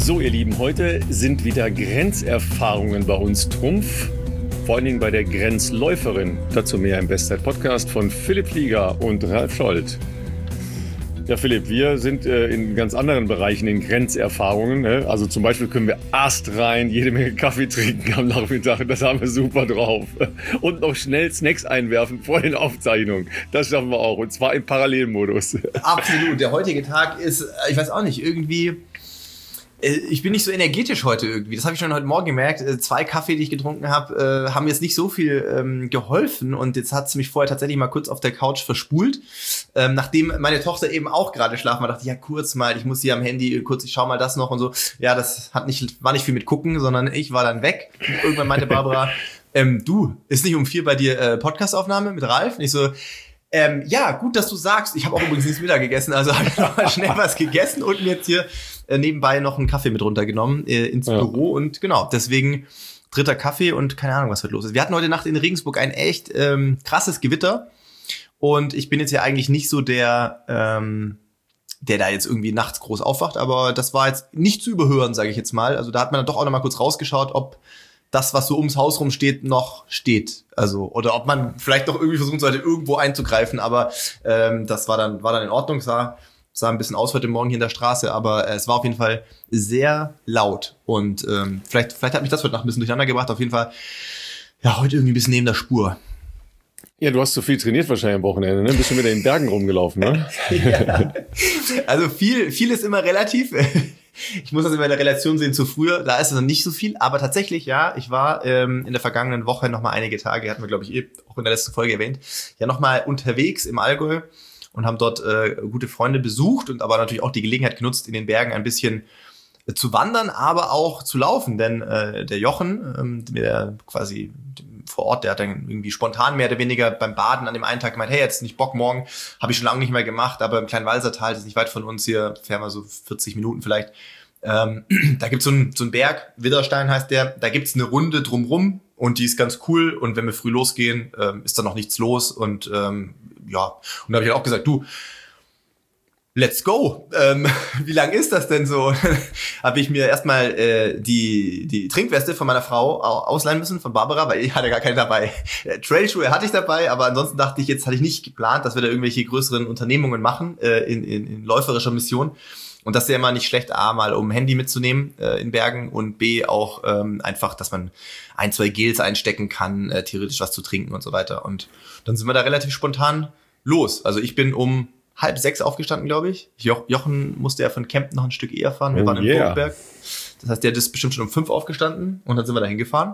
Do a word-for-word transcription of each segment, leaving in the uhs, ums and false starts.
So, ihr Lieben, heute sind wieder Grenzerfahrungen bei uns Trumpf. Vor allen Dingen bei der Grenzläuferin. Dazu mehr im Bestzeit-Podcast von Philipp Flieger und Ralf Scholz. Ja, Philipp, wir sind äh, in ganz anderen Bereichen in Grenzerfahrungen. Ne? Also zum Beispiel können wir astrein jede Menge Kaffee trinken am Nachmittag. Das haben wir super drauf. Und noch schnell Snacks einwerfen vor den Aufzeichnungen. Das schaffen wir auch. Und zwar im Parallelmodus. Absolut. Der heutige Tag ist, ich weiß auch nicht, irgendwie... Ich bin nicht so energetisch heute irgendwie. Das habe ich schon heute Morgen gemerkt. Zwei Kaffee, die ich getrunken habe, haben jetzt nicht so viel ähm, geholfen. Und jetzt hat es mich vorher tatsächlich mal kurz auf der Couch verspult. Ähm, nachdem meine Tochter eben auch gerade schlafen war, dachte ich, ja kurz mal, ich muss hier am Handy kurz, ich schau mal das noch und so. Ja, das hat nicht, war nicht viel mit gucken, sondern ich war dann weg. Und irgendwann meinte Barbara, ähm, du, ist nicht um vier bei dir äh, Podcastaufnahme mit Ralf? Und ich so... Ähm, ja, gut, dass du sagst. Ich habe auch übrigens nichts Mittag gegessen, also habe ich noch mal schnell was gegessen und mir jetzt hier äh, nebenbei noch einen Kaffee mit runtergenommen äh, ins ja. Büro. Und genau, deswegen dritter Kaffee und keine Ahnung, was heute los ist. Wir hatten heute Nacht in Regensburg ein echt ähm, krasses Gewitter und ich bin jetzt ja eigentlich nicht so der, ähm, der da jetzt irgendwie nachts groß aufwacht, aber das war jetzt nicht zu überhören, sage ich jetzt mal. Also da hat man dann doch auch noch mal kurz rausgeschaut, ob das, was so ums Haus rum steht, noch steht. Also, oder ob man vielleicht noch irgendwie versuchen sollte, irgendwo einzugreifen, aber ähm, das war dann war dann in Ordnung. Sah, sah ein bisschen aus heute Morgen hier in der Straße, aber äh, es war auf jeden Fall sehr laut. Und ähm, vielleicht, vielleicht hat mich das heute Nacht ein bisschen durcheinander gebracht. Auf jeden Fall, ja, heute irgendwie ein bisschen neben der Spur. Ja, du hast so viel trainiert wahrscheinlich am Wochenende, ne? Bist schon wieder in den Bergen rumgelaufen, ne? Ja. Also viel, viel ist immer relativ. Ich muss das immer in der Relation sehen zu früher, da ist es noch nicht so viel, aber tatsächlich, ja, ich war ähm, in der vergangenen Woche nochmal einige Tage, hatten wir, glaube ich, eh auch in der letzten Folge erwähnt, ja nochmal unterwegs im Allgäu und haben dort äh, gute Freunde besucht und aber natürlich auch die Gelegenheit genutzt, in den Bergen ein bisschen äh, zu wandern, aber auch zu laufen, denn äh, der Jochen, ähm, der quasi vor Ort, der hat dann irgendwie spontan mehr oder weniger beim Baden an dem einen Tag gemeint, hey, jetzt nicht Bock, morgen habe ich schon lange nicht mehr gemacht, aber im Kleinwalsertal, das ist nicht weit von uns hier, fahren wir so vierzig Minuten vielleicht, ähm, da gibt's so einen so einen Berg, Widderstein heißt der, da gibt's eine Runde drumrum und die ist ganz cool und wenn wir früh losgehen, ähm, ist da noch nichts los und ähm, ja, und da habe ich halt auch gesagt, du, let's go. Ähm, wie lang ist das denn so? Habe ich mir erstmal äh, die die Trinkweste von meiner Frau ausleihen müssen, von Barbara, weil ich hatte gar keine dabei. Äh, Trailschuhe hatte ich dabei, aber ansonsten dachte ich, jetzt hatte ich nicht geplant, dass wir da irgendwelche größeren Unternehmungen machen äh, in, in, in läuferischer Mission. Und das ist ja immer nicht schlecht, A, mal um Handy mitzunehmen äh, in Bergen und B, auch ähm, einfach, dass man ein, zwei Gels einstecken kann, äh, theoretisch was zu trinken und so weiter. Und dann sind wir da relativ spontan los. Also ich bin um halb sechs aufgestanden, glaube ich. Jo- Jochen musste ja von Kempten noch ein Stück eher fahren. Wir oh waren in yeah. Burgberg. Das heißt, der ist bestimmt schon um fünf aufgestanden und dann sind wir da hingefahren.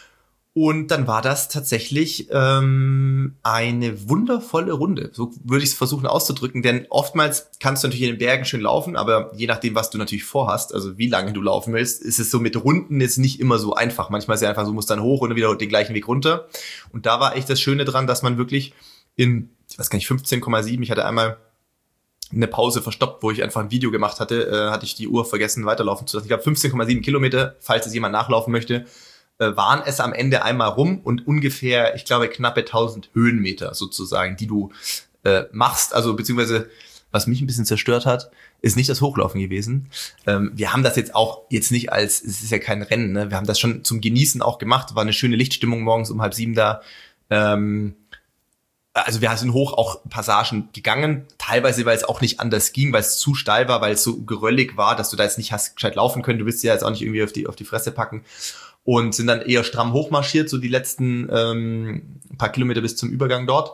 Und dann war das tatsächlich ähm, eine wundervolle Runde. So würde ich es versuchen auszudrücken, denn oftmals kannst du natürlich in den Bergen schön laufen, aber je nachdem, was du natürlich vorhast, also wie lange du laufen willst, ist es so mit Runden jetzt nicht immer so einfach. Manchmal ist es ja einfach so, du musst dann hoch und wieder den gleichen Weg runter. Und da war echt das Schöne dran, dass man wirklich in, ich weiß gar nicht, fünfzehn Komma sieben, ich hatte einmal eine Pause verstoppt, wo ich einfach ein Video gemacht hatte, äh, hatte ich die Uhr vergessen weiterlaufen zu lassen. Ich glaube fünfzehn Komma sieben Kilometer, falls es jemand nachlaufen möchte, äh, waren es am Ende einmal rum und ungefähr, ich glaube, knappe tausend Höhenmeter sozusagen, die du äh, machst. Also beziehungsweise, was mich ein bisschen zerstört hat, ist nicht das Hochlaufen gewesen. Ähm, wir haben das jetzt auch jetzt nicht als, es ist ja kein Rennen, ne? Wir haben das schon zum Genießen auch gemacht. War eine schöne Lichtstimmung morgens um halb sieben da. Ähm, Also wir sind hoch auch Passagen gegangen, teilweise, weil es auch nicht anders ging, weil es zu steil war, weil es so geröllig war, dass du da jetzt nicht hast gescheit laufen können. Du willst ja jetzt auch nicht irgendwie auf die auf die Fresse packen und sind dann eher stramm hochmarschiert, so die letzten ähm, paar Kilometer bis zum Übergang dort.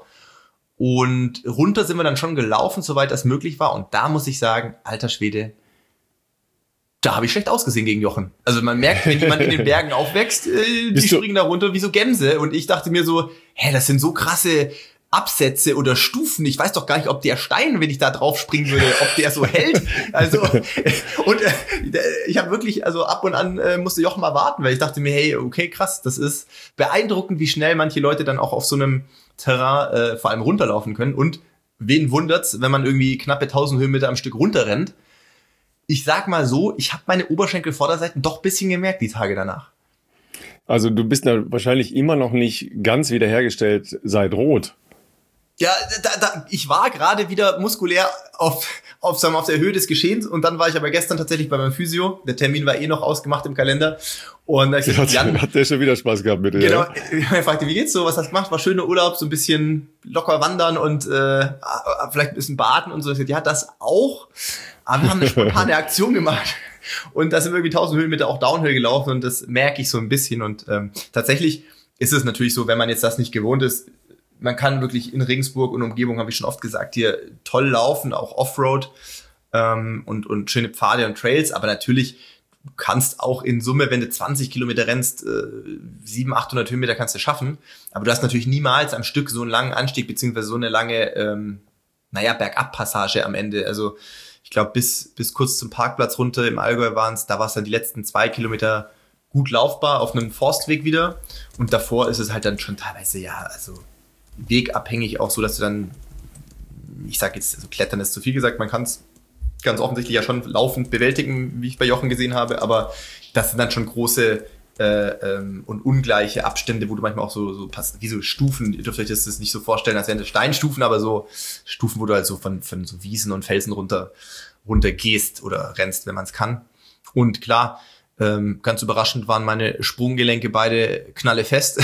Und runter sind wir dann schon gelaufen, soweit das möglich war. Und da muss ich sagen, alter Schwede, da habe ich schlecht ausgesehen gegen Jochen. Also man merkt, wenn jemand in den Bergen aufwächst, äh, die springen da runter wie so Gänse. Und ich dachte mir so, hä, das sind so krasse Absätze oder Stufen. Ich weiß doch gar nicht, ob der Stein, wenn ich da drauf springen würde, ob der so hält. Also und äh, ich habe wirklich, also ab und an äh, musste Jochen mal warten, weil ich dachte mir, hey, okay, krass, das ist beeindruckend, wie schnell manche Leute dann auch auf so einem Terrain äh, vor allem runterlaufen können. Und wen wundert's, wenn man irgendwie knappe tausend Höhenmeter am Stück runterrennt. Ich sag mal so, ich habe meine Oberschenkelvorderseiten doch ein bisschen gemerkt die Tage danach. Also du bist da wahrscheinlich immer noch nicht ganz wiederhergestellt seit Rot. Ja, da, da, ich war gerade wieder muskulär auf auf, sagen wir, auf der Höhe des Geschehens. Und dann war ich aber gestern tatsächlich bei meinem Physio. Der Termin war eh noch ausgemacht im Kalender. Und da ich gesagt, Jan, hat der schon wieder Spaß gehabt mit dir? Genau. Er fragte, wie geht's so? Was hast du gemacht? War schöner Urlaub, so ein bisschen locker wandern und äh, vielleicht ein bisschen baden und so. Ich sagte, ja, das auch. Aber wir haben eine spontane Aktion gemacht. Und da sind wir irgendwie tausend Höhenmeter auch Downhill gelaufen. Und das merke ich so ein bisschen. Und ähm, tatsächlich ist es natürlich so, wenn man jetzt das nicht gewohnt ist, man kann wirklich in Regensburg und Umgebung, habe ich schon oft gesagt, hier toll laufen, auch Offroad ähm, und, und schöne Pfade und Trails. Aber natürlich, du kannst auch in Summe, wenn du zwanzig Kilometer rennst, äh, siebenhundert, achthundert Höhenmeter kannst du schaffen. Aber du hast natürlich niemals am Stück so einen langen Anstieg, beziehungsweise so eine lange, ähm, naja, Bergab-Passage am Ende. Also ich glaube, bis, bis kurz zum Parkplatz runter im Allgäu waren es, da war es dann die letzten zwei Kilometer gut laufbar auf einem Forstweg wieder. Und davor ist es halt dann schon teilweise, ja, also wegabhängig auch so, dass du dann, ich sage jetzt, also Klettern ist zu viel gesagt, man kann es ganz offensichtlich ja schon laufend bewältigen, wie ich bei Jochen gesehen habe, aber das sind dann schon große äh, ähm, und ungleiche Abstände, wo du manchmal auch so, so pass, wie so Stufen, ihr dürft euch das, das nicht so vorstellen, als wären das Steinstufen, aber so Stufen, wo du halt so von, von so Wiesen und Felsen runter, runter gehst oder rennst, wenn man es kann. Und klar, ähm, ganz überraschend waren meine Sprunggelenke beide knallefest.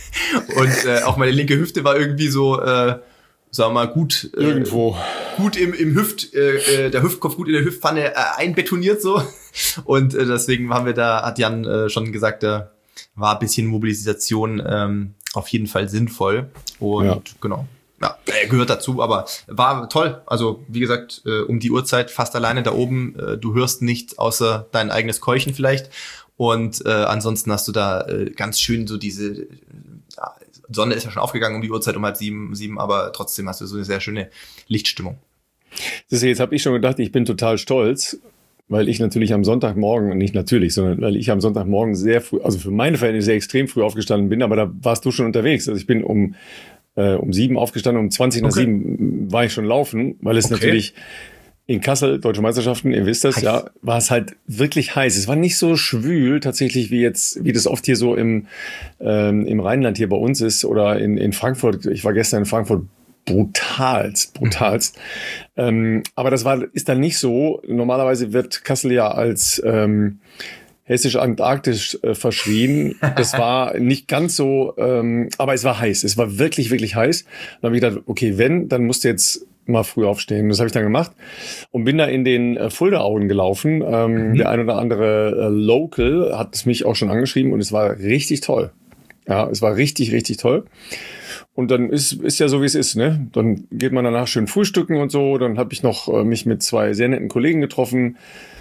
Und äh, auch meine linke Hüfte war irgendwie so, äh, sagen wir mal, gut äh, irgendwo gut im, im Hüft, äh, der Hüftkopf gut in der Hüftpfanne äh, einbetoniert so. Und äh, deswegen haben wir da, hat Jan äh, schon gesagt, da war ein bisschen Mobilisation ähm, auf jeden Fall sinnvoll. Und ja. genau, ja, äh, gehört dazu, aber war toll. Also wie gesagt, äh, um die Uhrzeit fast alleine da oben. Äh, du hörst nichts außer dein eigenes Keuchen vielleicht. Und äh, ansonsten hast du da äh, ganz schön so diese, ja, Sonne ist ja schon aufgegangen um die Uhrzeit um halb sieben, sieben, aber trotzdem hast du so eine sehr schöne Lichtstimmung. Das ist, jetzt habe ich schon gedacht, ich bin total stolz, weil ich natürlich am Sonntagmorgen, nicht natürlich, sondern weil ich am Sonntagmorgen sehr früh, also für meine Verhältnisse sehr extrem früh aufgestanden bin, aber da warst du schon unterwegs. Also ich bin um, äh, um sieben aufgestanden, um zwanzig nach sieben war ich schon laufen, weil es okay. natürlich in Kassel, Deutsche Meisterschaften, ihr wisst das, heiß. Ja, war es halt wirklich heiß. Es war nicht so schwül tatsächlich, wie jetzt, wie das oft hier so im, ähm, im Rheinland hier bei uns ist oder in, in Frankfurt. Ich war gestern in Frankfurt, brutalst, brutalst. Mhm. Ähm, aber das war, ist dann nicht so. Normalerweise wird Kassel ja als ähm, hessisch-antarktisch äh, verschrien. Das war nicht ganz so, ähm, aber es war heiß. Es war wirklich, wirklich heiß. Dann habe ich gedacht, okay, wenn, dann musst du jetzt mal früh aufstehen. Das habe ich dann gemacht und bin da in den äh, Fulda-Auen gelaufen. Ähm, mhm. Der ein oder andere äh, Local hat es mich auch schon angeschrieben und es war richtig toll. Ja, es war richtig, richtig toll. Und dann ist ist ja so, wie es ist, ne? Dann geht man danach schön frühstücken und so. Dann habe ich noch äh, mich mit zwei sehr netten Kollegen getroffen,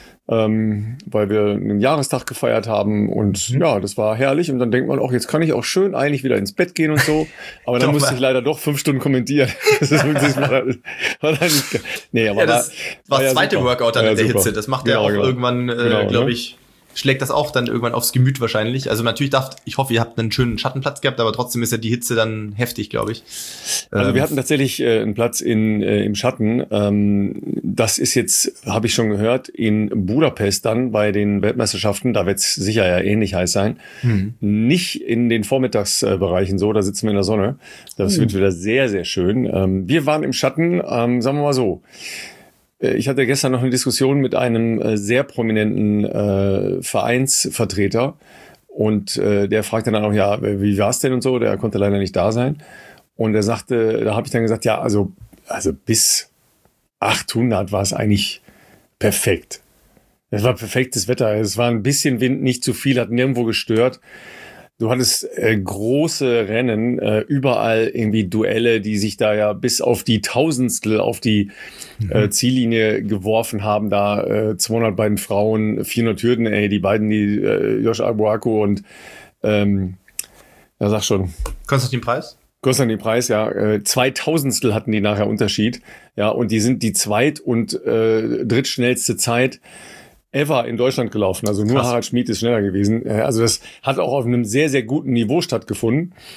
ähm, weil wir einen Jahrestag gefeiert haben. Und mhm. ja, das war herrlich. Und dann denkt man auch, jetzt kann ich auch schön eigentlich wieder ins Bett gehen und so. Aber dann musste ich leider doch fünf Stunden kommentieren. Das ist wirklich, war, war dann nicht, nee, aber ja, das war das ja zweite super. Workout dann ja, in der super. Hitze. Das macht genau, ja auch genau. irgendwann, äh, genau, glaube ne? ich, schlägt das auch dann irgendwann aufs Gemüt wahrscheinlich. Also natürlich darf, ich hoffe, ihr habt einen schönen Schattenplatz gehabt, aber trotzdem ist ja die Hitze dann heftig, glaube ich. Also ähm. wir hatten tatsächlich äh, einen Platz in äh, im Schatten. Ähm, das ist jetzt, habe ich schon gehört, in Budapest dann bei den Weltmeisterschaften. Da wird es sicher ja ähnlich heiß sein. Mhm. Nicht in den Vormittagsbereichen so, da sitzen wir in der Sonne. Das mhm. wird wieder sehr, sehr schön. Ähm, wir waren im Schatten, ähm, sagen wir mal so. Ich hatte gestern noch eine Diskussion mit einem äh, sehr prominenten äh, Vereinsvertreter und äh, der fragte dann auch, ja, wie war's denn und so, der konnte leider nicht da sein. Und er sagte, da habe ich dann gesagt, ja, also, also bis achthundert war es eigentlich perfekt. Es war perfektes Wetter, es war ein bisschen Wind, nicht zu viel, hat nirgendwo gestört. Du hattest äh, große Rennen, äh, überall irgendwie Duelle, die sich da ja bis auf die Tausendstel auf die mhm. äh, Ziellinie geworfen haben. Da äh, zweihundert bei den Frauen, vierhundert Hürden, ey, die beiden, die äh, Josh Abuako und ähm, ja, sag schon. Konstantin Preis? Konstantin Preis, ja. Äh, zwei Tausendstel hatten die nachher Unterschied. Ja, und die sind die zweit- und äh, drittschnellste Zeit ever in Deutschland gelaufen. Also nur Krass. Harald Schmid ist schneller gewesen. Also das hat auch auf einem sehr, sehr guten Niveau stattgefunden.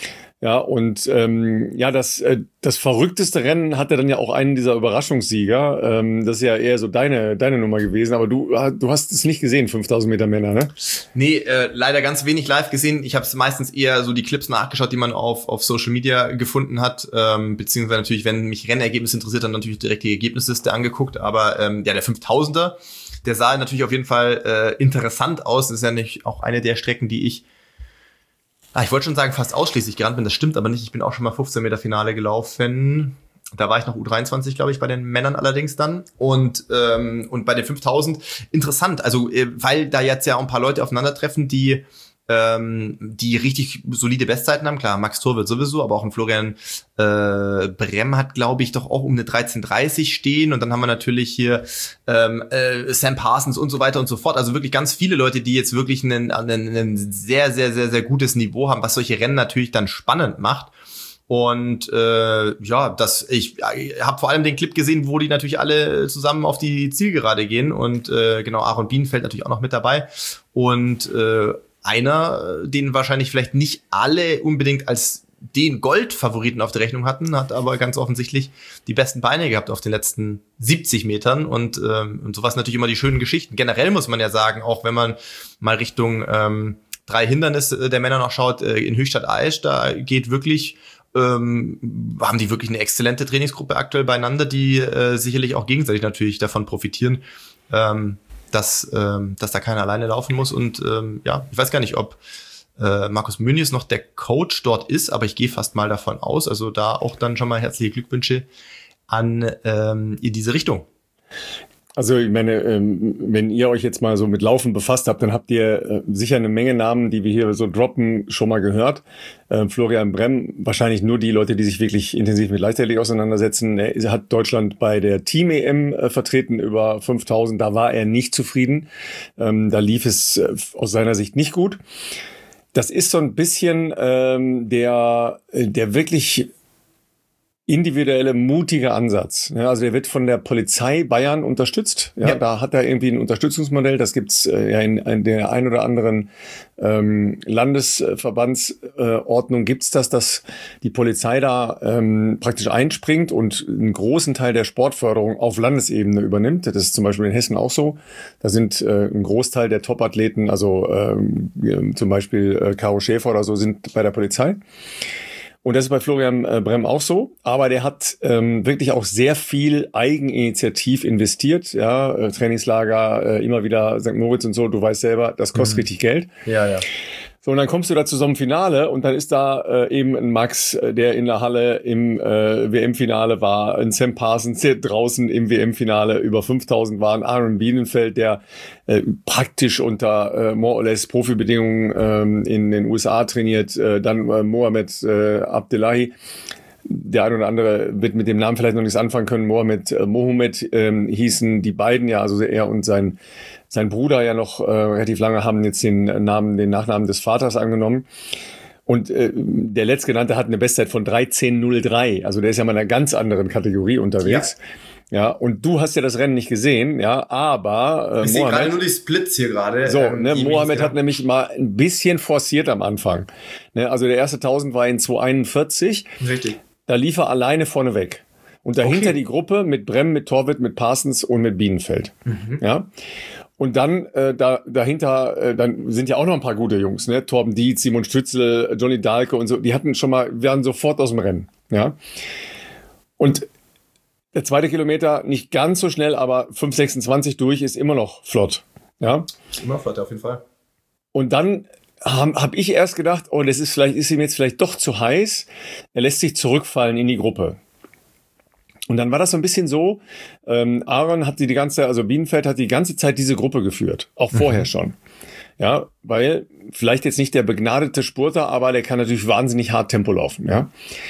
Ja, und ähm, ja, das, äh, das verrückteste Rennen hatte dann ja auch einen dieser Überraschungssieger. Ähm, das ist ja eher so deine, deine Nummer gewesen, aber du, du hast es nicht gesehen, fünftausend Meter Männer, ne? Nee, äh, leider ganz wenig live gesehen. Ich habe es meistens eher so die Clips nachgeschaut, die man auf, auf Social Media gefunden hat. Ähm, beziehungsweise natürlich, wenn mich Rennergebnis interessiert, dann natürlich direkt die Ergebnisliste angeguckt. Aber ähm, ja, der fünftausender, der sah natürlich auf jeden Fall äh, interessant aus. Das ist ja nicht auch eine der Strecken, die ich Ah, ich wollte schon sagen, fast ausschließlich gerannt bin. Das stimmt aber nicht. Ich bin auch schon mal fünfzehn Meter Finale gelaufen. Da war ich noch U dreiundzwanzig, glaube ich, bei den Männern allerdings dann. Und ähm, und bei den fünftausend interessant. Also äh, weil da jetzt ja auch ein paar Leute aufeinandertreffen, die ähm, die richtig solide Bestzeiten haben. Klar, Max Thor wird sowieso, aber auch ein Florian äh, Brem hat, glaube ich, doch auch um eine dreizehn dreißig stehen. Und dann haben wir natürlich hier ähm, äh, Sam Parsons und so weiter und so fort. Also wirklich ganz viele Leute, die jetzt wirklich einen, einen, ein sehr, sehr, sehr, sehr gutes Niveau haben, was solche Rennen natürlich dann spannend macht. Und äh, ja, das ich, ich habe vor allem den Clip gesehen, wo die natürlich alle zusammen auf die Zielgerade gehen. Und äh, genau, Aaron Bienenfeld natürlich auch noch mit dabei. Und äh, einer, den wahrscheinlich vielleicht nicht alle unbedingt als den Goldfavoriten auf der Rechnung hatten, hat aber ganz offensichtlich die besten Beine gehabt auf den letzten siebzig Metern und, ähm, und sowas natürlich immer die schönen Geschichten. Generell muss man ja sagen, auch wenn man mal Richtung ähm, drei Hindernisse der Männer noch schaut, äh, in Höchstadt-Aisch, da geht wirklich ähm, haben die wirklich eine exzellente Trainingsgruppe aktuell beieinander, die äh, sicherlich auch gegenseitig natürlich davon profitieren, ähm, dass, ähm, dass da keiner alleine laufen muss. Und ähm, ja, ich weiß gar nicht, ob äh, Markus Münies noch der Coach dort ist, aber ich gehe fast mal davon aus. Also da auch dann schon mal herzliche Glückwünsche an ähm, in diese Richtung. Also ich meine, ähm, wenn ihr euch jetzt mal so mit Laufen befasst habt, dann habt ihr äh, sicher eine Menge Namen, die wir hier so droppen, schon mal gehört. Äh, Florian Brem, wahrscheinlich nur die Leute, die sich wirklich intensiv mit Leichtathletik auseinandersetzen. Er hat Deutschland bei der Team-E M äh, vertreten über fünftausend. Da war er nicht zufrieden. Ähm, da lief es äh, aus seiner Sicht nicht gut. Das ist so ein bisschen ähm, der, der wirklich individuelle, mutige Ansatz. Ja, also der wird von der Polizei Bayern unterstützt. Ja, ja. Da hat er irgendwie ein Unterstützungsmodell. Das gibt's äh, ja in, in der ein oder anderen ähm, Landesverbandsordnung äh, gibt's das, dass die Polizei da ähm, praktisch einspringt und einen großen Teil der Sportförderung auf Landesebene übernimmt. Das ist zum Beispiel in Hessen auch so. Da sind äh, ein Großteil der Topathleten, also ähm, zum Beispiel äh, Caro Schäfer oder so, sind bei der Polizei. Und das ist bei Florian äh, Brem auch so, aber der hat ähm, wirklich auch sehr viel Eigeninitiativ investiert, ja, äh, Trainingslager, äh, immer wieder Sankt Moritz und so, du weißt selber, das kostet mhm. richtig Geld. Ja, ja. So, und dann kommst du da zu so einem Finale und dann ist da äh, eben ein Max, der in der Halle im äh, W M-Finale war, ein Sam Parsons, der draußen im W M-Finale über fünftausend war, ein Aaron Bienenfeld, der äh, praktisch unter äh, more or less Profibedingungen ähm, in den U S A trainiert, äh, dann äh, Mohamed äh, Abdullahi. Der ein oder andere wird mit dem Namen vielleicht noch nichts anfangen können. Mohamed äh, Mohamed ähm, hießen die beiden ja, also er und sein sein Bruder ja noch äh, relativ lange, haben jetzt den Namen, den Nachnamen des Vaters angenommen. Und äh, der Letztgenannte hat eine Bestzeit von dreizehn null drei. Also der ist ja mal in einer ganz anderen Kategorie unterwegs. Ja. Ja, und du hast ja das Rennen nicht gesehen, ja, aber äh, ich sehe gerade nur die Splits hier gerade. So, ähm, ne, Mohamed hat nämlich mal ein bisschen forciert am Anfang. Ne, also der erste tausend war in zwei einundvierzig. Richtig. Da lief er alleine vorne weg. Und dahinter okay. die Gruppe mit Brem, mit Torwitt, mit Parsons und mit Bienenfeld. Mhm. Ja. Und dann äh, da dahinter, äh, dann sind ja auch noch ein paar gute Jungs, ne? Torben Dietz, Simon Stützel, Johnny Dahlke und so. Die hatten schon mal, waren sofort aus dem Rennen, ja. Und der zweite Kilometer nicht ganz so schnell, aber fünf sechsundzwanzig durch ist immer noch flott, ja. Ist immer flott, auf jeden Fall. Und dann habe hab ich erst gedacht, oh, das ist vielleicht, ist ihm jetzt vielleicht doch zu heiß. Er lässt sich zurückfallen in die Gruppe. Und dann war das so ein bisschen so, ähm, Aaron hat die, die ganze, also Bienenfeld hat die ganze Zeit diese Gruppe geführt, auch vorher mhm. schon. Ja, weil vielleicht jetzt nicht der begnadete Spurter, aber der kann natürlich wahnsinnig hart Tempo laufen, ja.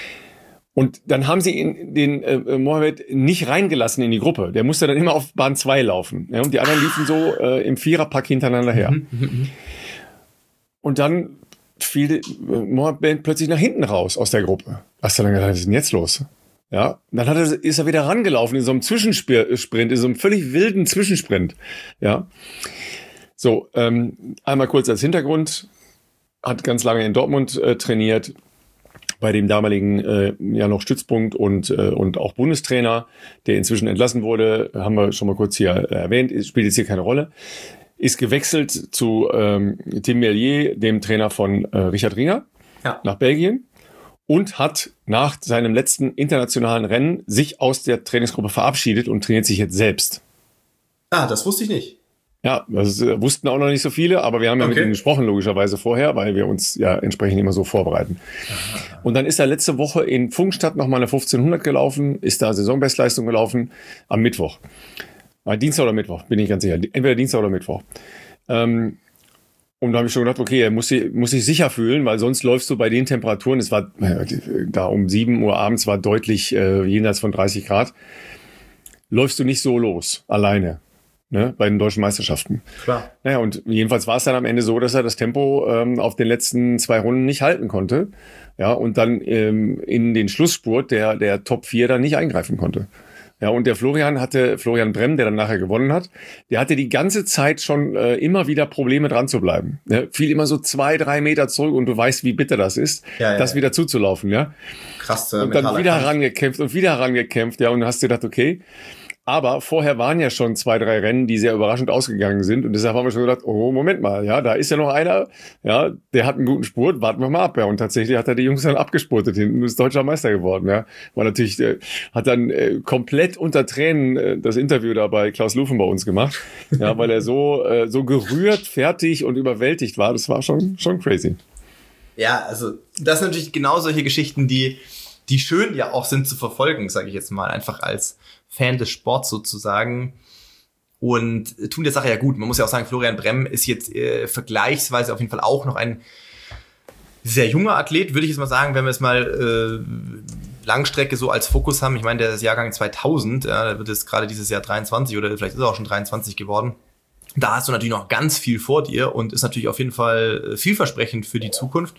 Und dann haben sie ihn, den äh, Mohamed nicht reingelassen in die Gruppe. Der musste dann immer auf Bahn zwei laufen. Ja, und die anderen liefen so äh, im Viererpack hintereinander her. Mhm, mhm. Und dann fiel äh, Mohamed plötzlich nach hinten raus aus der Gruppe. Was dann gedacht, was ist denn jetzt los? Ja, dann hat er, ist er wieder rangelaufen in so einem Zwischensprint, in so einem völlig wilden Zwischensprint. Ja, so, ähm, einmal kurz als Hintergrund, hat ganz lange in Dortmund äh, trainiert, bei dem damaligen äh, ja noch Stützpunkt und äh, und auch Bundestrainer, der inzwischen entlassen wurde, haben wir schon mal kurz hier erwähnt, spielt jetzt hier keine Rolle, ist gewechselt zu ähm, Tim Merlier, dem Trainer von äh, Richard Ringer, ja. nach Belgien und hat nach seinem letzten internationalen Rennen sich aus der Trainingsgruppe verabschiedet und trainiert sich jetzt selbst. Ah, das wusste ich nicht. Ja, das äh, wussten auch noch nicht so viele, aber wir haben ja okay. mit ihm gesprochen, logischerweise vorher, weil wir uns ja entsprechend immer so vorbereiten. Aha. Und dann ist er letzte Woche in Pfungstadt nochmal eine fünfzehnhundert gelaufen, ist da Saisonbestleistung gelaufen am Mittwoch. Äh, Dienstag oder Mittwoch, bin ich ganz sicher. Entweder Dienstag oder Mittwoch. Ähm, und da habe ich schon gedacht, okay, er muss sich, muss sich sicher fühlen, weil sonst läufst du bei den Temperaturen, es war äh, da um sieben Uhr abends, war deutlich äh, jenseits von dreißig Grad, läufst du nicht so los, alleine. Ne, bei den deutschen Meisterschaften. Klar. Naja, und jedenfalls war es dann am Ende so, dass er das Tempo ähm, auf den letzten zwei Runden nicht halten konnte. Ja, und dann ähm, in den Schlussspurt der, der Top vier dann nicht eingreifen konnte. Ja, und der Florian hatte, Florian Bremm, der dann nachher gewonnen hat, der hatte die ganze Zeit schon äh, immer wieder Probleme dran zu bleiben. Ne, fiel immer so zwei, drei Meter zurück und du weißt, wie bitter das ist, ja, ja, das ja. wieder zuzulaufen, ja. Krass. Äh, und dann wieder herangekämpft und wieder herangekämpft, ja, und du hast dir gedacht, okay. Aber vorher waren ja schon zwei, drei Rennen, die sehr überraschend ausgegangen sind. Und deshalb haben wir schon gedacht, oh, Moment mal, ja, da ist ja noch einer, ja, der hat einen guten Spurt, warten wir mal ab. Ja, und tatsächlich hat er die Jungs dann abgespurtet hinten und ist deutscher Meister geworden. Ja, war natürlich, äh, hat dann äh, komplett unter Tränen äh, das Interview da bei Klaus Lufen bei uns gemacht. Ja, weil er so, äh, so gerührt, fertig und überwältigt war. Das war schon, schon crazy. Ja, also, das sind natürlich genau solche Geschichten, die, die schön ja auch sind zu verfolgen, sage ich jetzt mal, einfach als Fan des Sports sozusagen und tun der Sache ja gut. Man muss ja auch sagen, Florian Bremm ist jetzt äh, vergleichsweise auf jeden Fall auch noch ein sehr junger Athlet, würde ich jetzt mal sagen, wenn wir es mal äh, Langstrecke so als Fokus haben. Ich meine, der ist Jahrgang zweitausend, ja, da wird es gerade dieses Jahr dreiundzwanzig oder vielleicht ist er auch schon dreiundzwanzig geworden. Da hast du natürlich noch ganz viel vor dir und ist natürlich auf jeden Fall vielversprechend für die Zukunft.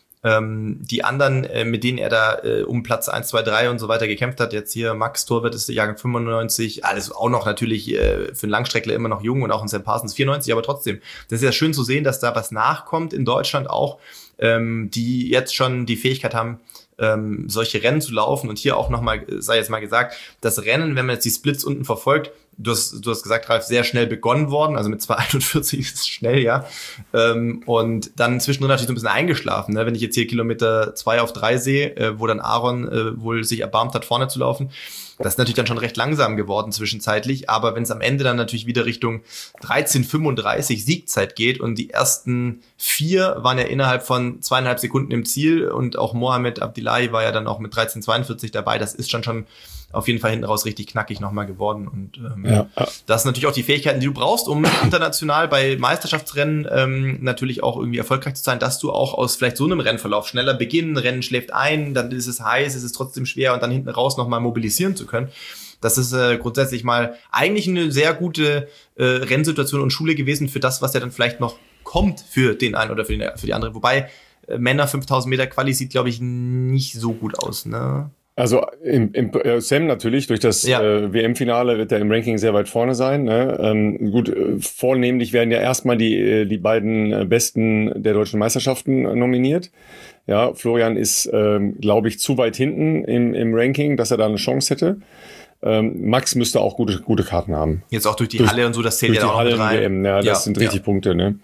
Ähm, die anderen, äh, mit denen er da äh, um Platz eins, zwei, drei und so weiter gekämpft hat, jetzt hier Max Torwart ist der Jahrgang fünfundneunzig, alles auch noch natürlich äh, für einen Langstreckler immer noch jung und auch ein Sam Parsons vierundneunzig, aber trotzdem, das ist ja schön zu sehen, dass da was nachkommt in Deutschland auch, ähm, die jetzt schon die Fähigkeit haben, ähm, solche Rennen zu laufen und hier auch nochmal, sei jetzt mal gesagt, das Rennen, wenn man jetzt die Splits unten verfolgt, du hast, du hast gesagt, Ralf, sehr schnell begonnen worden, also mit zwei einundvierzig ist es schnell, ja, ähm, und dann zwischendrin natürlich so ein bisschen eingeschlafen, ne? Wenn ich jetzt hier Kilometer zwei auf drei sehe, äh, wo dann Aaron äh, wohl sich erbarmt hat, vorne zu laufen, das ist natürlich dann schon recht langsam geworden zwischenzeitlich, aber wenn es am Ende dann natürlich wieder Richtung dreizehn fünfunddreißig Siegzeit geht und die ersten vier waren ja innerhalb von zweieinhalb Sekunden im Ziel und auch Mohamed Abdullahi war ja dann auch mit dreizehn zweiundvierzig dabei, das ist schon schon auf jeden Fall hinten raus richtig knackig nochmal geworden und ähm, ja. Das sind natürlich auch die Fähigkeiten, die du brauchst, um international bei Meisterschaftsrennen ähm, natürlich auch irgendwie erfolgreich zu sein, dass du auch aus vielleicht so einem Rennverlauf schneller beginnen, Rennen schläft ein, dann ist es heiß, ist es trotzdem schwer und dann hinten raus nochmal mobilisieren zu können. Das ist äh, grundsätzlich mal eigentlich eine sehr gute äh, Rennsituation und Schule gewesen für das, was ja dann vielleicht noch kommt für den einen oder für, den, für die andere. Wobei äh, Männer fünftausend Meter Quali sieht, glaube ich, nicht so gut aus, ne? Also im, im äh, Sam natürlich, durch das ja. äh, W M-Finale wird er im Ranking sehr weit vorne sein. Ne? Ähm, gut, äh, vornehmlich werden ja erstmal die äh, die beiden äh, Besten der deutschen Meisterschaften äh, nominiert. Ja, Florian ist, ähm, glaube ich, zu weit hinten im, im Ranking, dass er da eine Chance hätte. Ähm, Max müsste auch gute gute Karten haben. Jetzt auch durch die durch, Halle und so, das zählt ja auch mit rein. W M, ja, das ja, sind richtig ja. Punkte, ne?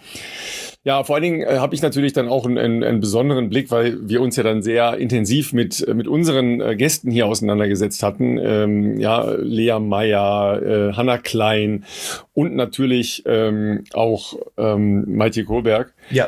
Ja, vor allen Dingen äh, habe ich natürlich dann auch einen, einen, einen besonderen Blick, weil wir uns ja dann sehr intensiv mit mit unseren äh, Gästen hier auseinandergesetzt hatten. Ähm, ja, Lea Meyer, äh, Hanna Klein und natürlich ähm, auch ähm, Maite Kohlberg. Ja.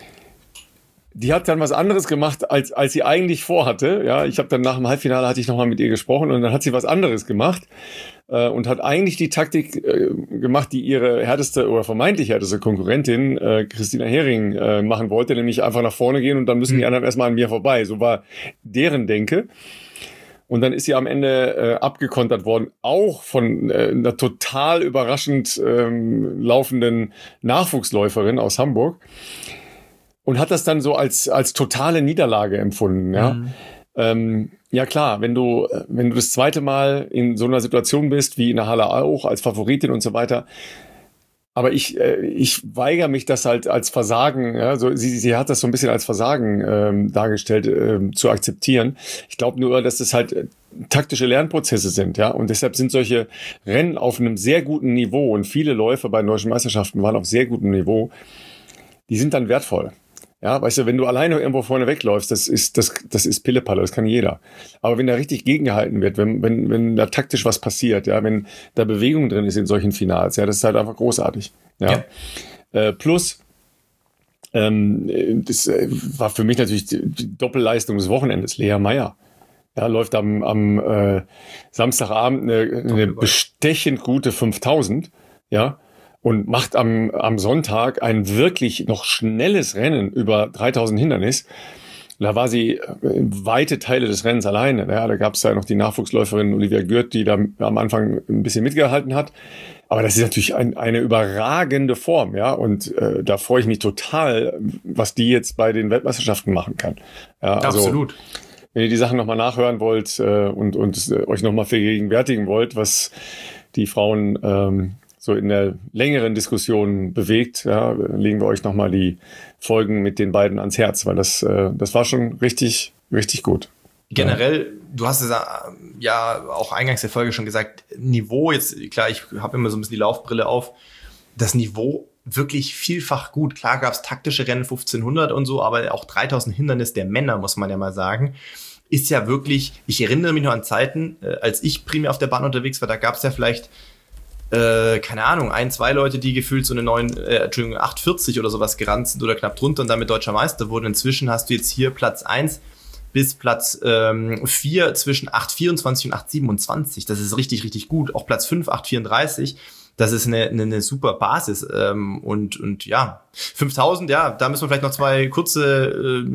Die hat dann was anderes gemacht, als als sie eigentlich vorhatte. Ja, ich habe dann nach dem Halbfinale hatte ich noch mal mit ihr gesprochen und dann hat sie was anderes gemacht äh, und hat eigentlich die Taktik äh, gemacht, die ihre härteste oder vermeintlich härteste Konkurrentin äh, Christina Hering äh, machen wollte, nämlich einfach nach vorne gehen und dann müssen mhm. die anderen erstmal an mir vorbei. So war deren Denke. Und dann ist sie am Ende äh, abgekontert worden, auch von äh, einer total überraschend ähm, laufenden Nachwuchsläuferin aus Hamburg. Und hat das dann so als als totale Niederlage empfunden, ja. Mhm. Ähm, ja klar, wenn du wenn du das zweite Mal in so einer Situation bist, wie in der Halle auch, als Favoritin und so weiter, Aber ich, äh, ich weigere mich, das halt als Versagen, ja, so, sie, sie hat das so ein bisschen als Versagen ähm, dargestellt, ähm, zu akzeptieren. Ich glaube nur, dass das halt äh, taktische Lernprozesse sind, ja. Und deshalb sind solche Rennen auf einem sehr guten Niveau, und viele Läufer bei den deutschen Meisterschaften waren auf sehr gutem Niveau, die sind dann wertvoll. Ja, weißt du, wenn du alleine irgendwo vorne wegläufst, das ist, das, das ist Pillepalle, das kann jeder. Aber wenn da richtig gegengehalten wird, wenn, wenn, wenn da taktisch was passiert, ja, wenn da Bewegung drin ist in solchen Finals, ja, das ist halt einfach großartig. Ja. ja. Äh, plus, ähm, das war für mich natürlich die Doppelleistung des Wochenendes. Lea Meyer. Ja, läuft am, am äh, Samstagabend eine, eine bestechend gute fünftausend, ja. Und macht am, am Sonntag ein wirklich noch schnelles Rennen über dreitausend Hindernis. Da war sie weite Teile des Rennens alleine. Ja, da gab es ja noch die Nachwuchsläuferin Olivia Gürt, die da am Anfang ein bisschen mitgehalten hat. Aber das ist natürlich ein, eine überragende Form. Ja, und äh, da freue ich mich total, was die jetzt bei den Weltmeisterschaften machen kann. Ja, also, absolut. Wenn ihr die Sachen nochmal nachhören wollt äh, und, und äh, euch nochmal vergegenwärtigen wollt, was die Frauen ähm, so in der längeren Diskussion bewegt, ja, legen wir euch nochmal die Folgen mit den beiden ans Herz, weil das, äh, das war schon richtig, richtig gut. Generell, du hast es ja auch eingangs der Folge schon gesagt, Niveau, jetzt klar, ich habe immer so ein bisschen die Laufbrille auf, das Niveau wirklich vielfach gut. Klar gab es taktische Rennen fünfzehnhundert und so, aber auch dreitausend Hindernis der Männer, muss man ja mal sagen, ist ja wirklich, ich erinnere mich noch an Zeiten, als ich primär auf der Bahn unterwegs war, da gab es ja vielleicht Äh, keine Ahnung, ein, zwei Leute, die gefühlt so eine neun, äh, Entschuldigung, acht vierzig oder sowas gerannt sind oder knapp drunter und damit deutscher Meister wurden. Inzwischen hast du jetzt hier Platz eins bis Platz ähm, vier zwischen acht vierundzwanzig und acht siebenundzwanzig. Das ist richtig, richtig gut. Auch Platz fünf, acht vierunddreißig. Das ist eine, eine, eine super Basis. Ähm, und, und ja, fünftausend, ja, da müssen wir vielleicht noch zwei kurze,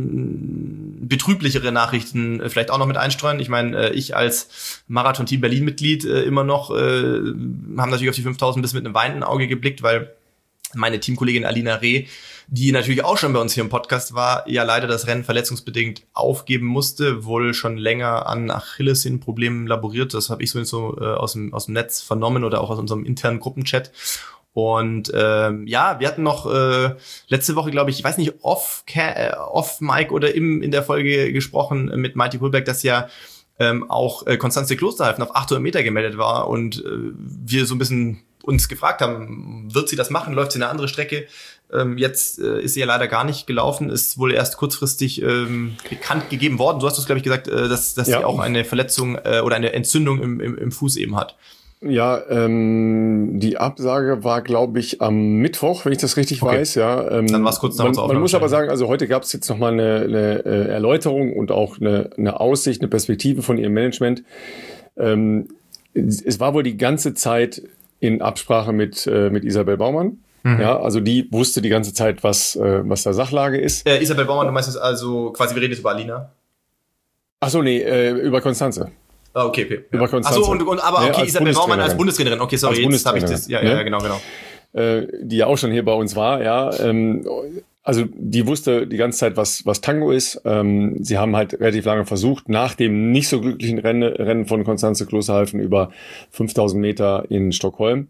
ähm, betrüblichere Nachrichten äh, vielleicht auch noch mit einstreuen. Ich meine, äh, ich als Marathon-Team Berlin-Mitglied äh, immer noch, äh, haben natürlich auf die fünftausend bis mit einem weinenden Auge geblickt, weil meine Teamkollegin Alina Reh, die natürlich auch schon bei uns hier im Podcast war, ja leider das Rennen verletzungsbedingt aufgeben musste, wohl schon länger an Achillessehnenproblemen laboriert. Das habe ich so äh, aus dem aus dem Netz vernommen oder auch aus unserem internen Gruppenchat. Und ähm, ja, wir hatten noch äh, letzte Woche, glaube ich, ich weiß nicht, off äh, off Mike oder im in der Folge gesprochen mit Mighty Pullback, dass ja ähm, auch äh, Constanze Klosterhalfen auf achthundert Meter gemeldet war und äh, wir so ein bisschen uns gefragt haben, wird sie das machen, läuft sie eine andere Strecke? Ähm, jetzt äh, ist sie ja leider gar nicht gelaufen, ist wohl erst kurzfristig ähm, bekannt gegeben worden. Du hast es, glaube ich, gesagt, äh, dass, dass ja. sie auch eine Verletzung äh, oder eine Entzündung im, im, im Fuß eben hat. Ja, ähm, die Absage war, glaube ich, am Mittwoch, wenn ich das richtig okay. weiß. Ja, ähm, dann war es kurz nach unserer Aufnahme. Man muss aber sagen, also heute gab es jetzt nochmal eine, eine äh, Erläuterung und auch eine, eine Aussicht, eine Perspektive von ihrem Management. Ähm, es war wohl die ganze Zeit in Absprache mit äh, mit Isabel Baumann. Mhm. Ja, also die wusste die ganze Zeit, was äh, was da Sachlage ist. Äh, Isabel Baumann, du meinst es also quasi, wir reden jetzt über Alina? Ach so, nee, äh, über Konstanze. Ah, okay, okay. Über Konstanze. Ach so, und, und aber okay, ja, Isabel Baumann als Bundestrainerin. Okay, sorry, jetzt habe ich das. Ja, ja, ja, genau, genau. Äh, die ja auch schon hier bei uns war, ja. Ähm, also die wusste die ganze Zeit, was was Tango ist. Ähm, sie haben halt relativ lange versucht, nach dem nicht so glücklichen Rennen, Rennen von Constanze Klosterhalfen über fünftausend Meter in Stockholm,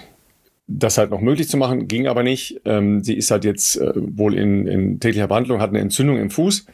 das halt noch möglich zu machen, ging aber nicht. Ähm, sie ist halt jetzt äh, wohl in, in täglicher Behandlung, hat eine Entzündung im Fuß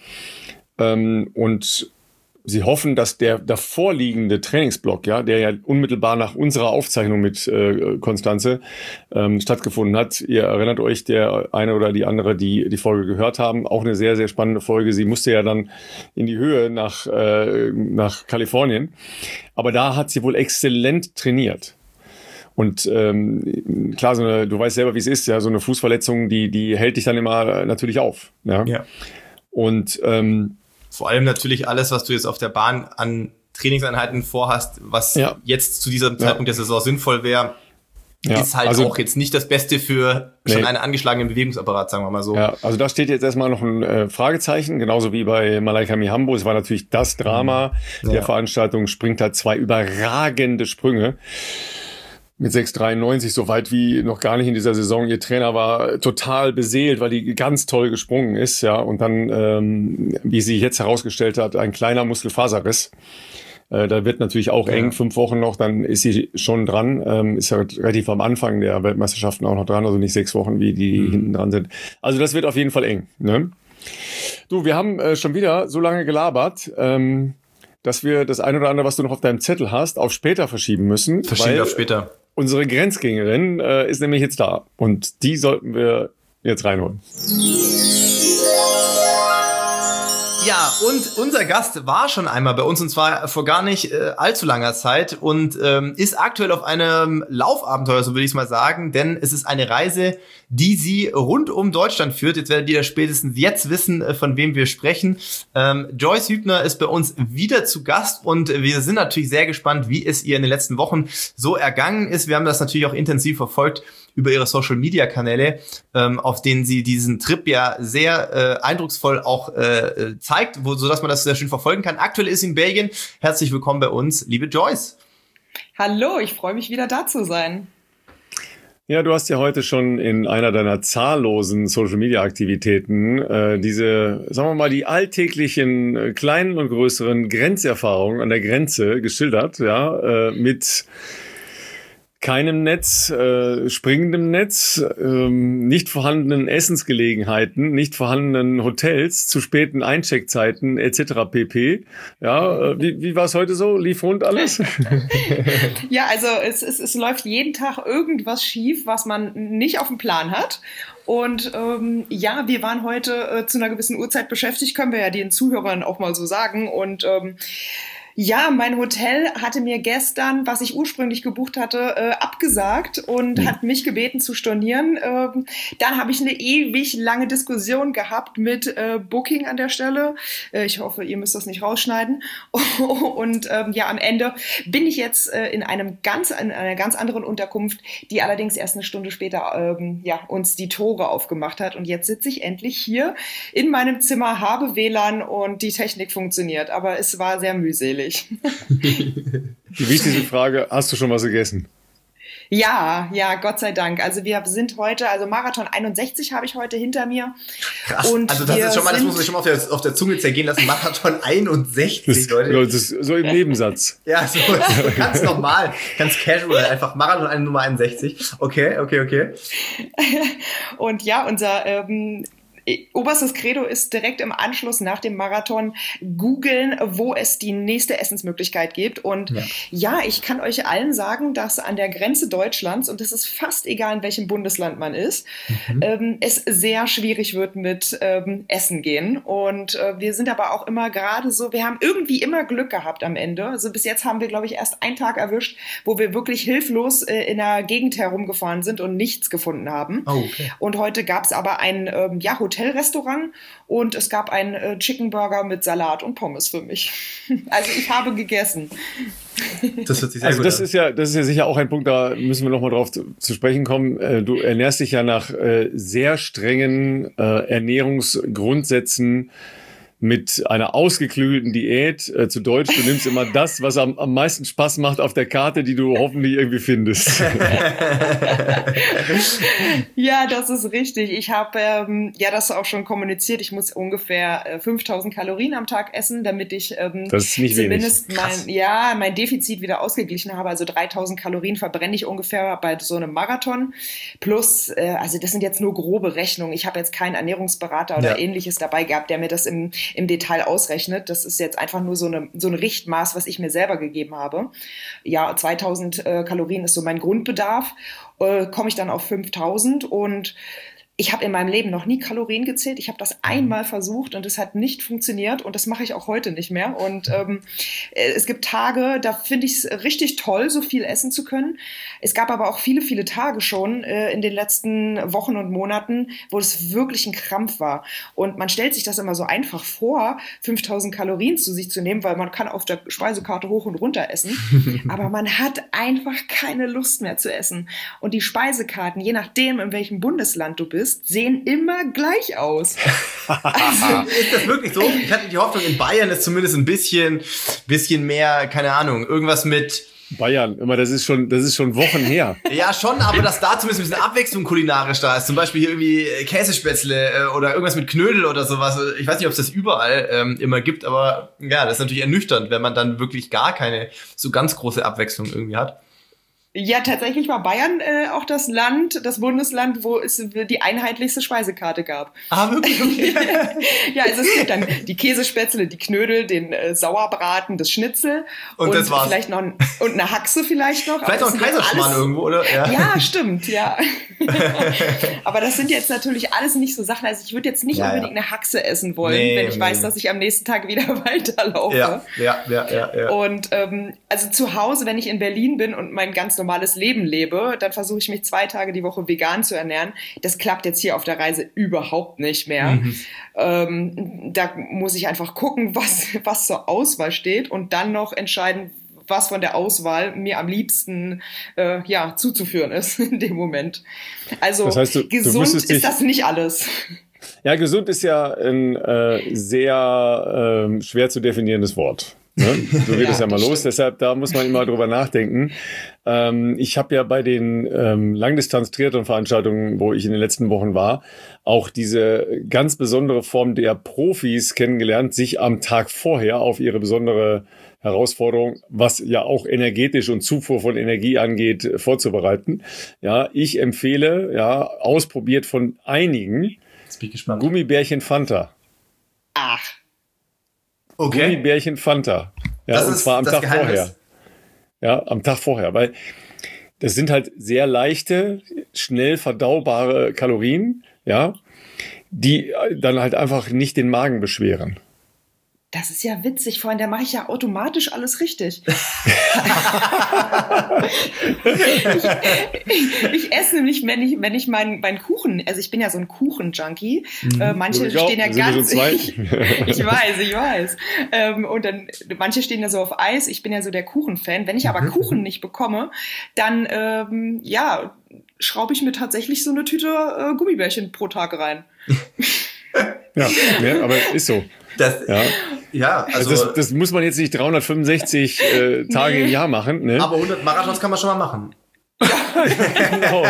ähm, und sie hoffen, dass der davorliegende Trainingsblock, ja, der ja unmittelbar nach unserer Aufzeichnung mit äh, Konstanze ähm, stattgefunden hat. Ihr erinnert euch, der eine oder die andere, die die Folge gehört haben, auch eine sehr, sehr spannende Folge. Sie musste ja dann in die Höhe nach äh, nach Kalifornien. Aber da hat sie wohl exzellent trainiert. Und ähm, klar, so eine, du weißt selber, wie es ist, ja, so eine Fußverletzung, die die hält dich dann immer natürlich auf. Ja. ja. Und ähm, vor allem natürlich alles, was du jetzt auf der Bahn an Trainingseinheiten vorhast, was ja. jetzt zu diesem Zeitpunkt ja. der Saison sinnvoll wäre, ja. ist halt also, auch jetzt nicht das Beste für nee. schon einen angeschlagenen Bewegungsapparat, sagen wir mal so. Ja, also da steht jetzt erstmal noch ein äh, Fragezeichen, genauso wie bei Malaika Mihambo. Es war natürlich das Drama mhm. der ja. Veranstaltung, springt halt zwei überragende Sprünge. Mit sechs dreiundneunzig, so weit wie noch gar nicht in dieser Saison. Ihr Trainer war total beseelt, weil die ganz toll gesprungen ist, ja. Und dann, ähm, wie sie jetzt herausgestellt hat, ein kleiner Muskelfaserriss. Äh, da wird natürlich auch ja. eng, fünf Wochen noch, dann ist sie schon dran. Ähm, ist ja relativ am Anfang der Weltmeisterschaften auch noch dran, also nicht sechs Wochen, wie die mhm. hinten dran sind. Also das wird auf jeden Fall eng. Ne? Du, wir haben äh, schon wieder so lange gelabert, ähm, dass wir das ein oder andere, was du noch auf deinem Zettel hast, auf später verschieben müssen. Verschieben auf später. Unsere Grenzgängerin äh, ist nämlich jetzt da und die sollten wir jetzt reinholen. Ja, und unser Gast war schon einmal bei uns und zwar vor gar nicht äh, allzu langer Zeit und ähm, ist aktuell auf einem Laufabenteuer, so würde ich es mal sagen, denn es ist eine Reise, die sie rund um Deutschland führt. Jetzt werdet ihr spätestens jetzt wissen, äh, von wem wir sprechen. Ähm, Joyce Hübner ist bei uns wieder zu Gast und wir sind natürlich sehr gespannt, wie es ihr in den letzten Wochen so ergangen ist. Wir haben das natürlich auch intensiv verfolgt über ihre Social-Media-Kanäle, ähm, auf denen sie diesen Trip ja sehr äh, eindrucksvoll auch äh, zeigt, wo, sodass man das sehr schön verfolgen kann. Aktuell ist sie in Belgien. Herzlich willkommen bei uns, liebe Joyce. Hallo, ich freue mich wieder da zu sein. Ja, du hast ja heute schon in einer deiner zahllosen Social-Media-Aktivitäten äh, diese, sagen wir mal, die alltäglichen äh, kleinen und größeren Grenzerfahrungen an der Grenze geschildert, ja, äh, mit keinem Netz, äh, springendem Netz, ähm, nicht vorhandenen Essensgelegenheiten, nicht vorhandenen Hotels, zu späten Eincheckzeiten et cetera pp. Ja, äh, wie, wie war es heute so? Lief rund alles? Ja, also es, es, es läuft jeden Tag irgendwas schief, was man nicht auf dem Plan hat. Und ähm, ja, wir waren heute äh, zu einer gewissen Uhrzeit beschäftigt, können wir ja den Zuhörern auch mal so sagen. Und ähm, ja, mein Hotel hatte mir gestern, was ich ursprünglich gebucht hatte, äh, abgesagt und mhm. hat mich gebeten zu stornieren. Ähm, dann habe ich eine ewig lange Diskussion gehabt mit äh, Booking an der Stelle. Äh, ich hoffe, ihr müsst das nicht rausschneiden. Und ähm, ja, am Ende bin ich jetzt äh, in einem ganz, in einer ganz anderen Unterkunft, die allerdings erst eine Stunde später ähm, ja, uns die Tore aufgemacht hat. Und jetzt sitze ich endlich hier in meinem Zimmer, habe W L A N und die Technik funktioniert. Aber es war sehr mühselig. Die wichtigste Frage, hast du schon was gegessen? Ja, ja, Gott sei Dank. Also wir sind heute, also Marathon einundsechzig habe ich heute hinter mir. Krass, und also das ist schon mal, das muss man schon mal auf der, auf der Zunge zergehen lassen. Marathon einundsechzig, das, Leute. Das ist so im Nebensatz. Ja, so, so ganz normal, ganz casual, einfach Marathon eine Nummer einundsechzig. Okay, okay, okay. Und ja, unser ähm, oberstes Credo ist direkt im Anschluss nach dem Marathon googeln, wo es die nächste Essensmöglichkeit gibt. Und ja. ja, ich kann euch allen sagen, dass an der Grenze Deutschlands, und es ist fast egal, in welchem Bundesland man ist, mhm. ähm, es sehr schwierig wird mit ähm, Essen gehen. Und äh, wir sind aber auch immer gerade so, wir haben irgendwie immer Glück gehabt am Ende. Also bis jetzt haben wir, glaube ich, erst einen Tag erwischt, wo wir wirklich hilflos äh, in der Gegend herumgefahren sind und nichts gefunden haben. Oh, okay. Und heute gab es aber ein ähm, ja, Hotelrestaurant und es gab einen äh, Chicken Burger mit Salat und Pommes für mich. Also ich habe gegessen. Das hört sich sehr also gut das an. ist ja, das ist ja sicher auch ein Punkt, da müssen wir noch mal drauf zu, zu sprechen kommen. Äh, du ernährst dich ja nach äh, sehr strengen äh, Ernährungsgrundsätzen mit einer ausgeklügelten Diät, äh, zu Deutsch, du nimmst immer das, was am, am meisten Spaß macht auf der Karte, die du hoffentlich irgendwie findest. Ja, das ist richtig. Ich habe ähm, ja das auch schon kommuniziert. Ich muss ungefähr äh, fünftausend Kalorien am Tag essen, damit ich ähm, das ist nicht zumindest wenig. mein, ja, mein Defizit wieder ausgeglichen habe. Also dreitausend Kalorien verbrenne ich ungefähr bei so einem Marathon. Plus, äh, also das sind jetzt nur grobe Rechnungen. Ich habe jetzt keinen Ernährungsberater oder ja. ähnliches dabei gehabt, der mir das im im Detail ausrechnet. Das ist jetzt einfach nur so, eine, so ein Richtmaß, was ich mir selber gegeben habe. Ja, zweitausend äh, Kalorien ist so mein Grundbedarf. Äh, komme ich dann auf fünftausend und ich habe in meinem Leben noch nie Kalorien gezählt. Ich habe das einmal versucht und es hat nicht funktioniert und das mache ich auch heute nicht mehr. Und ähm, es gibt Tage, da finde ich es richtig toll, so viel essen zu können. Es gab aber auch viele, viele Tage schon äh, in den letzten Wochen und Monaten, wo es wirklich ein Krampf war. Und man stellt sich das immer so einfach vor, fünftausend Kalorien zu sich zu nehmen, weil man kann auf der Speisekarte hoch und runter essen. Aber man hat einfach keine Lust mehr zu essen. Und die Speisekarten, je nachdem, in welchem Bundesland du bist, sehen immer gleich aus. Also, ist das wirklich so? Ich hatte die Hoffnung, in Bayern ist zumindest ein bisschen, bisschen mehr, keine Ahnung, irgendwas mit Bayern, immer, das ist schon, das ist schon Wochen her. Ja, schon, aber dass da zumindest ein bisschen Abwechslung kulinarisch da ist. Zum Beispiel hier irgendwie Käsespätzle äh, oder irgendwas mit Knödel oder sowas. Ich weiß nicht, ob es das überall ähm, immer gibt, aber ja, das ist natürlich ernüchternd, wenn man dann wirklich gar keine so ganz große Abwechslung irgendwie hat. Ja, tatsächlich war Bayern äh, auch das Land, das Bundesland, wo es die einheitlichste Speisekarte gab. Ah, wirklich? Okay. Ja, also es gibt dann die Käsespätzle, die Knödel, den äh, Sauerbraten, das Schnitzel und, und das war's. Vielleicht noch ein, und eine Haxe vielleicht noch. Vielleicht auch ein Kaiserschmarrn irgendwo, oder? Ja, ja, stimmt, ja. Aber das sind jetzt natürlich alles nicht so Sachen. Also ich würde jetzt nicht ja, unbedingt ja. eine Haxe essen wollen, nee, wenn ich nee, weiß, nee. dass ich am nächsten Tag wieder weiterlaufe. Ja, ja, ja, ja, ja. Und ähm, also zu Hause, wenn ich in Berlin bin und mein ganz normales Leben lebe, dann versuche ich mich zwei Tage die Woche vegan zu ernähren. Das klappt jetzt hier auf der Reise überhaupt nicht mehr. Mhm. Ähm, da muss ich einfach gucken, was, was zur Auswahl steht und dann noch entscheiden, was von der Auswahl mir am liebsten äh, ja, zuzuführen ist in dem Moment. Also das heißt, du, gesund du ist das nicht alles. Ja, gesund ist ja ein äh, sehr äh, schwer zu definierendes Wort. Ne? So geht es ja, ja mal los. Stimmt. Deshalb, da muss man immer drüber nachdenken. Ähm, ich habe ja bei den ähm, Langdistanz-Triathlon-Veranstaltungen, wo ich in den letzten Wochen war, auch diese ganz besondere Form der Profis kennengelernt, sich am Tag vorher auf ihre besondere Herausforderung, was ja auch energetisch und Zufuhr von Energie angeht, vorzubereiten. Ja, ich empfehle, ja, ausprobiert von einigen, Gummibärchen Fanta. Ach. Okay. Gummibärchen Fanta. Ja, das und zwar am Tag Geheimnis. vorher. Ja, am Tag vorher, weil das sind halt sehr leichte, schnell verdaubare Kalorien, ja, die dann halt einfach nicht den Magen beschweren. Das ist ja witzig, vor allem, da mache ich ja automatisch alles richtig. ich, ich, ich esse nämlich, wenn ich, wenn ich meinen mein Kuchen, also ich bin ja so ein Kuchen-Junkie, mhm. äh, manche ich stehen auch. ja ganz, ich, ich weiß, ich weiß, ähm, und dann, manche stehen ja so auf Eis, ich bin ja so der Kuchen-Fan, wenn ich aber mhm. Kuchen nicht bekomme, dann, ähm, ja, schraube ich mir tatsächlich so eine Tüte äh, Gummibärchen pro Tag rein. Ja, ja, aber ist so. Das, ja. ja, also das, das muss man jetzt nicht dreihundertfünfundsechzig äh, Tage nee. im Jahr machen. Ne? Aber hundert Marathons kann man schon mal machen. Genau.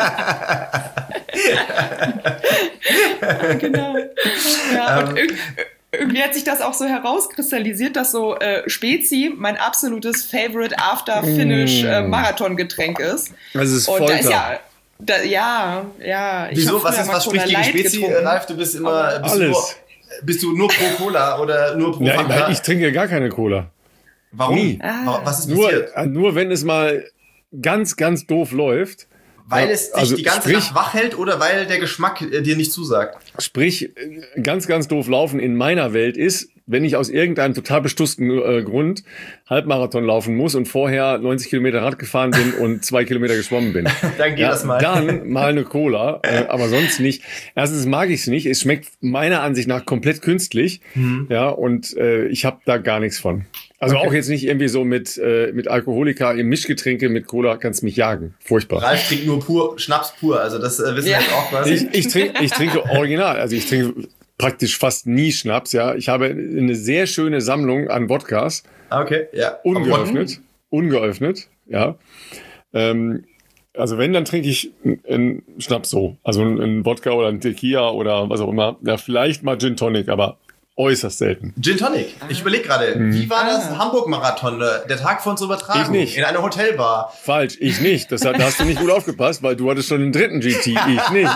Genau. Ja, und ähm. irgendwie hat sich das auch so herauskristallisiert, dass so äh, Spezi mein absolutes Favorite After-Finish äh, Marathongetränk ist. Das ist Folter. Und da ist ja Da, ja, ja. Wieso? Was, ist, was spricht gegen Spezi, Ralf? Du bist immer... Bist alles. Du nur, bist du nur pro Cola oder nur pro Fanta? Nein, ich trinke gar keine Cola. Warum? Nie. Ah. Was ist passiert? Nur, nur wenn es mal ganz, ganz doof läuft. Weil es dich also die ganze sprich, Nacht wach hält oder weil der Geschmack äh, dir nicht zusagt? Sprich, ganz, ganz doof laufen in meiner Welt ist, wenn ich aus irgendeinem total bestussten äh, Grund Halbmarathon laufen muss und vorher neunzig Kilometer Rad gefahren bin und zwei Kilometer geschwommen bin. Dann geht ja, das mal. Dann mal eine Cola, äh, aber sonst nicht. Erstens mag ich es nicht. Es schmeckt meiner Ansicht nach komplett künstlich. Mhm. Ja, und äh, ich habe da gar nichts von. Also okay. Auch jetzt nicht irgendwie so mit äh, mit Alkoholika im Mischgetränke mit Cola kannst mich jagen. Furchtbar. Ralf trinkt nur pur Schnaps pur, also das äh, wissen ja. wir jetzt auch was. Ich, ich, trink, ich trinke original, also ich trinke praktisch fast nie Schnaps, ja. Ich habe eine sehr schöne Sammlung an Wodkas. Okay, ja. Ungeöffnet, ungeöffnet, ja. Ähm, also wenn, dann trinke ich einen Schnaps so. Also einen Wodka oder einen Tequila oder was auch immer. Ja, vielleicht mal Gin Tonic, aber äußerst selten. Gin Tonic. Ich überlege gerade, mhm. wie war das ah. Hamburg-Marathon, der Tag vor unserer Übertragung? Ich nicht. In einer Hotelbar. Falsch, ich nicht. Das, da hast du nicht gut aufgepasst, weil du hattest schon den dritten G T, ich nicht.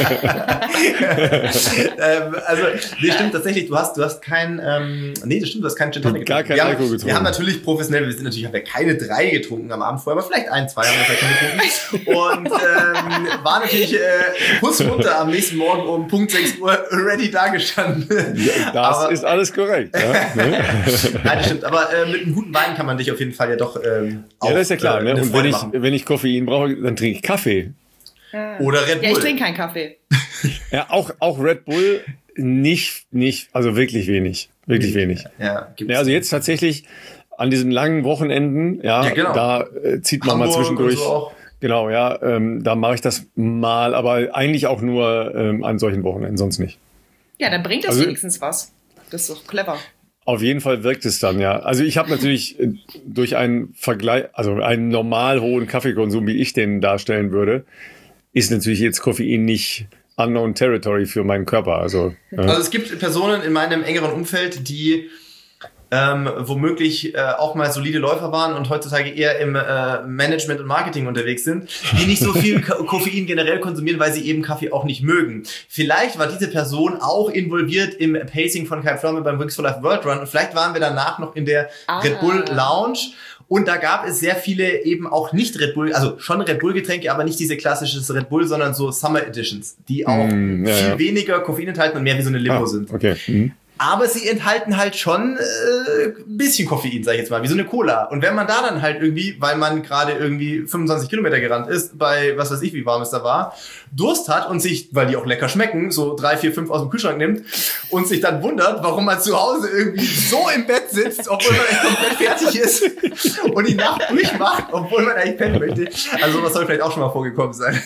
ähm, also, nee, stimmt tatsächlich, du hast, du hast kein, ähm, nee, das stimmt, du hast keinen Gin Tonic getrunken. Gar kein Alkohol getrunken. Wir haben natürlich professionell, wir sind natürlich, haben wir keine drei getrunken am Abend vorher, aber vielleicht ein, zwei haben wir vielleicht getrunken. Und ähm, war natürlich äh, Puss runter am nächsten Morgen um Punkt sechs Uhr ready dagestanden. Ja, das aber, ist alles korrekt. Ja, ne? Nein, das stimmt. Aber äh, mit einem guten Wein kann man dich auf jeden Fall ja doch ähm, auch, ja, das ist ja klar. Äh, ne? Und wenn ich, wenn ich Koffein brauche, dann trinke ich Kaffee. Ja. Oder Red Bull. Ja, ich trinke keinen Kaffee. Ja, auch, auch Red Bull nicht, nicht, also wirklich wenig. Wirklich wenig. Ja, gibt's ja, also jetzt tatsächlich an diesen langen Wochenenden, ja, ja genau. da äh, zieht man Hamburg mal zwischendurch. So auch. Genau, ja, ähm, da mache ich das mal, aber eigentlich auch nur ähm, an solchen Wochenenden, sonst nicht. Ja, dann bringt das also, wenigstens was. Das ist doch clever. Auf jeden Fall wirkt es dann, ja. Also ich habe natürlich durch einen Vergleich, also einen normal hohen Kaffeekonsum, wie ich den darstellen würde, ist natürlich jetzt Koffein nicht unknown territory für meinen Körper. Also, äh. also es gibt Personen in meinem engeren Umfeld, die ähm, womöglich äh, auch mal solide Läufer waren und heutzutage eher im äh, Management und Marketing unterwegs sind, die nicht so viel Ko- Koffein generell konsumieren, weil sie eben Kaffee auch nicht mögen. Vielleicht war diese Person auch involviert im Pacing von Kai Pflaume beim Wings for Life World Run und vielleicht waren wir danach noch in der ah. Red Bull Lounge. Und da gab es sehr viele eben auch nicht Red Bull, also schon Red Bull Getränke, aber nicht diese klassische Red Bull, sondern so Summer Editions, die auch mm, ja, viel ja. weniger Koffein enthalten und mehr wie so eine Limo ah, sind. Okay. Mhm. Aber sie enthalten halt schon äh, ein bisschen Koffein, sag ich jetzt mal, wie so eine Cola. Und wenn man da dann halt irgendwie, weil man gerade irgendwie fünfundzwanzig Kilometer gerannt ist, bei was weiß ich, wie warm es da war, Durst hat und sich, weil die auch lecker schmecken, so drei, vier, fünf aus dem Kühlschrank nimmt und sich dann wundert, warum man zu Hause irgendwie so im Bett sitzt, obwohl man echt komplett fertig ist und die Nacht durchmacht, obwohl man eigentlich pennen möchte. Also sowas soll vielleicht auch schon mal vorgekommen sein.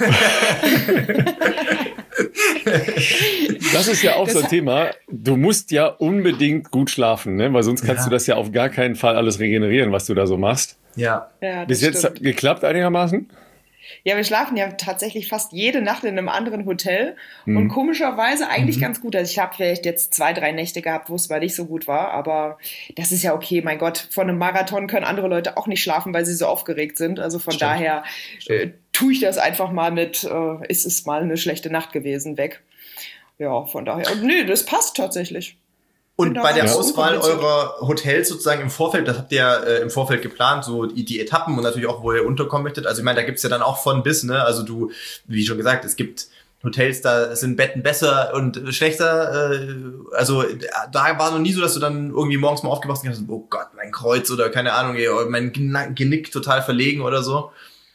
Das ist ja auch das so ein Thema. Du musst ja unbedingt gut schlafen, ne? Weil sonst kannst ja. du das ja auf gar keinen Fall alles regenerieren, was du da so machst. Ja. ja Bis jetzt stimmt. geklappt einigermaßen? Ja, wir schlafen ja tatsächlich fast jede Nacht in einem anderen Hotel mhm. und komischerweise eigentlich mhm. ganz gut. Also ich habe vielleicht jetzt zwei, drei Nächte gehabt, wo es mal nicht so gut war, aber das ist ja okay. Mein Gott, von einem Marathon können andere Leute auch nicht schlafen, weil sie so aufgeregt sind. Also von Stimmt. daher äh, tue ich das einfach mal mit, äh, ist es mal eine schlechte Nacht gewesen, weg. Ja, von daher, nö, das passt tatsächlich. Und bei der Auswahl eurer Hotels sozusagen im Vorfeld, das habt ihr ja äh, im Vorfeld geplant, so die, die Etappen und natürlich auch, wo ihr unterkommen möchtet. Also ich meine, da gibt's ja dann auch von bis, ne? Also du, wie schon gesagt, es gibt Hotels, da sind Betten besser und schlechter. Äh, also da war noch nie so, dass du dann irgendwie morgens mal aufgewacht und hast, oh Gott, mein Kreuz oder keine Ahnung, ey, mein Genick total verlegen oder so.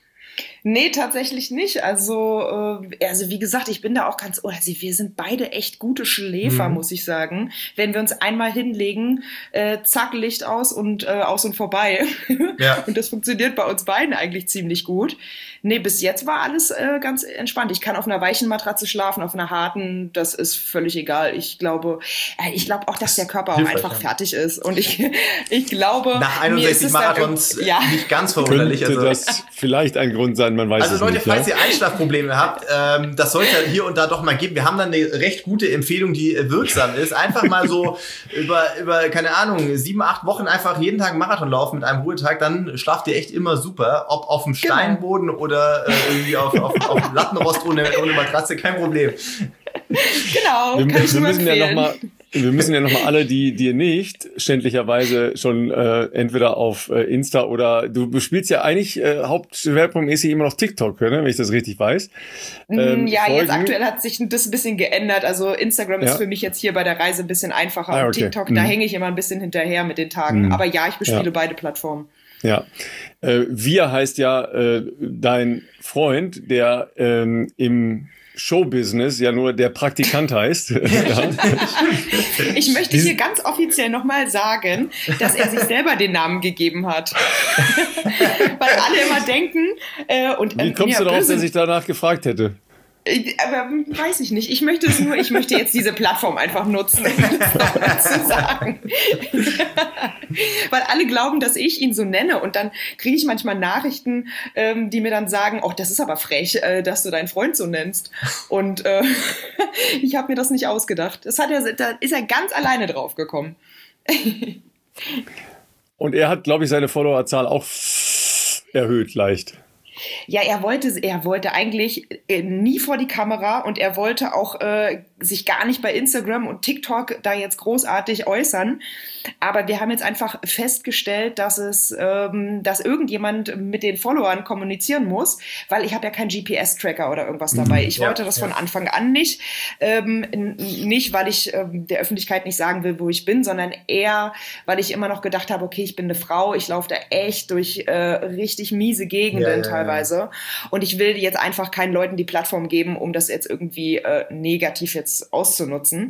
Nee, tatsächlich nicht. Also, äh, also wie gesagt, ich bin da auch ganz, oh, also wir sind beide echt gute Schläfer, mhm. muss ich sagen. Wenn wir uns einmal hinlegen, äh, zack, Licht aus und äh, aus und vorbei. Ja. Und das funktioniert bei uns beiden eigentlich ziemlich gut. Nee, bis jetzt war alles äh, ganz entspannt. Ich kann auf einer weichen Matratze schlafen, auf einer harten, das ist völlig egal. Ich glaube, äh, ich glaube auch, dass der Körper auch einfach ja. fertig ist. Und ich, ich glaube, nach einundsechzig Marathons dann, ja. nicht ganz verwunderlich. Könnte also das vielleicht ein Grund sein, man weiß also es Leute, nicht. Also Leute, falls ja? ihr Einschlafprobleme habt, ähm, das sollte hier und da doch mal geben. Wir haben dann eine recht gute Empfehlung, die äh, wirksam ist. Einfach mal so über, über, keine Ahnung, sieben, acht Wochen einfach jeden Tag einen Marathon laufen mit einem Ruhetag, dann schlaft ihr echt immer super. Ob auf dem Steinboden genau. oder äh, irgendwie auf, auf, auf dem Lattenrost ohne, ohne Matratze, kein Problem. Genau, wir, kann ich wir nur müssen empfehlen. ja noch mal Wir müssen ja nochmal alle, die dir nicht schändlicherweise schon äh, entweder auf äh, Insta oder du bespielst ja eigentlich äh, hauptschwerpunktmäßig immer noch TikTok, ne, wenn ich das richtig weiß. Ähm, ja, folgen. Jetzt aktuell hat sich das ein bisschen geändert. Also Instagram ist ja. für mich jetzt hier bei der Reise ein bisschen einfacher. Ah, okay. Und TikTok, mhm. da hänge ich immer ein bisschen hinterher mit den Tagen. Mhm. Aber ja, ich bespiele ja. beide Plattformen. Ja, äh, wir heißt ja äh, dein Freund, der ähm, im Showbusiness ja nur der Praktikant heißt. Ich möchte hier ganz offiziell nochmal sagen, dass er sich selber den Namen gegeben hat. Weil alle immer denken... Äh, und, Wie kommst ja, du darauf, dass er sich danach gefragt hätte? Aber weiß ich nicht. Ich möchte es nur, ich möchte jetzt diese Plattform einfach nutzen, um das nochmal zu sagen. Weil alle glauben, dass ich ihn so nenne und dann kriege ich manchmal Nachrichten, ähm, die mir dann sagen, oh, das ist aber frech, äh, dass du deinen Freund so nennst. Und äh, ich habe mir das nicht ausgedacht. Das hat er, da ist er ganz alleine drauf gekommen. Und er hat, glaube ich, seine Followerzahl auch erhöht leicht. Ja, er wollte, er wollte eigentlich äh, nie vor die Kamera und er wollte auch äh, sich gar nicht bei Instagram und TikTok da jetzt großartig äußern. Aber wir haben jetzt einfach festgestellt, dass es, ähm, dass irgendjemand mit den Followern kommunizieren muss, weil ich habe ja keinen G P S-Tracker oder irgendwas dabei. Ich ja, wollte das ja. von Anfang an nicht, ähm, nicht, weil ich ähm, der Öffentlichkeit nicht sagen will, wo ich bin, sondern eher, weil ich immer noch gedacht habe, okay, ich bin eine Frau, ich laufe da echt durch äh, richtig miese Gegenden ja, ja, teilweise ja. und ich will jetzt einfach keinen Leuten die Plattform geben, um das jetzt irgendwie äh, negativ jetzt auszunutzen.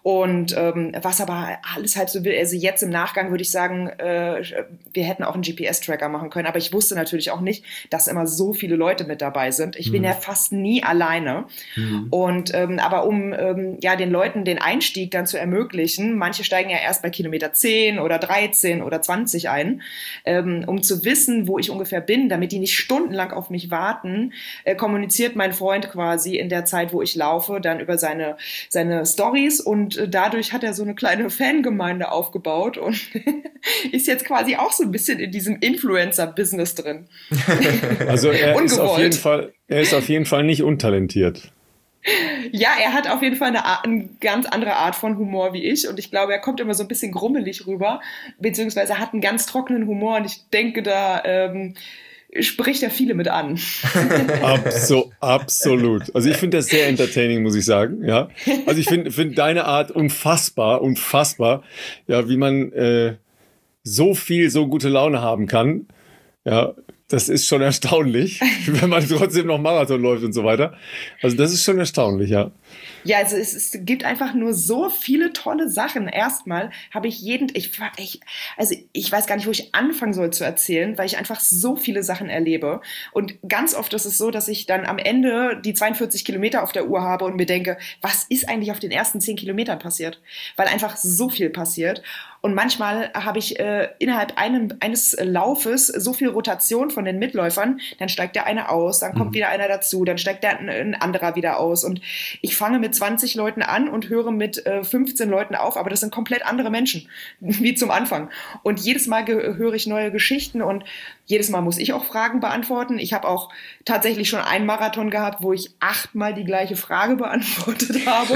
Und ähm, was aber alles halb so will, also jetzt im Nachgang würde ich sagen, äh, wir hätten auch einen G P S-Tracker machen können, aber ich wusste natürlich auch nicht, dass immer so viele Leute mit dabei sind. Ich mhm. bin ja fast nie alleine. Mhm. Und ähm, aber um ähm, ja den Leuten den Einstieg dann zu ermöglichen, manche steigen ja erst bei Kilometer zehn oder dreizehn oder zwanzig ein, ähm, um zu wissen, wo ich ungefähr bin, damit die nicht stundenlang auf mich warten, äh, kommuniziert mein Freund quasi in der Zeit, wo ich laufe, dann über seine seine Stories, und äh, dadurch hat er so eine kleine Fangemeinde aufgebaut und ist jetzt quasi auch so ein bisschen in diesem Influencer-Business drin. Also er ist auf jeden Fall, er ist auf jeden Fall nicht untalentiert. Ja, er hat auf jeden Fall eine, Art, eine ganz andere Art von Humor wie ich, und ich glaube, er kommt immer so ein bisschen grummelig rüber, beziehungsweise hat einen ganz trockenen Humor, und ich denke, da ähm, spricht er viele mit an. Abso- absolut. Also ich finde das sehr entertaining, muss ich sagen. Ja, also ich finde finde deine Art unfassbar, unfassbar, ja, wie man äh, so viel, so gute Laune haben kann. Ja, das ist schon erstaunlich, wenn man trotzdem noch Marathon läuft und so weiter. Also das ist schon erstaunlich, ja. Ja, also es, es gibt einfach nur so viele tolle Sachen. Erstmal habe ich jeden, ich, ich, also ich weiß gar nicht, wo ich anfangen soll zu erzählen, weil ich einfach so viele Sachen erlebe. Und ganz oft ist es so, dass ich dann am Ende die zweiundvierzig Kilometer auf der Uhr habe und mir denke, was ist eigentlich auf den ersten zehn Kilometern passiert? Weil einfach so viel passiert. Und manchmal habe ich äh, innerhalb einem, eines Laufes so viel Rotation von den Mitläufern, dann steigt der eine aus, dann kommt mhm. wieder einer dazu, dann steigt der, ein, ein anderer wieder aus. Und ich fange mit zwanzig Leuten an und höre mit äh, fünfzehn Leuten auf, aber das sind komplett andere Menschen, wie zum Anfang. Und jedes Mal ge- höre ich neue Geschichten, und jedes Mal muss ich auch Fragen beantworten. Ich habe auch tatsächlich schon einen Marathon gehabt, wo ich achtmal die gleiche Frage beantwortet habe.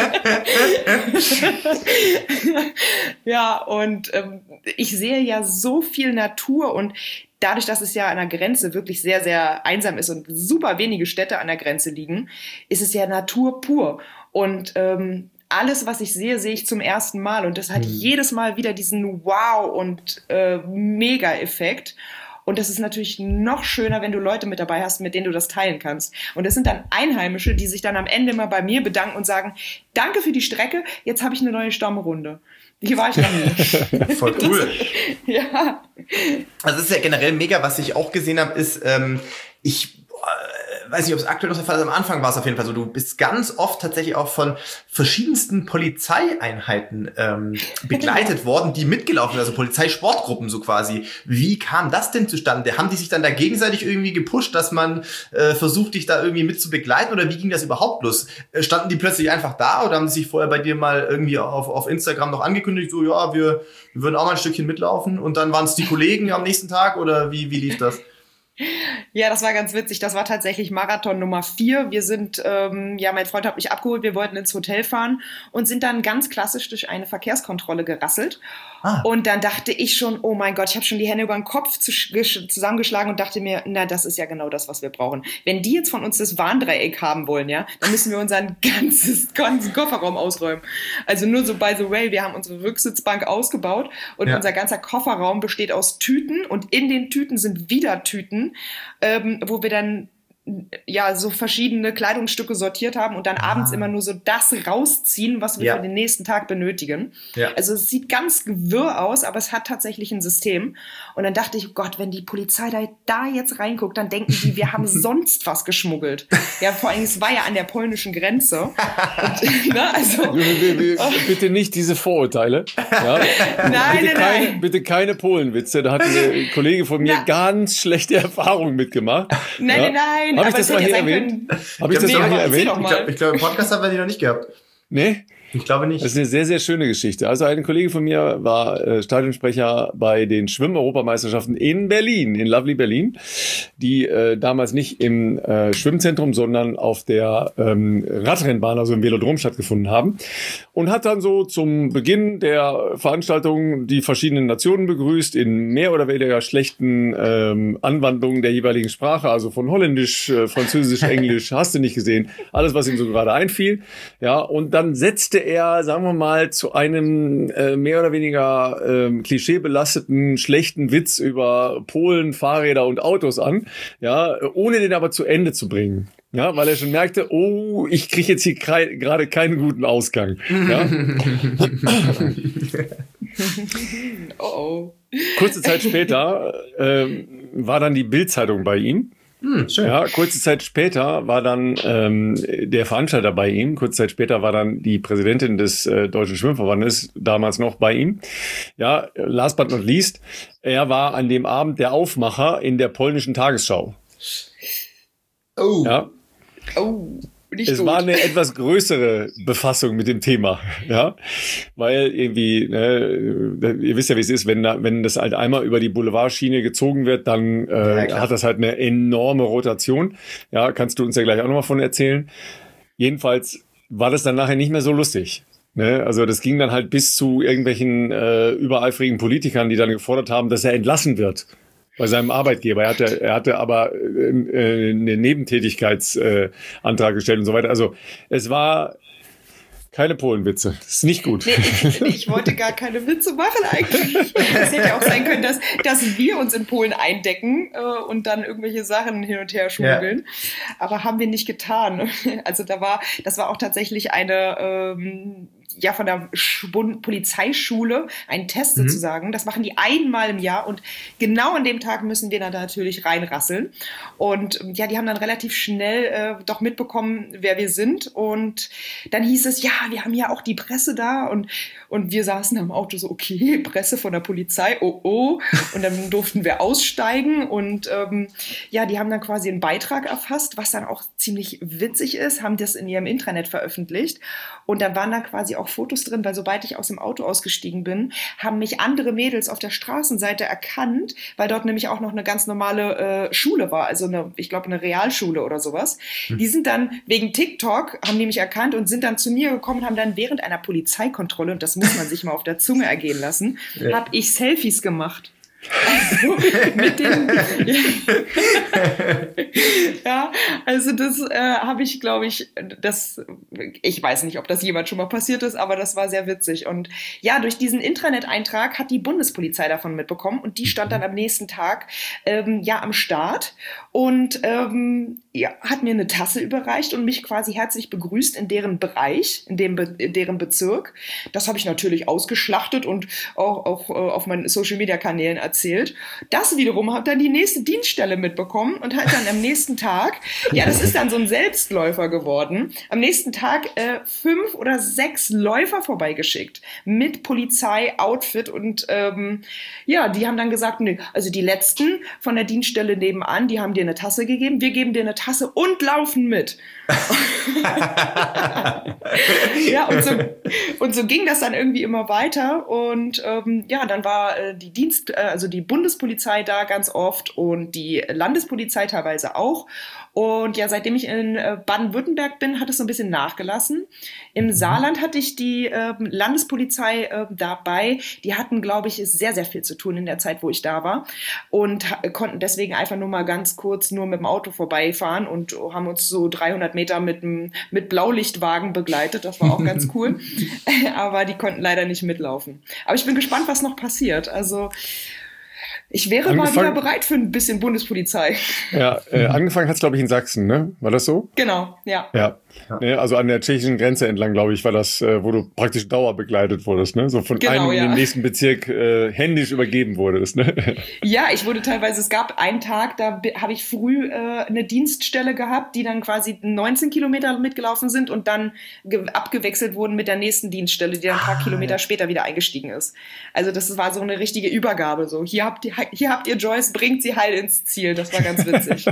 Ja, und ähm, ich sehe ja so viel Natur, und dadurch, dass es ja an der Grenze wirklich sehr, sehr einsam ist und super wenige Städte an der Grenze liegen, ist es ja Natur pur. Und ähm, alles, was ich sehe, sehe ich zum ersten Mal. Und das hat mhm. jedes Mal wieder diesen Wow- und äh, Mega-Effekt. Und das ist natürlich noch schöner, wenn du Leute mit dabei hast, mit denen du das teilen kannst. Und das sind dann Einheimische, die sich dann am Ende mal bei mir bedanken und sagen, danke für die Strecke, jetzt habe ich eine neue Stammrunde. Hier war ich noch nie. Voll cool. Das, ja. Also das ist ja generell mega, was ich auch gesehen habe, ist, ähm, ich äh, weiß nicht, ob es aktuell noch der Fall ist, am Anfang war es auf jeden Fall so, du bist ganz oft tatsächlich auch von verschiedensten Polizeieinheiten ähm, begleitet worden, die mitgelaufen sind, also Polizeisportgruppen so quasi. Wie kam das denn zustande? Haben die sich dann da gegenseitig irgendwie gepusht, dass man äh, versucht, dich da irgendwie mit zu begleiten, oder wie ging das überhaupt los? Äh, standen die plötzlich einfach da, oder haben sie sich vorher bei dir mal irgendwie auf, auf Instagram noch angekündigt, so ja, wir, wir würden auch mal ein Stückchen mitlaufen, und dann waren es die Kollegen am nächsten Tag, oder wie, wie lief das? Ja, das war ganz witzig. Das war tatsächlich Marathon Nummer vier. Wir sind, ähm, ja, mein Freund hat mich abgeholt. Wir wollten ins Hotel fahren und sind dann ganz klassisch durch eine Verkehrskontrolle gerasselt. Ah. Und dann dachte ich schon, oh mein Gott, ich habe schon die Hände über den Kopf zusammengeschlagen und dachte mir, na, das ist ja genau das, was wir brauchen. Wenn die jetzt von uns das Warndreieck haben wollen, ja, dann müssen wir unseren ganzes, ganzen Kofferraum ausräumen. Also nur so by the way, wir haben unsere Rücksitzbank ausgebaut, und ja. unser ganzer Kofferraum besteht aus Tüten, und in den Tüten sind wieder Tüten, ähm, wo wir dann ja so verschiedene Kleidungsstücke sortiert haben und dann ah. abends immer nur so das rausziehen, was wir ja. für den nächsten Tag benötigen. Ja. Also es sieht ganz wirr aus, aber es hat tatsächlich ein System. Und dann dachte ich, oh Gott, wenn die Polizei da, da jetzt reinguckt, dann denken die, wir haben sonst was geschmuggelt. Ja, vor allem, es war ja an der polnischen Grenze. Und, ne, also, bitte nicht diese Vorurteile. Ja? Nein, bitte nein, keine, nein. Bitte keine Polenwitze. Da hat ein Kollege von mir Na. ganz schlechte Erfahrungen mitgemacht. Nein, ja? nein, nein. Habe ich das mal hier erwähnt? Habe ich das nee, mal hier erwähnt? Ich glaube, glaub, im Podcast haben wir die noch nicht gehabt. Nee? Ich glaube nicht. Das ist eine sehr, sehr schöne Geschichte. Also ein Kollege von mir war äh, Stadionsprecher bei den Schwimm-Europameisterschaften in Berlin, in Lovely Berlin, die äh, damals nicht im äh, Schwimmzentrum, sondern auf der ähm, Radrennbahn, also im Velodrom stattgefunden haben. Und hat dann so zum Beginn der Veranstaltung die verschiedenen Nationen begrüßt, in mehr oder weniger schlechten ähm, Anwandlungen der jeweiligen Sprache, also von Holländisch, äh, Französisch, Englisch, hast du nicht gesehen, alles, was ihm so gerade einfiel. Ja, und dann setzte er, sagen wir mal, zu einem äh, mehr oder weniger äh, klischeebelasteten, schlechten Witz über Polen, Fahrräder und Autos an, ja, ohne den aber zu Ende zu bringen. Ja, weil er schon merkte, oh, ich kriege jetzt hier krei- gerade keinen guten Ausgang. Ja? oh oh. Kurze Zeit später ähm, war dann die Bild-Zeitung bei ihm. Hm, schön. Ja, kurze Zeit später war dann ähm, der Veranstalter bei ihm. Kurze Zeit später war dann die Präsidentin des äh, Deutschen Schwimmverbandes damals noch bei ihm. Ja, last but not least, er war an dem Abend der Aufmacher in der polnischen Tagesschau. Oh. Ja. Oh. Nicht es gut. war eine etwas größere Befassung mit dem Thema, ja, weil irgendwie, ne, ihr wisst ja, wie es ist, wenn da, wenn das halt einmal über die Boulevardschiene gezogen wird, dann äh, Ja, hat das halt eine enorme Rotation. Ja, kannst du uns ja gleich auch nochmal von erzählen. Jedenfalls war das dann nachher nicht mehr so lustig. Ne? Also das ging dann halt bis zu irgendwelchen äh, übereifrigen Politikern, die dann gefordert haben, dass er entlassen wird bei seinem Arbeitgeber. Er hatte, er hatte aber äh, äh, einen Nebentätigkeitsantrag äh, gestellt und so weiter. Also es war keine Polenwitze. Das ist nicht gut. Nee, ich, ich wollte gar keine Witze machen eigentlich. Es hätte ja auch sein können, dass, dass wir uns in Polen eindecken äh, und dann irgendwelche Sachen hin und her schmuggeln. Ja. Aber haben wir nicht getan. Also da war, das war auch tatsächlich eine ähm, ja von der Bund- Polizeischule ein Test mhm. sozusagen. Das machen die einmal im Jahr und genau an dem Tag müssen wir dann da natürlich reinrasseln. Und ja, die haben dann relativ schnell äh, doch mitbekommen, wer wir sind. Und dann hieß es, ja, wir haben ja auch die Presse da. Und, und wir saßen am Auto so, okay, Presse von der Polizei, oh oh. Und dann durften wir aussteigen. Und ähm, ja, die haben dann quasi einen Beitrag erfasst, was dann auch ziemlich witzig ist, haben das in ihrem Intranet veröffentlicht. Und da waren dann quasi auch Fotos drin, weil sobald ich aus dem Auto ausgestiegen bin, haben mich andere Mädels auf der Straßenseite erkannt, weil dort nämlich auch noch eine ganz normale äh, Schule war, also eine, ich glaube eine Realschule oder sowas. Hm. Die sind dann wegen TikTok, haben die mich erkannt und sind dann zu mir gekommen und haben dann während einer Polizeikontrolle, und das muss man sich mal auf der Zunge ergehen lassen, ja. habe ich Selfies gemacht. Also mit den ja, also das äh, habe ich, glaube ich, das ich weiß nicht, ob das jemand schon mal passiert ist, aber das war sehr witzig. Und ja, durch diesen Intranet-Eintrag hat die Bundespolizei davon mitbekommen und die stand dann am nächsten Tag ähm, ja am Start und ähm, ja, hat mir eine Tasse überreicht und mich quasi herzlich begrüßt in deren Bereich, in dem Be- in deren Bezirk. Das habe ich natürlich ausgeschlachtet und auch, auch äh, auf meinen Social-Media-Kanälen erzählt. erzählt. Das wiederum hat dann die nächste Dienststelle mitbekommen und hat dann am nächsten Tag, ja, das ist dann so ein Selbstläufer geworden, am nächsten Tag äh, fünf oder sechs Läufer vorbeigeschickt mit Polizei-Outfit und ähm, ja, die haben dann gesagt, nö, also die letzten von der Dienststelle nebenan, die haben dir eine Tasse gegeben, wir geben dir eine Tasse und laufen mit. Ja, und so, und so ging das dann irgendwie immer weiter und ähm, ja, dann war äh, die Dienst, äh, also die Bundespolizei da ganz oft und die Landespolizei teilweise auch. Und ja, seitdem ich in äh, Baden-Württemberg bin, hat es so ein bisschen nachgelassen. Im Saarland hatte ich die äh, Landespolizei äh, dabei. Die hatten, glaube ich, sehr, sehr viel zu tun in der Zeit, wo ich da war. Und ha- konnten deswegen einfach nur mal ganz kurz nur mit dem Auto vorbeifahren und haben uns so dreihundert Meter mit, mit Blaulichtwagen begleitet. Das war auch ganz cool. Aber die konnten leider nicht mitlaufen. Aber ich bin gespannt, was noch passiert. Also ich wäre angefangen, mal wieder bereit für ein bisschen Bundespolizei. Ja, äh, angefangen hat es, glaube ich, in Sachsen, ne? War das so? Genau, ja. Ja, ja. Ne, also an der tschechischen Grenze entlang, glaube ich, war das, äh, wo du praktisch dauerbegleitet wurdest, ne? So von genau, einem ja. in den nächsten Bezirk äh, händisch übergeben wurdest, ne? Ja, ich wurde teilweise, es gab einen Tag, da habe ich früh äh, eine Dienststelle gehabt, die dann quasi neunzehn Kilometer mitgelaufen sind und dann ge- abgewechselt wurden mit der nächsten Dienststelle, die dann ein paar ah, Kilometer ja. später wieder eingestiegen ist. Also das war so eine richtige Übergabe, so hier habt ihr Hier habt ihr Joyce, bringt sie heil ins Ziel. Das war ganz witzig.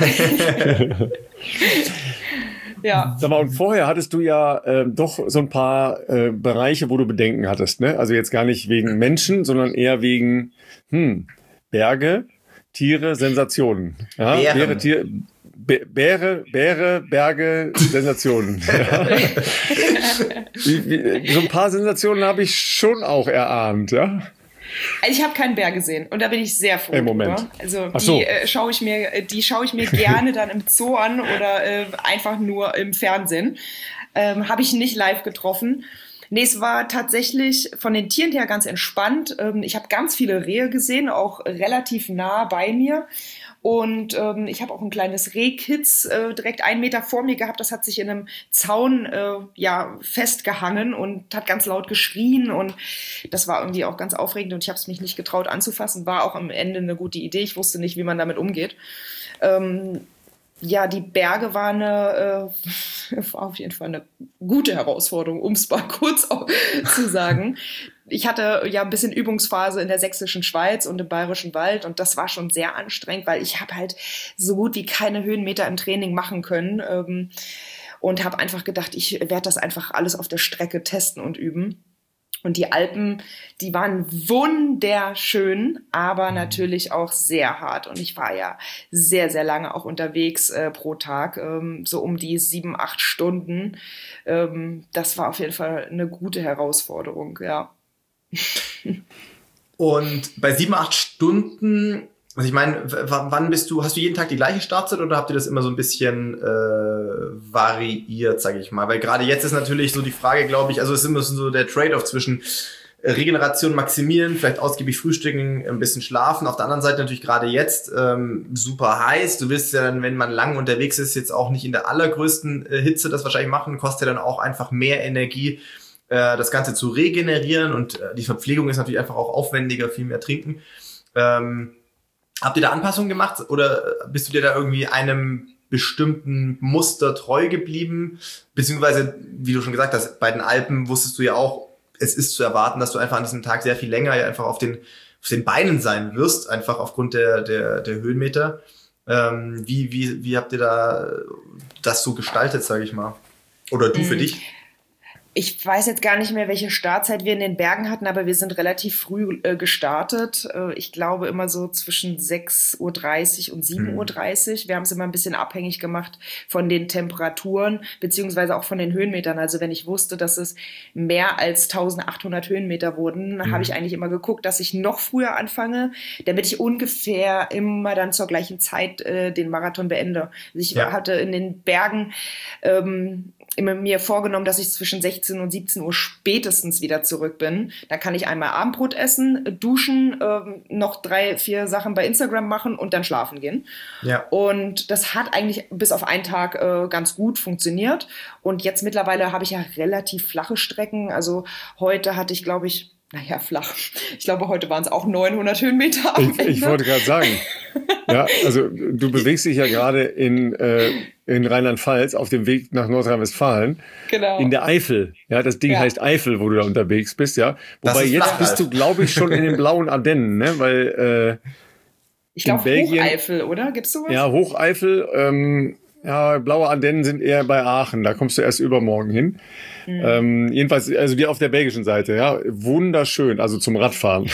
Ja. Sag mal, und vorher hattest du ja äh, doch so ein paar äh, Bereiche, wo du Bedenken hattest, ne? Also jetzt gar nicht wegen Menschen, sondern eher wegen hm, Berge, Tiere, Sensationen. Ja? Bäre, Tier, Bä- Bäre, Bäre, Berge, Sensationen. Ja? wie, wie, so ein paar Sensationen habe ich schon auch erahnt, ja? Also ich habe keinen Bär gesehen und da bin ich sehr froh. Im Moment. Drüber. Also Ach so. die äh, schaue ich mir, die schaue ich mir gerne dann im Zoo an oder äh, einfach nur im Fernsehen. Ähm, habe ich nicht live getroffen. Nee, es war tatsächlich von den Tieren her ganz entspannt. Ähm, ich habe ganz viele Rehe gesehen, auch relativ nah bei mir. Und ähm, ich habe auch ein kleines Rehkitz äh, direkt einen Meter vor mir gehabt. Das hat sich in einem Zaun äh, ja festgehangen und hat ganz laut geschrien. Und das war irgendwie auch ganz aufregend. Und ich habe es mich nicht getraut anzufassen. War auch am Ende eine gute Idee. Ich wusste nicht, wie man damit umgeht. Ähm, Ja, die Berge waren eine, äh, war auf jeden Fall eine gute Herausforderung, um es mal kurz auch zu sagen. Ich hatte ja ein bisschen Übungsphase in der sächsischen Schweiz und im Bayerischen Wald und das war schon sehr anstrengend, weil ich habe halt so gut wie keine Höhenmeter im Training machen können ähm, und habe einfach gedacht, ich werde das einfach alles auf der Strecke testen und üben. Und die Alpen, die waren wunderschön, aber natürlich auch sehr hart. Und ich war ja sehr, sehr lange auch unterwegs äh, pro Tag, ähm, so um die sieben, acht Stunden. Ähm, das war auf jeden Fall eine gute Herausforderung, ja. Und bei sieben, acht Stunden, also ich meine, w- wann bist du, hast du jeden Tag die gleiche Startzeit oder habt ihr das immer so ein bisschen äh, variiert, sage ich mal? Weil gerade jetzt ist natürlich so die Frage, glaube ich, also es ist immer so der Trade-off zwischen Regeneration maximieren, vielleicht ausgiebig frühstücken, ein bisschen schlafen. Auf der anderen Seite natürlich gerade jetzt ähm, super heiß. Du willst ja dann, wenn man lang unterwegs ist, jetzt auch nicht in der allergrößten äh, Hitze das wahrscheinlich machen, kostet ja dann auch einfach mehr Energie, äh, das Ganze zu regenerieren und äh, die Verpflegung ist natürlich einfach auch aufwendiger, viel mehr trinken. Ähm, Habt ihr da Anpassungen gemacht oder bist du dir da irgendwie einem bestimmten Muster treu geblieben? Beziehungsweise, wie du schon gesagt hast, bei den Alpen wusstest du ja auch, es ist zu erwarten, dass du einfach an diesem Tag sehr viel länger einfach auf den, auf den Beinen sein wirst, einfach aufgrund der, der, der Höhenmeter. Ähm, wie, wie, wie habt ihr da das so gestaltet, sage ich mal? Oder du für Mhm. dich? Ich weiß jetzt gar nicht mehr, welche Startzeit wir in den Bergen hatten, aber wir sind relativ früh äh, gestartet. Äh, ich glaube immer so zwischen sechs Uhr dreißig und sieben Uhr dreißig. Wir haben es immer ein bisschen abhängig gemacht von den Temperaturen beziehungsweise auch von den Höhenmetern. Also wenn ich wusste, dass es mehr als eintausendachthundert Höhenmeter wurden, Mhm. habe ich eigentlich immer geguckt, dass ich noch früher anfange, damit ich ungefähr immer dann zur gleichen Zeit äh, den Marathon beende. Also ich Ja. hatte in den Bergen ähm, immer mir vorgenommen, dass ich zwischen sechzehn und siebzehn Uhr spätestens wieder zurück bin. Dann kann ich einmal Abendbrot essen, duschen, ähm, noch drei, vier Sachen bei Instagram machen und dann schlafen gehen. Ja. Und das hat eigentlich bis auf einen Tag äh, ganz gut funktioniert. Und jetzt mittlerweile habe ich ja relativ flache Strecken. Also heute hatte ich, glaube ich, naja, flach. Ich glaube, heute waren es auch neunhundert Höhenmeter am Ich, ich Ende. wollte gerade sagen, ja, also du bewegst dich ja gerade in, äh, in Rheinland-Pfalz auf dem Weg nach Nordrhein-Westfalen, Genau. in der Eifel. Ja, das Ding Ja. heißt Eifel, wo du da unterwegs bist, ja. Das Wobei ist jetzt flach, bist Alter. du, glaube ich, schon in den blauen Ardennen, ne? Weil äh, Ich glaube, in Belgien- Hocheifel, oder? Gibt's sowas? ja, Hocheifel, ähm, ja, blaue Ardennen sind eher bei Aachen. Da kommst du erst übermorgen hin. Mhm. Ähm, jedenfalls, also die auf der belgischen Seite, ja, wunderschön, also zum Radfahren.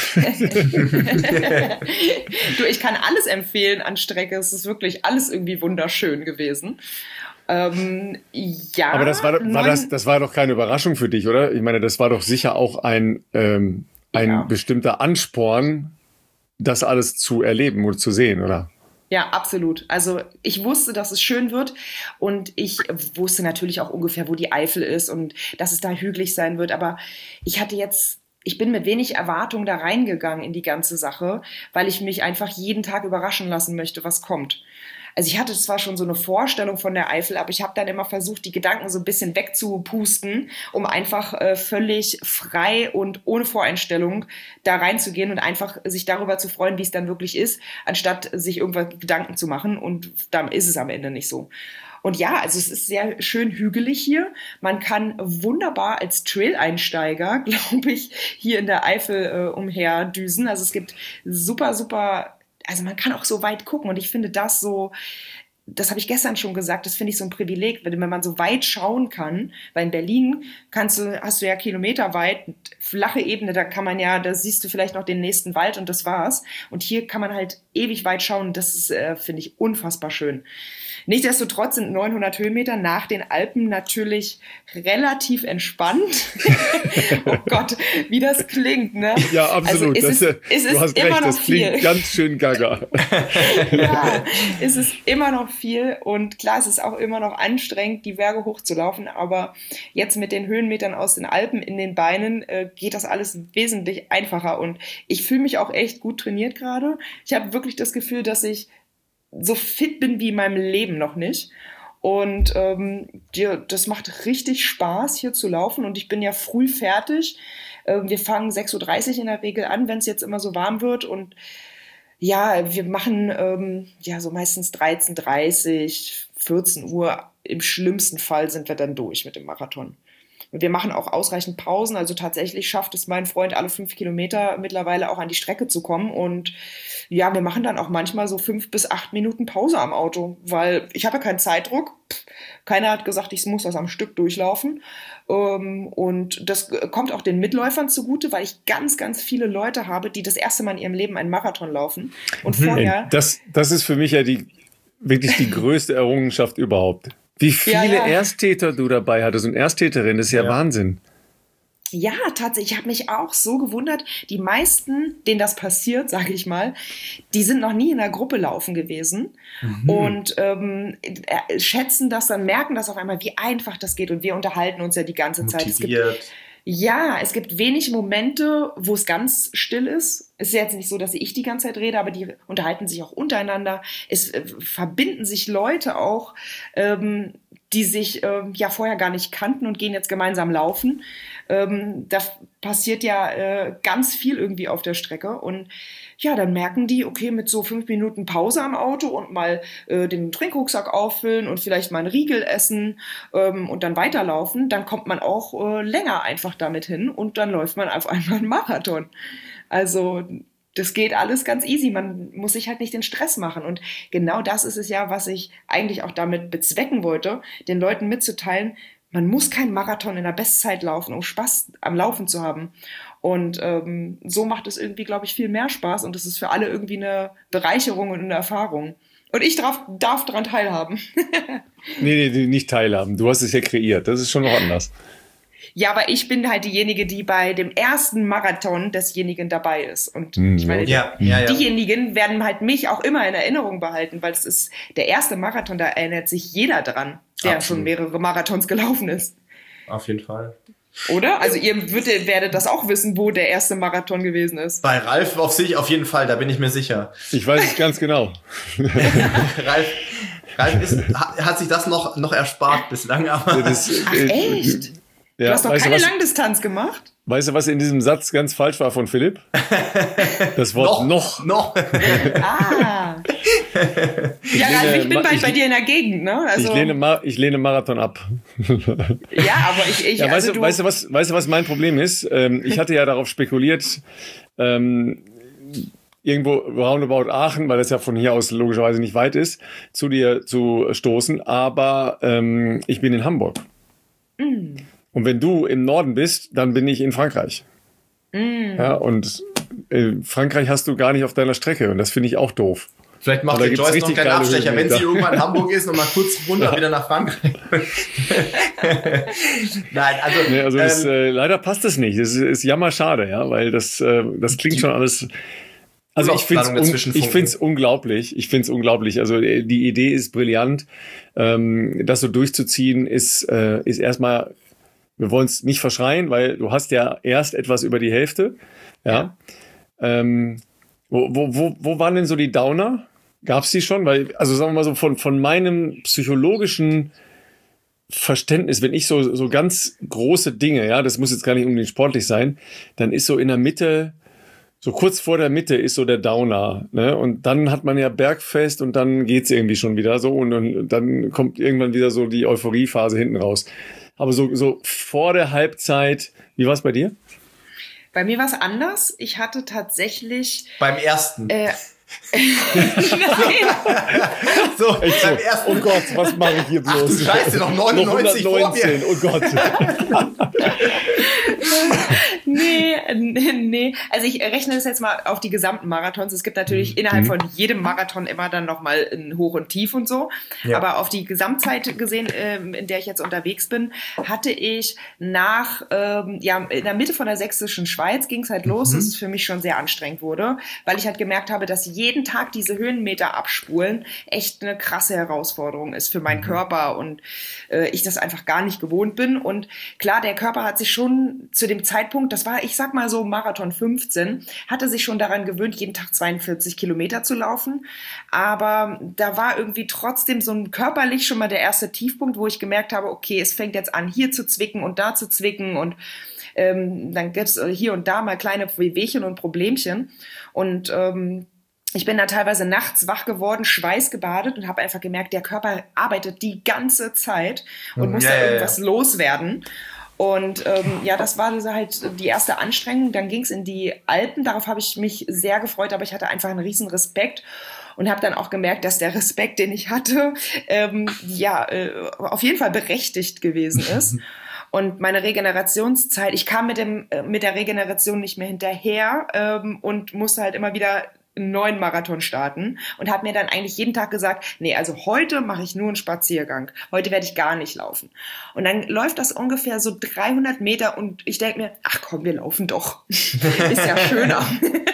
Du, ich kann alles empfehlen an Strecke. Es ist wirklich alles irgendwie wunderschön gewesen. Ähm, ja. Aber das war, war neun- das, das war doch keine Überraschung für dich, oder? Ich meine, das war doch sicher auch ein, ähm, ein Ja. bestimmter Ansporn, das alles zu erleben oder zu sehen, oder? Ja, absolut. Also ich wusste, dass es schön wird und ich wusste natürlich auch ungefähr, wo die Eifel ist und dass es da hügelig sein wird. Aber ich hatte jetzt, ich bin mit wenig Erwartung da reingegangen in die ganze Sache, weil ich mich einfach jeden Tag überraschen lassen möchte, was kommt. Also ich hatte zwar schon so eine Vorstellung von der Eifel, aber ich habe dann immer versucht, die Gedanken so ein bisschen wegzupusten, um einfach äh, völlig frei und ohne Voreinstellung da reinzugehen und einfach sich darüber zu freuen, wie es dann wirklich ist, anstatt sich irgendwas Gedanken zu machen. Und dann ist es am Ende nicht so. Und ja, also es ist sehr schön hügelig hier. Man kann wunderbar als Trail-Einsteiger, glaube ich, hier in der Eifel äh, umherdüsen. Also es gibt super, super, also man kann auch so weit gucken. Und ich finde das so, das habe ich gestern schon gesagt, das finde ich so ein Privileg, wenn man so weit schauen kann. Weil in Berlin kannst du, hast du ja kilometerweit flache Ebene, da kann man ja, da siehst du vielleicht noch den nächsten Wald und das war's. Und hier kann man halt ewig weit schauen. Das ist, äh, finde ich, unfassbar schön. Nichtsdestotrotz sind neunhundert Höhenmeter nach den Alpen natürlich relativ entspannt. Oh Gott, wie das klingt, ne? Ja, absolut. Also es das, ist, es du ist hast immer recht, noch das klingt viel. ganz schön gaga. Ja, es ist immer noch viel und klar, es ist auch immer noch anstrengend, die Berge hochzulaufen, aber jetzt mit den Höhenmetern aus den Alpen in den Beinen äh, geht das alles wesentlich einfacher und ich fühle mich auch echt gut trainiert gerade. Ich habe wirklich das Gefühl, dass ich so fit bin wie in meinem Leben noch nicht. Und ähm, ja, das macht richtig Spaß, hier zu laufen. Und ich bin ja früh fertig. Ähm, wir fangen sechs Uhr dreißig in der Regel an, wenn es jetzt immer so warm wird. Und ja, wir machen ähm, ja so meistens dreizehn Uhr dreißig, vierzehn Uhr. Im schlimmsten Fall sind wir dann durch mit dem Marathon. Und wir machen auch ausreichend Pausen. Also tatsächlich schafft es mein Freund, alle fünf Kilometer mittlerweile auch an die Strecke zu kommen. Und ja, wir machen dann auch manchmal so fünf bis acht Minuten Pause am Auto, weil ich habe ja keinen Zeitdruck. Keiner hat gesagt, ich muss das am Stück durchlaufen. Und das kommt auch den Mitläufern zugute, weil ich ganz, ganz viele Leute habe, die das erste Mal in ihrem Leben einen Marathon laufen. Und vorher... Das, das ist für mich ja die, wirklich die größte Errungenschaft überhaupt. Wie viele ja, ja. Ersttäter du dabei hattest und Ersttäterinnen, das ist ja, ja. Wahnsinn. Ja, tatsächlich. Ich habe mich auch so gewundert. Die meisten, denen das passiert, sage ich mal, die sind noch nie in einer Gruppe laufen gewesen mhm. und ähm, schätzen das dann, merken das auf einmal, wie einfach das geht. Und wir unterhalten uns ja die ganze Zeit. Motiviert. Es gibt, ja, es gibt wenig Momente, wo es ganz still ist. Es ist jetzt nicht so, dass ich die ganze Zeit rede, aber die unterhalten sich auch untereinander. Es äh, verbinden sich Leute auch, ähm, die sich äh, ja vorher gar nicht kannten und gehen jetzt gemeinsam laufen. Ähm, da passiert ja äh, ganz viel irgendwie auf der Strecke. Und ja, dann merken die, okay, mit so fünf Minuten Pause am Auto und mal äh, den Trinkrucksack auffüllen und vielleicht mal einen Riegel essen ähm, und dann weiterlaufen, dann kommt man auch äh, länger einfach damit hin und dann läuft man auf einmal einen Marathon. Also das geht alles ganz easy. Man muss sich halt nicht den Stress machen. Und genau das ist es ja, was ich eigentlich auch damit bezwecken wollte, den Leuten mitzuteilen, man muss keinen Marathon in der Bestzeit laufen, um Spaß am Laufen zu haben. Und ähm, so macht es irgendwie, glaube ich, viel mehr Spaß. Und es ist für alle irgendwie eine Bereicherung und eine Erfahrung. Und ich darf, darf daran teilhaben. nee, nee, nicht teilhaben. Du hast es ja kreiert. Das ist schon noch anders. Ja, aber ich bin halt diejenige, die bei dem ersten Marathon desjenigen dabei ist. Und hm, ich meine, ja, ja, ja. diejenigen werden halt mich auch immer in Erinnerung behalten, weil es ist der erste Marathon, da erinnert sich jeder dran, der Absolut. schon mehrere Marathons gelaufen ist. Auf jeden Fall. Oder? Also ihr würdet, werdet das auch wissen, wo der erste Marathon gewesen ist. Bei Ralf auf sich auf jeden Fall, da bin ich mir sicher. Ich weiß es ganz genau. Ralf, Ralf ist, hat sich das noch, noch erspart bislang. Aber das, Ach echt? Ja, du hast doch keine du, was, Langdistanz gemacht? Weißt du, was in diesem Satz ganz falsch war von Philipp? Das Wort noch. Noch. Ah. Ja, lehne, also ich bin bald ich, bei dir in der Gegend, ne? Also, ich, lehne, ich lehne Marathon ab. Ja, aber ich... ich ja, weißt, also du, du weißt, du, was, weißt du, was mein Problem ist? Ähm, ich hatte ja darauf spekuliert, ähm, irgendwo roundabout Aachen, weil das ja von hier aus logischerweise nicht weit ist, zu dir zu stoßen. Aber ähm, ich bin in Hamburg. Mm. Und wenn du im Norden bist, dann bin ich in Frankreich. Mm. Ja, und in Frankreich hast du gar nicht auf deiner Strecke. Und das finde ich auch doof. Vielleicht macht der Joyce noch keinen Abstecher, wenn sie irgendwann in Hamburg ist und mal kurz runter ja. wieder nach Frankreich. Nein, also, nee, also ähm, das, äh, leider passt das nicht. Das ist, ist jammerschade, ja, weil das, äh, das klingt schon alles. Also ich finde es un- ich find's unglaublich. Ich finde es unglaublich. Also die Idee ist brillant. Ähm, das so durchzuziehen ist, äh, ist erstmal. Wir wollen es nicht verschreien, weil du hast ja erst etwas über die Hälfte. Ja. ja. Ähm, wo, wo, wo, wo waren denn so die Downer? Gab es die schon? Weil, also sagen wir mal so, von, von meinem psychologischen Verständnis, wenn ich so, so ganz große Dinge, ja, das muss jetzt gar nicht unbedingt sportlich sein, dann ist so in der Mitte, so kurz vor der Mitte ist so der Downer. Ne? Und dann hat man ja Bergfest und dann geht's irgendwie schon wieder so und, und dann kommt irgendwann wieder so die Euphoriephase hinten raus. Aber so, so vor der Halbzeit, wie war es bei dir? Bei mir war es anders. Ich hatte tatsächlich... Beim ersten. Äh, so, Echt so, beim ersten. Oh Gott, was mache ich hier bloß? Ach du Scheiße, noch neunundneunzig noch hundertneunzehn, vor mir. Oh Gott. nee, nee. Also ich rechne das jetzt mal auf die gesamten Marathons. Es gibt natürlich mhm. innerhalb von jedem Marathon immer dann nochmal ein Hoch und Tief und so. Ja. Aber auf die Gesamtzeit gesehen, in der ich jetzt unterwegs bin, hatte ich nach, ähm, ja, in der Mitte von der sächsischen Schweiz ging es halt los, mhm. dass es für mich schon sehr anstrengend wurde, weil ich halt gemerkt habe, dass jeden Tag diese Höhenmeter abspulen echt eine krasse Herausforderung ist für meinen mhm. Körper und äh, ich das einfach gar nicht gewohnt bin. Und klar, der Körper hat sich schon zu dem Zeitpunkt, das war ich sag mal so Marathon fünfzehn, hatte sich schon daran gewöhnt, jeden Tag zweiundvierzig Kilometer zu laufen. Aber da war irgendwie trotzdem so ein körperlich schon mal der erste Tiefpunkt, wo ich gemerkt habe, okay, es fängt jetzt an, hier zu zwicken und da zu zwicken und ähm, dann gibt's hier und da mal kleine Wehwehchen und Problemchen. Und ähm, ich bin da teilweise nachts wach geworden, schweißgebadet und habe einfach gemerkt, der Körper arbeitet die ganze Zeit und muss ja, da ja, irgendwas ja. loswerden. Und ähm, ja, das war so halt die erste Anstrengung. Dann ging es in die Alpen. Darauf habe ich mich sehr gefreut, aber ich hatte einfach einen riesen Respekt und habe dann auch gemerkt, dass der Respekt, den ich hatte, ähm, ja, äh, auf jeden Fall berechtigt gewesen ist. Und meine Regenerationszeit, ich kam mit dem äh, mit der Regeneration nicht mehr hinterher ähm, und musste halt immer wieder einen neuen Marathon starten und habe mir dann eigentlich jeden Tag gesagt, nee, also heute mache ich nur einen Spaziergang. Heute werde ich gar nicht laufen. Und dann läuft das ungefähr so dreihundert Meter und ich denke mir, ach komm, wir laufen doch. Ist ja schöner.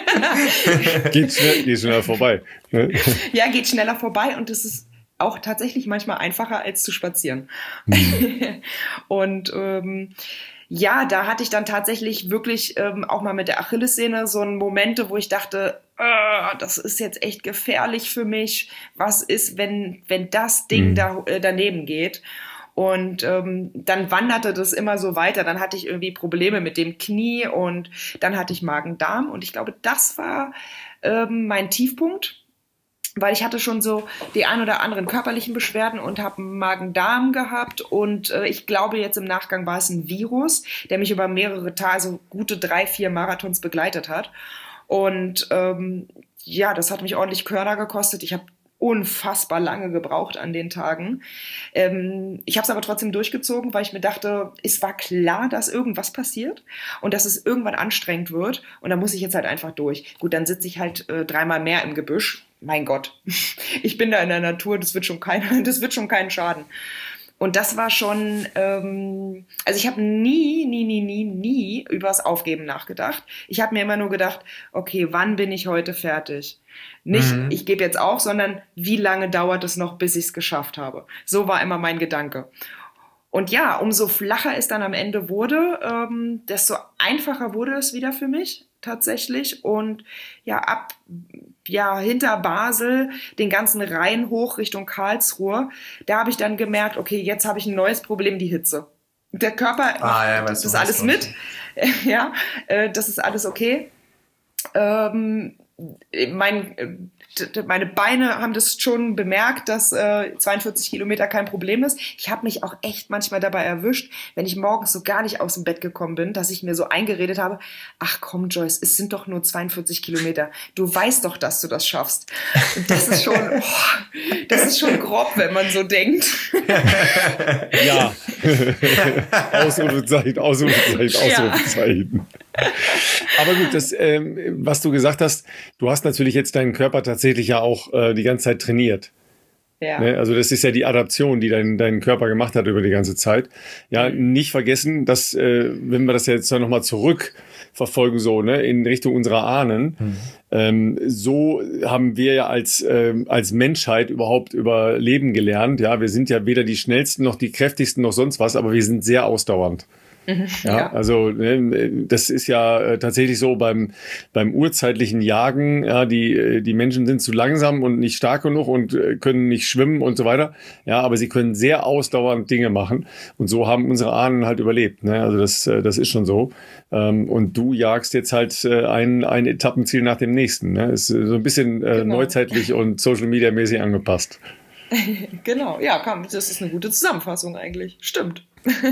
geht, schnell, geht schneller vorbei. Ne? Ja, geht schneller vorbei und es ist auch tatsächlich manchmal einfacher als zu spazieren. Mhm. Und ähm, ja, da hatte ich dann tatsächlich wirklich ähm, auch mal mit der Achillessehne so einen Momente, wo ich dachte, äh, das ist jetzt echt gefährlich für mich. Was ist, wenn wenn das Ding mhm. da äh, daneben geht? Und ähm, dann wanderte das immer so weiter. Dann hatte ich irgendwie Probleme mit dem Knie und dann hatte ich Magen-Darm. Und ich glaube, das war ähm, mein Tiefpunkt. Weil ich hatte schon so die ein oder anderen körperlichen Beschwerden und habe Magen-Darm gehabt und äh, ich glaube jetzt im Nachgang war es ein Virus, der mich über mehrere Tage, so gute drei, vier Marathons begleitet hat und ähm, ja, das hat mich ordentlich Körner gekostet. Ich habe unfassbar lange gebraucht an den Tagen. Ähm, ich habe es aber trotzdem durchgezogen, weil ich mir dachte, es war klar, dass irgendwas passiert und dass es irgendwann anstrengend wird und da muss ich jetzt halt einfach durch. Gut, dann sitze ich halt äh, dreimal mehr im Gebüsch. Mein Gott, ich bin da in der Natur, das wird schon kein, das wird schon keinen Schaden. Und das war schon, ähm, also ich habe nie, nie, nie, nie, nie übers Aufgeben nachgedacht. Ich habe mir immer nur gedacht, okay, wann bin ich heute fertig? Nicht, mhm. ich gebe jetzt auf, sondern wie lange dauert es noch, bis ich es geschafft habe? So war immer mein Gedanke. Und ja, umso flacher es dann am Ende wurde, ähm, desto einfacher wurde es wieder für mich tatsächlich. Und ja, ab ja hinter Basel den ganzen Rhein hoch Richtung Karlsruhe, da habe ich dann gemerkt, okay, jetzt habe ich ein neues Problem, die Hitze. Der Körper, ah, ja, das ist alles mit, ja, äh, das ist alles okay. Ähm, mein, meine Beine haben das schon bemerkt, dass äh, zweiundvierzig Kilometer kein Problem ist. Ich habe mich auch echt manchmal dabei erwischt, wenn ich morgens so gar nicht aus dem Bett gekommen bin, dass ich mir so eingeredet habe, ach komm Joyce, es sind doch nur zweiundvierzig Kilometer. Du weißt doch, dass du das schaffst. Und das ist schon, oh, das ist schon grob, wenn man so denkt. Ja. Ausrufezeichen, Ausrufezeichen, Ausrufezeichen. Ja. Aber gut, das, ähm, was du gesagt hast, du hast natürlich jetzt deinen Körper tatsächlich ja auch äh, die ganze Zeit trainiert. Ja. Ne? Also das ist ja die Adaption, die dein, dein Körper gemacht hat über die ganze Zeit. Ja, mhm. Nicht vergessen, dass, äh, wenn wir das jetzt nochmal zurückverfolgen, so, ne, in Richtung unserer Ahnen, mhm. ähm, so haben wir ja als, ähm, als Menschheit überhaupt überleben gelernt. Ja, wir sind ja weder die schnellsten noch die kräftigsten noch sonst was, aber wir sind sehr ausdauernd. Mhm, ja, ja, also ne, das ist ja äh, tatsächlich so beim beim urzeitlichen Jagen. Ja, die die Menschen sind zu langsam und nicht stark genug und äh, können nicht schwimmen und so weiter. Ja, aber sie können sehr ausdauernd Dinge machen und so haben unsere Ahnen halt überlebt. Ne? Also das äh, das ist schon so. Ähm, und du jagst jetzt halt äh, ein ein Etappenziel nach dem nächsten. Ne? Ist äh, so ein bisschen äh, genau. neuzeitlich und Social Media mäßig angepasst. Genau, ja, komm, das ist eine gute Zusammenfassung eigentlich. Stimmt.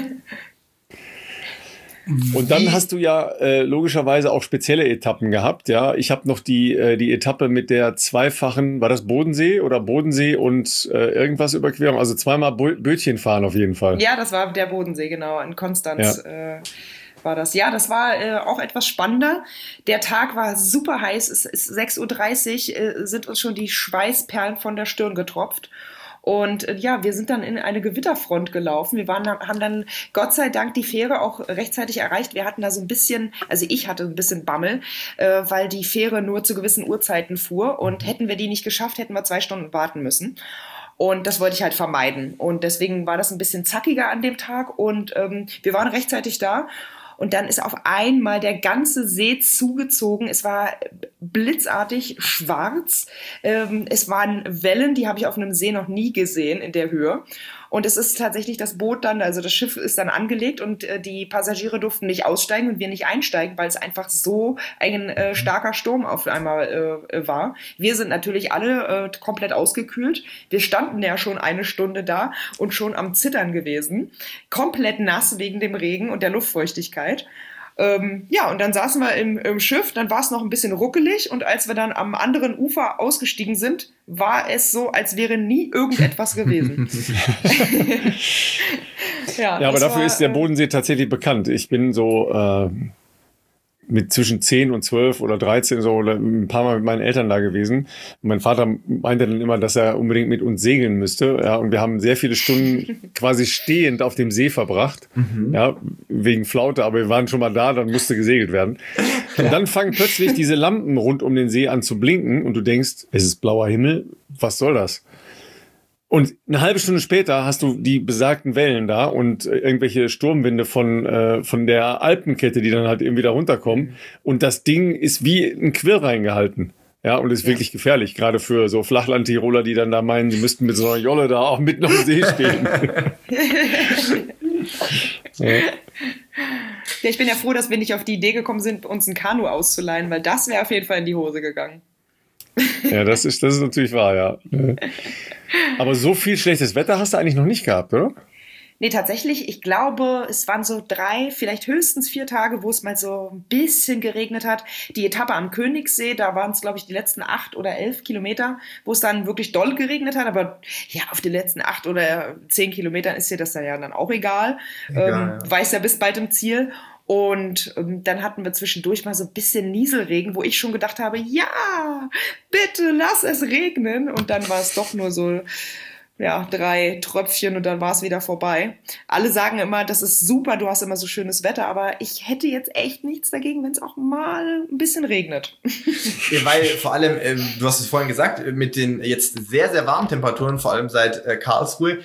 Und dann hast du ja äh, logischerweise auch spezielle Etappen gehabt, ja. Ich habe noch die äh, die Etappe mit der zweifachen, war das Bodensee oder Bodensee und äh, irgendwas Überquerung, also zweimal Bo- Bötchen fahren auf jeden Fall. Ja, das war der Bodensee, genau, in Konstanz ja. äh, war das. Ja, das war äh, auch etwas spannender. Der Tag war super heiß, es ist sechs Uhr dreißig, äh, sind uns schon die Schweißperlen von der Stirn getropft. Und äh, ja, wir sind dann in eine Gewitterfront gelaufen. Wir waren, haben dann Gott sei Dank die Fähre auch rechtzeitig erreicht. Wir hatten da so ein bisschen, also ich hatte ein bisschen Bammel, äh, weil die Fähre nur zu gewissen Uhrzeiten fuhr. Und hätten wir die nicht geschafft, hätten wir zwei Stunden warten müssen. Und das wollte ich halt vermeiden. Und deswegen war das ein bisschen zackiger an dem Tag. Und ähm, wir waren rechtzeitig da. und dann ist auf einmal der ganze See zugezogen. Es war blitzartig schwarz. Ähm, es waren Wellen, die habe ich auf einem See noch nie gesehen in der Höhe. Und es ist tatsächlich das Boot dann, also das Schiff ist dann angelegt und äh, die Passagiere durften nicht aussteigen und wir nicht einsteigen, weil es einfach so ein äh, starker Sturm auf einmal äh, war. Wir sind natürlich alle äh, komplett ausgekühlt. Wir standen ja schon eine Stunde da und schon am Zittern gewesen. Komplett nass wegen dem Regen und der Luftfeuchtigkeit. Ähm, ja, und dann saßen wir im, im Schiff, dann war es noch ein bisschen ruckelig und als wir dann am anderen Ufer ausgestiegen sind, war es so, als wäre nie irgendetwas gewesen. ja, ja, aber dafür war, ist der Bodensee tatsächlich bekannt. Ich bin so äh, mit zwischen zehn und zwölf oder dreizehn so oder ein paar Mal mit meinen Eltern da gewesen. Und mein Vater meinte dann immer, dass er unbedingt mit uns segeln müsste. Ja, und wir haben sehr viele Stunden quasi stehend auf dem See verbracht. Mhm. Ja, wegen Flaute, aber wir waren schon mal da, dann musste gesegelt werden. Und dann fangen plötzlich diese Lampen rund um den See an zu blinken und du denkst, es ist blauer Himmel, was soll das? Und eine halbe Stunde später hast du die besagten Wellen da und äh, irgendwelche Sturmwinde von äh, von der Alpenkette, die dann halt irgendwie da runterkommen. Und das Ding ist wie ein Quirl reingehalten. Ja, und ist ja. wirklich gefährlich, gerade für so Flachland-Tiroler, die dann da meinen, sie müssten mit so einer Jolle da auch mitten auf dem See stehen. ja. Ja, ich bin ja froh, dass wir nicht auf die Idee gekommen sind, uns ein Kanu auszuleihen, weil das wäre auf jeden Fall in die Hose gegangen. Ja, das ist, das ist natürlich wahr, ja. Aber so viel schlechtes Wetter hast du eigentlich noch nicht gehabt, oder? Nee, tatsächlich, ich glaube, es waren so drei, vielleicht höchstens vier Tage, wo es mal so ein bisschen geregnet hat. Die Etappe am Königssee, da waren es, glaube ich, die letzten acht oder elf Kilometer, wo es dann wirklich doll geregnet hat. Aber ja, auf die letzten acht oder zehn Kilometern ist dir das dann ja dann auch egal. egal ähm, ja. Weißt ja, bist bald im Ziel. Und ähm, dann hatten wir zwischendurch mal so ein bisschen Nieselregen, wo ich schon gedacht habe, ja, bitte lass es regnen. Und dann war es doch nur so, ja, drei Tröpfchen und dann war es wieder vorbei. Alle sagen immer, das ist super, du hast immer so schönes Wetter, aber ich hätte jetzt echt nichts dagegen, wenn es auch mal ein bisschen regnet. Ja, weil vor allem, äh, du hast es vorhin gesagt, mit den jetzt sehr, sehr warmen Temperaturen, vor allem seit äh, Karlsruhe,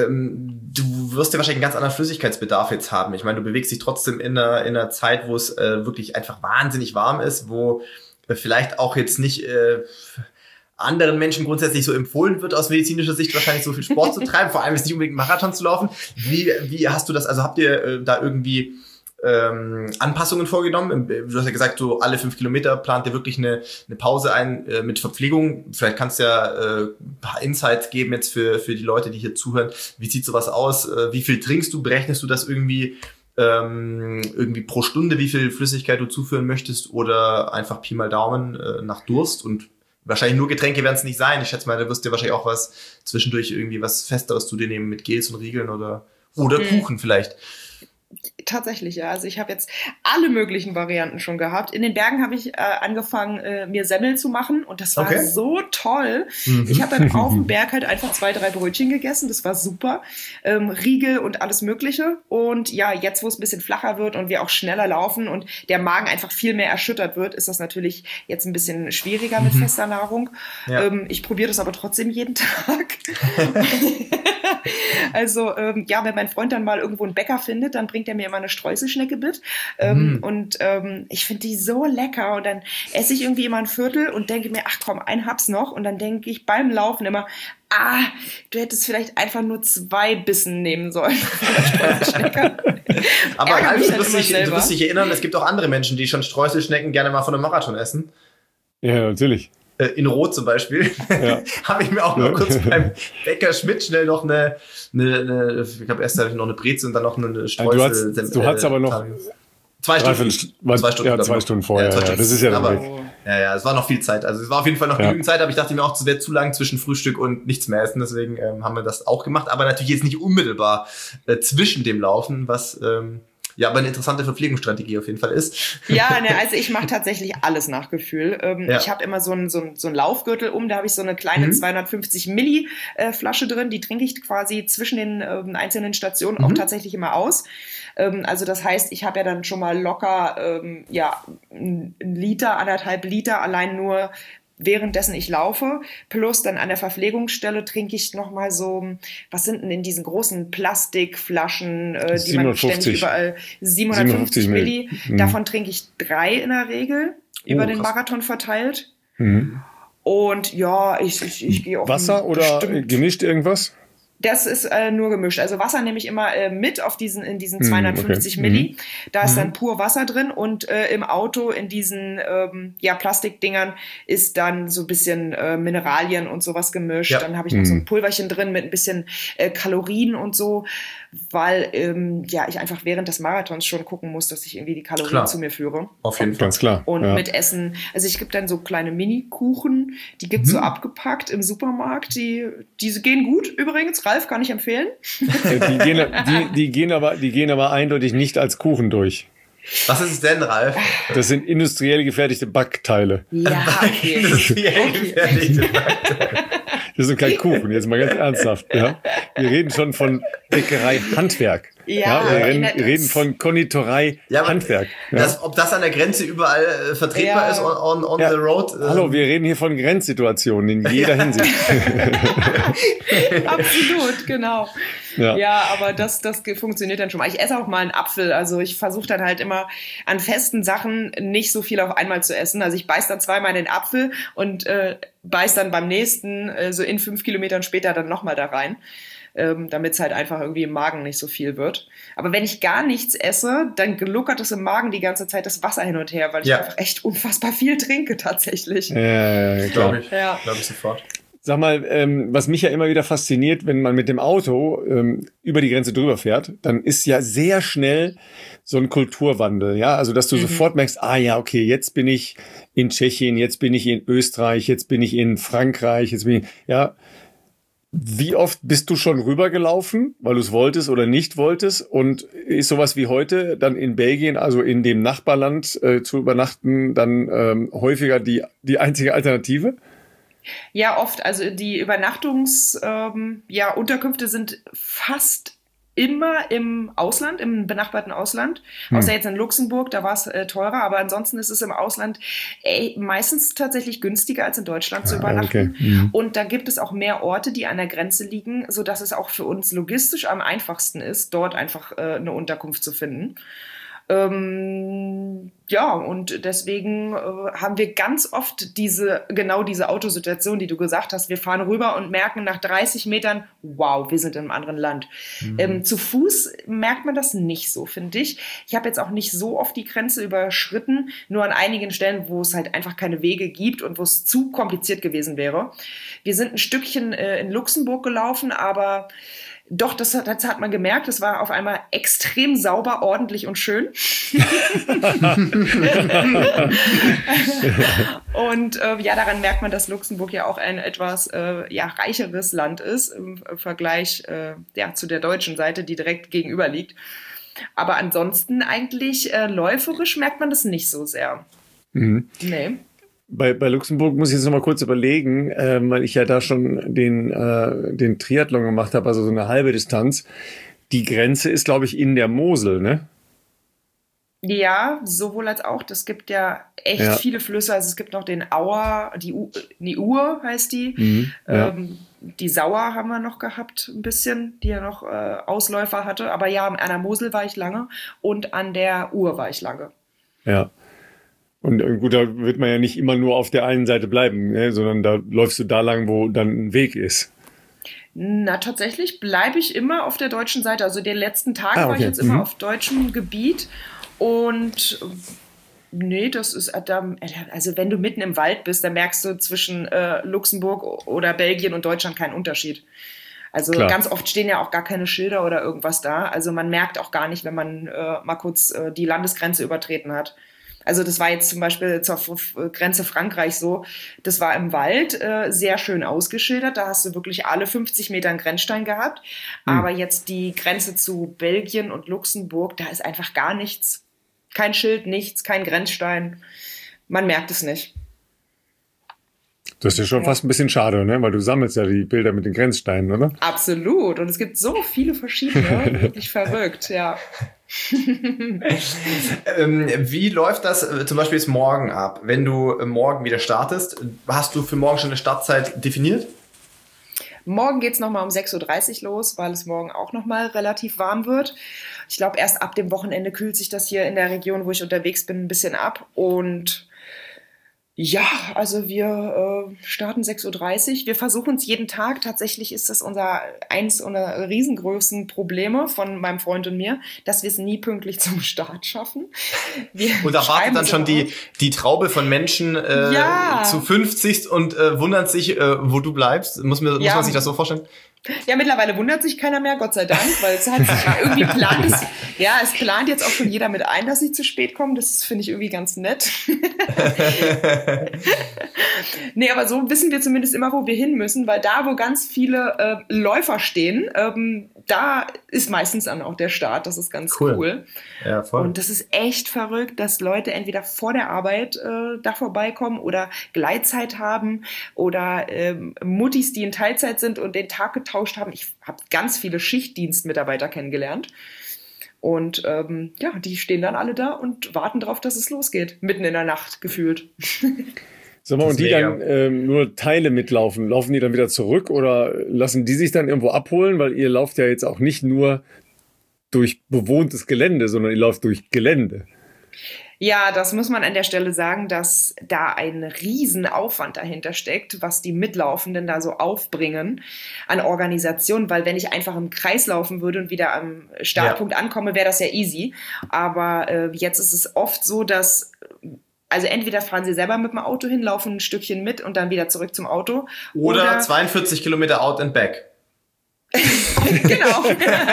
du wirst ja wahrscheinlich einen ganz anderen Flüssigkeitsbedarf jetzt haben. Ich meine, du bewegst dich trotzdem in einer, in einer Zeit, wo es äh, wirklich einfach wahnsinnig warm ist, wo äh, vielleicht auch jetzt nicht äh, anderen Menschen grundsätzlich so empfohlen wird, aus medizinischer Sicht wahrscheinlich so viel Sport zu treiben, vor allem jetzt nicht unbedingt einen Marathon zu laufen. Wie, wie hast du das, also habt ihr äh, da irgendwie ähm, Anpassungen vorgenommen? Du hast ja gesagt, so alle fünf Kilometer plant ihr wirklich eine, eine Pause ein äh, mit Verpflegung. Vielleicht kannst du ja äh, ein paar Insights geben jetzt für, für die Leute, die hier zuhören. Wie sieht sowas aus? Äh, wie viel trinkst du? Berechnest du das irgendwie, ähm, irgendwie pro Stunde, wie viel Flüssigkeit du zuführen möchtest oder einfach Pi mal Daumen äh, nach Durst? Und wahrscheinlich nur Getränke werden es nicht sein. Ich schätze mal, da wirst du wahrscheinlich auch was zwischendurch irgendwie was Festeres zu dir nehmen mit Gels und Riegeln oder, oder mhm. Kuchen vielleicht. Tatsächlich, ja. Also ich habe jetzt alle möglichen Varianten schon gehabt. In den Bergen habe ich äh, angefangen, äh, mir Semmel zu machen und das war okay. so toll. Mhm. Ich habe dann auf dem Berg halt einfach zwei, drei Brötchen gegessen. Das war super. Ähm, Riegel und alles Mögliche. Und ja, jetzt, wo es ein bisschen flacher wird und wir auch schneller laufen und der Magen einfach viel mehr erschüttert wird, ist das natürlich jetzt ein bisschen schwieriger mit mhm. fester Nahrung. Ja. Ähm, ich probiere das aber trotzdem jeden Tag. Also ähm, ja, wenn mein Freund dann mal irgendwo einen Bäcker findet, dann bringt er mir immer eine Streuselschnecke mit. Ähm, mm. Und ähm, ich finde die so lecker. Und dann esse ich irgendwie immer ein Viertel und denke mir, ach komm, ein Hab's noch. Und dann denke ich beim Laufen immer, ah, du hättest vielleicht einfach nur zwei Bissen nehmen sollen. Aber Ralf, du wirst dich, du wirst dich erinnern, es gibt auch andere Menschen, die schon Streuselschnecken gerne mal von einem Marathon essen. Ja, natürlich. In Rot zum Beispiel, ja. habe ich mir auch noch ja. kurz beim Bäcker Schmidt schnell noch eine, eine, eine ich glaube erst habe ich noch eine Breze und dann noch eine Streusel. Ja, du hast, du hast aber noch zwei Stunden, zwei Stunden, ja, zwei Stunden vorher. Ja, zwei Stunden. Ja, das ist ja der Weg. Ja, ja, es war noch viel Zeit. Also es war auf jeden Fall noch ja. genügend Zeit, aber ich dachte mir auch, es wäre zu lang zwischen Frühstück und nichts mehr essen. Deswegen ähm, haben wir das auch gemacht, aber natürlich jetzt nicht unmittelbar äh, zwischen dem Laufen, was ähm, ja, aber eine interessante Verpflegungsstrategie auf jeden Fall ist. Ja, ne, also ich mache tatsächlich alles nach Gefühl. Ähm, ja. Ich habe immer so einen so ein, so ein Laufgürtel um, da habe ich so eine kleine mhm. zweihundertfünfzig Milli äh, Flasche drin, die trinke ich quasi zwischen den ähm, einzelnen Stationen mhm. auch tatsächlich immer aus. Ähm, also das heißt, ich habe ja dann schon mal locker ähm, ja einen Liter, anderthalb Liter allein nur währenddessen ich laufe, plus dann an der Verpflegungsstelle trinke ich nochmal so, was sind denn in diesen großen Plastikflaschen, äh, die man ständig überall, siebenhundertfünfzig Milli, mhm. davon trinke ich drei in der Regel, über oh, den Marathon verteilt. Mhm. Und ja, ich, ich, ich gehe auch Wasser oder bestimmt, gemischt irgendwas? Das ist äh, nur gemischt. Also Wasser nehme ich immer äh, mit auf diesen, in diesen zweihundertfünfzig okay. Milli. Da ist mhm. dann pur Wasser drin und äh, im Auto in diesen ähm, ja, Plastikdingern ist dann so ein bisschen äh, Mineralien und sowas gemischt. Ja. Dann habe ich noch mhm. so ein Pulverchen drin mit ein bisschen äh, Kalorien und so, weil ähm, ja ich einfach während des Marathons schon gucken muss, dass ich irgendwie die Kalorien klar. zu mir führe. Auf jeden Fall. Ganz klar. Und ja. mit Essen, also ich gebe dann so kleine Mini-Kuchen, die gibt's mhm. so abgepackt im Supermarkt. Die, diese gehen gut übrigens. Ralf, kann ich empfehlen. Die gehen, die, die, gehen aber, die gehen aber eindeutig nicht als Kuchen durch. Was ist es denn, Ralf? Das sind industriell gefertigte Backteile. Ja, okay. Industriell okay. gefertigte Backteile. Das sind kein Kuchen, jetzt mal ganz ernsthaft. Ja? Wir reden schon von Bäckerei Handwerk. Ja, ja, wir reden, reden von Konditorei ja, Handwerk. Ja. Das, ob das an der Grenze überall äh, vertretbar ja. ist on, on, on ja. the road? Äh. Hallo, wir reden hier von Grenzsituationen in jeder Hinsicht. Absolut, genau. Ja, ja aber das, das funktioniert dann schon mal. Ich esse auch mal einen Apfel. Also ich versuche dann halt immer an festen Sachen nicht so viel auf einmal zu essen. Also ich beiß dann zweimal in den Apfel und äh, beiß dann beim nächsten, äh, so in fünf Kilometern später dann nochmal da rein. Ähm, damit es halt einfach irgendwie im Magen nicht so viel wird. Aber wenn ich gar nichts esse, dann gluckert es im Magen die ganze Zeit das Wasser hin und her, weil ja. ich einfach echt unfassbar viel trinke tatsächlich. Ja, ja, ja, glaube ich. Ja. Glaube ich sofort. Sag mal, ähm, was mich ja immer wieder fasziniert, wenn man mit dem Auto ähm, über die Grenze drüber fährt, dann ist ja sehr schnell so ein Kulturwandel, ja, also dass du mhm. sofort merkst, ah ja, okay, jetzt bin ich in Tschechien, jetzt bin ich in Österreich, jetzt bin ich in Frankreich, jetzt bin ich, ja. Wie oft bist du schon rübergelaufen, weil du es wolltest oder nicht wolltest? Und ist sowas wie heute dann in Belgien, also in dem Nachbarland äh, zu übernachten, dann ähm, häufiger die, die einzige Alternative? Ja, oft. Also die Übernachtungs, ähm, ja, Unterkünfte sind fast immer im Ausland, im benachbarten Ausland. Hm. Außer jetzt in Luxemburg, da war es äh, teurer, aber ansonsten ist es im Ausland ey, meistens tatsächlich günstiger als in Deutschland zu übernachten. Okay. Mhm. Und da gibt es auch mehr Orte, die an der Grenze liegen, sodass es auch für uns logistisch am einfachsten ist, dort einfach äh, eine Unterkunft zu finden. Ähm, ja, und deswegen äh, haben wir ganz oft diese, genau diese Autosituation, die du gesagt hast. Wir fahren rüber und merken nach dreißig Metern, wow, wir sind in einem anderen Land. Mhm. Ähm, zu Fuß merkt man das nicht so, finde ich. Ich habe jetzt auch nicht so oft die Grenze überschritten, nur an einigen Stellen, wo es halt einfach keine Wege gibt und wo es zu kompliziert gewesen wäre. Wir sind ein Stückchen äh, in Luxemburg gelaufen, aber doch, das hat, das hat man gemerkt, es war auf einmal extrem sauber, ordentlich und schön. Und äh, ja, daran merkt man, dass Luxemburg ja auch ein etwas äh, ja, reicheres Land ist im Vergleich äh, ja, zu der deutschen Seite, die direkt gegenüber liegt. Aber ansonsten eigentlich äh, läuferisch merkt man das nicht so sehr. Mhm. Nee. Bei, bei Luxemburg muss ich jetzt noch mal kurz überlegen, äh, weil ich ja da schon den, äh, den Triathlon gemacht habe, also so eine halbe Distanz. Die Grenze ist, glaube ich, in der Mosel, ne? Ja, sowohl als auch. Es gibt ja echt ja. viele Flüsse. Also es gibt noch den Auer, die, U, die Ur heißt die. Mhm, ja. ähm, die Sauer haben wir noch gehabt, ein bisschen, die ja noch äh, Ausläufer hatte. Aber ja, an der Mosel war ich lange und an der Ur war ich lange. Ja. Und gut, da wird man ja nicht immer nur auf der einen Seite bleiben, ne, sondern da läufst du da lang, wo dann ein Weg ist. Na, tatsächlich bleibe ich immer auf der deutschen Seite. Also den letzten Tag ah, okay. war ich jetzt mhm. immer auf deutschem Gebiet. Und nee, das ist, also wenn du mitten im Wald bist, dann merkst du zwischen äh, Luxemburg oder Belgien und Deutschland keinen Unterschied. Also Klar. ganz oft stehen ja auch gar keine Schilder oder irgendwas da. Also man merkt auch gar nicht, wenn man äh, mal kurz äh, die Landesgrenze übertreten hat. Also das war jetzt zum Beispiel zur Grenze Frankreich so, das war im Wald äh, sehr schön ausgeschildert, da hast du wirklich alle fünfzig Meter einen Grenzstein gehabt, mhm. aber jetzt die Grenze zu Belgien und Luxemburg, da ist einfach gar nichts, kein Schild, nichts, kein Grenzstein, man merkt es nicht. Das ist ja schon ja. fast ein bisschen schade, ne? Weil du sammelst ja die Bilder mit den Grenzsteinen, oder? Absolut. Und es gibt so viele verschiedene. Wirklich verrückt, ja. ähm, wie läuft das äh, zum Beispiel jetzt morgen ab? Wenn du äh, morgen wieder startest, hast du für morgen schon eine Startzeit definiert? Morgen geht's nochmal um sechs Uhr dreißig los, weil es morgen auch nochmal relativ warm wird. Ich glaube, erst ab dem Wochenende kühlt sich das hier in der Region, wo ich unterwegs bin, ein bisschen ab. Und ja, also wir äh, starten sechs Uhr dreißig. Wir versuchen es jeden Tag. Tatsächlich ist das unser eins unserer riesengrößten Probleme von meinem Freund und mir, dass wir es nie pünktlich zum Start schaffen. Wir und da wartet dann schon die, die Traube von Menschen äh, ja. zu fünfzig und äh, wundert sich, äh, wo du bleibst. Muss, mir, muss ja. man sich das so vorstellen? Ja, mittlerweile wundert sich keiner mehr, Gott sei Dank, weil es halt irgendwie plant ist. Ja, es plant jetzt auch schon jeder mit ein, dass sie zu spät kommen. Das finde ich irgendwie ganz nett. Nee, aber so wissen wir zumindest immer, wo wir hin müssen, weil da, wo ganz viele äh, Läufer stehen, ähm, da ist meistens dann auch der Start. Das ist ganz cool. cool. Ja, voll. Und das ist echt verrückt, dass Leute entweder vor der Arbeit äh, da vorbeikommen oder Gleitzeit haben oder ähm, Muttis, die in Teilzeit sind und den Tag getauscht haben. Ich habe ganz viele Schichtdienstmitarbeiter kennengelernt. Und ähm, ja, die stehen dann alle da und warten drauf, dass es losgeht. Mitten in der Nacht gefühlt. Sag mal, und die mega. dann ähm, nur Teile mitlaufen, laufen die dann wieder zurück oder lassen die sich dann irgendwo abholen? Weil ihr lauft ja jetzt auch nicht nur durch bewohntes Gelände, sondern ihr lauft durch Gelände. Ja, das muss man an der Stelle sagen, dass da ein Riesenaufwand dahinter steckt, was die Mitlaufenden da so aufbringen an Organisation, weil wenn ich einfach im Kreis laufen würde und wieder am Startpunkt ja. ankomme, wäre das ja easy. Aber äh, jetzt ist es oft so, dass also entweder fahren sie selber mit dem Auto hin, laufen ein Stückchen mit und dann wieder zurück zum Auto. Oder, oder zweiundvierzig Kilometer out and back. Genau.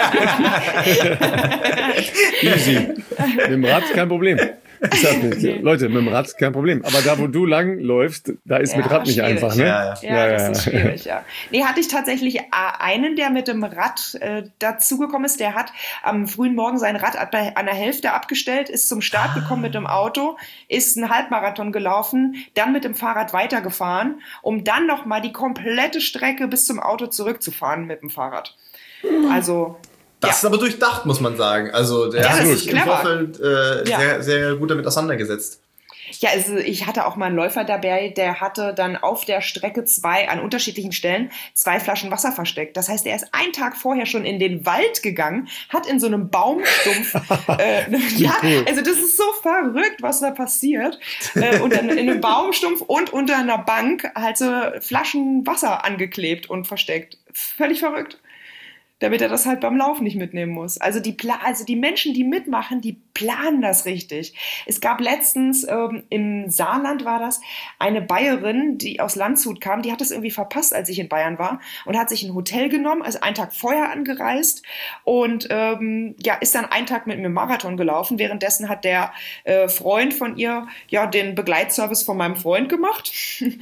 Easy. Mit dem Rad kein Problem. Ich sag nicht. Nee. Leute, mit dem Rad kein Problem. Aber da, wo du lang läufst, da ist ja, mit Rad nicht schwierig. einfach, ne? Ja, ja. ja, ja das ja. ist schwierig, ja. Nee, hatte ich tatsächlich einen, der mit dem Rad äh, dazugekommen ist. Der hat am frühen Morgen sein Rad an der Hälfte abgestellt, ist zum Start gekommen mit dem Auto, ist einen Halbmarathon gelaufen, dann mit dem Fahrrad weitergefahren, um dann nochmal die komplette Strecke bis zum Auto zurückzufahren mit dem Fahrrad. Also... Das ja. ist aber durchdacht, muss man sagen. Also der ja, hat sich im Vorfeld äh, ja. sehr, sehr gut damit auseinandergesetzt. Ja, also ich hatte auch mal einen Läufer dabei, der hatte dann auf der Strecke zwei, an unterschiedlichen Stellen, zwei Flaschen Wasser versteckt. Das heißt, er ist einen Tag vorher schon in den Wald gegangen, hat in so einem Baumstumpf, äh, ja, also das ist so verrückt, was da passiert, äh, und dann in einem Baumstumpf und unter einer Bank halt so Flaschen Wasser angeklebt und versteckt. Völlig verrückt. Damit er das halt beim Laufen nicht mitnehmen muss. Also die, Pla- also die Menschen, die mitmachen, die planen das richtig. Es gab letztens, ähm, im Saarland war das, eine Bayerin, die aus Landshut kam, die hat das irgendwie verpasst, als ich in Bayern war und hat sich ein Hotel genommen, also einen Tag vorher angereist und ähm, ja, ist dann einen Tag mit mir Marathon gelaufen. Währenddessen hat der äh, Freund von ihr ja den Begleitservice von meinem Freund gemacht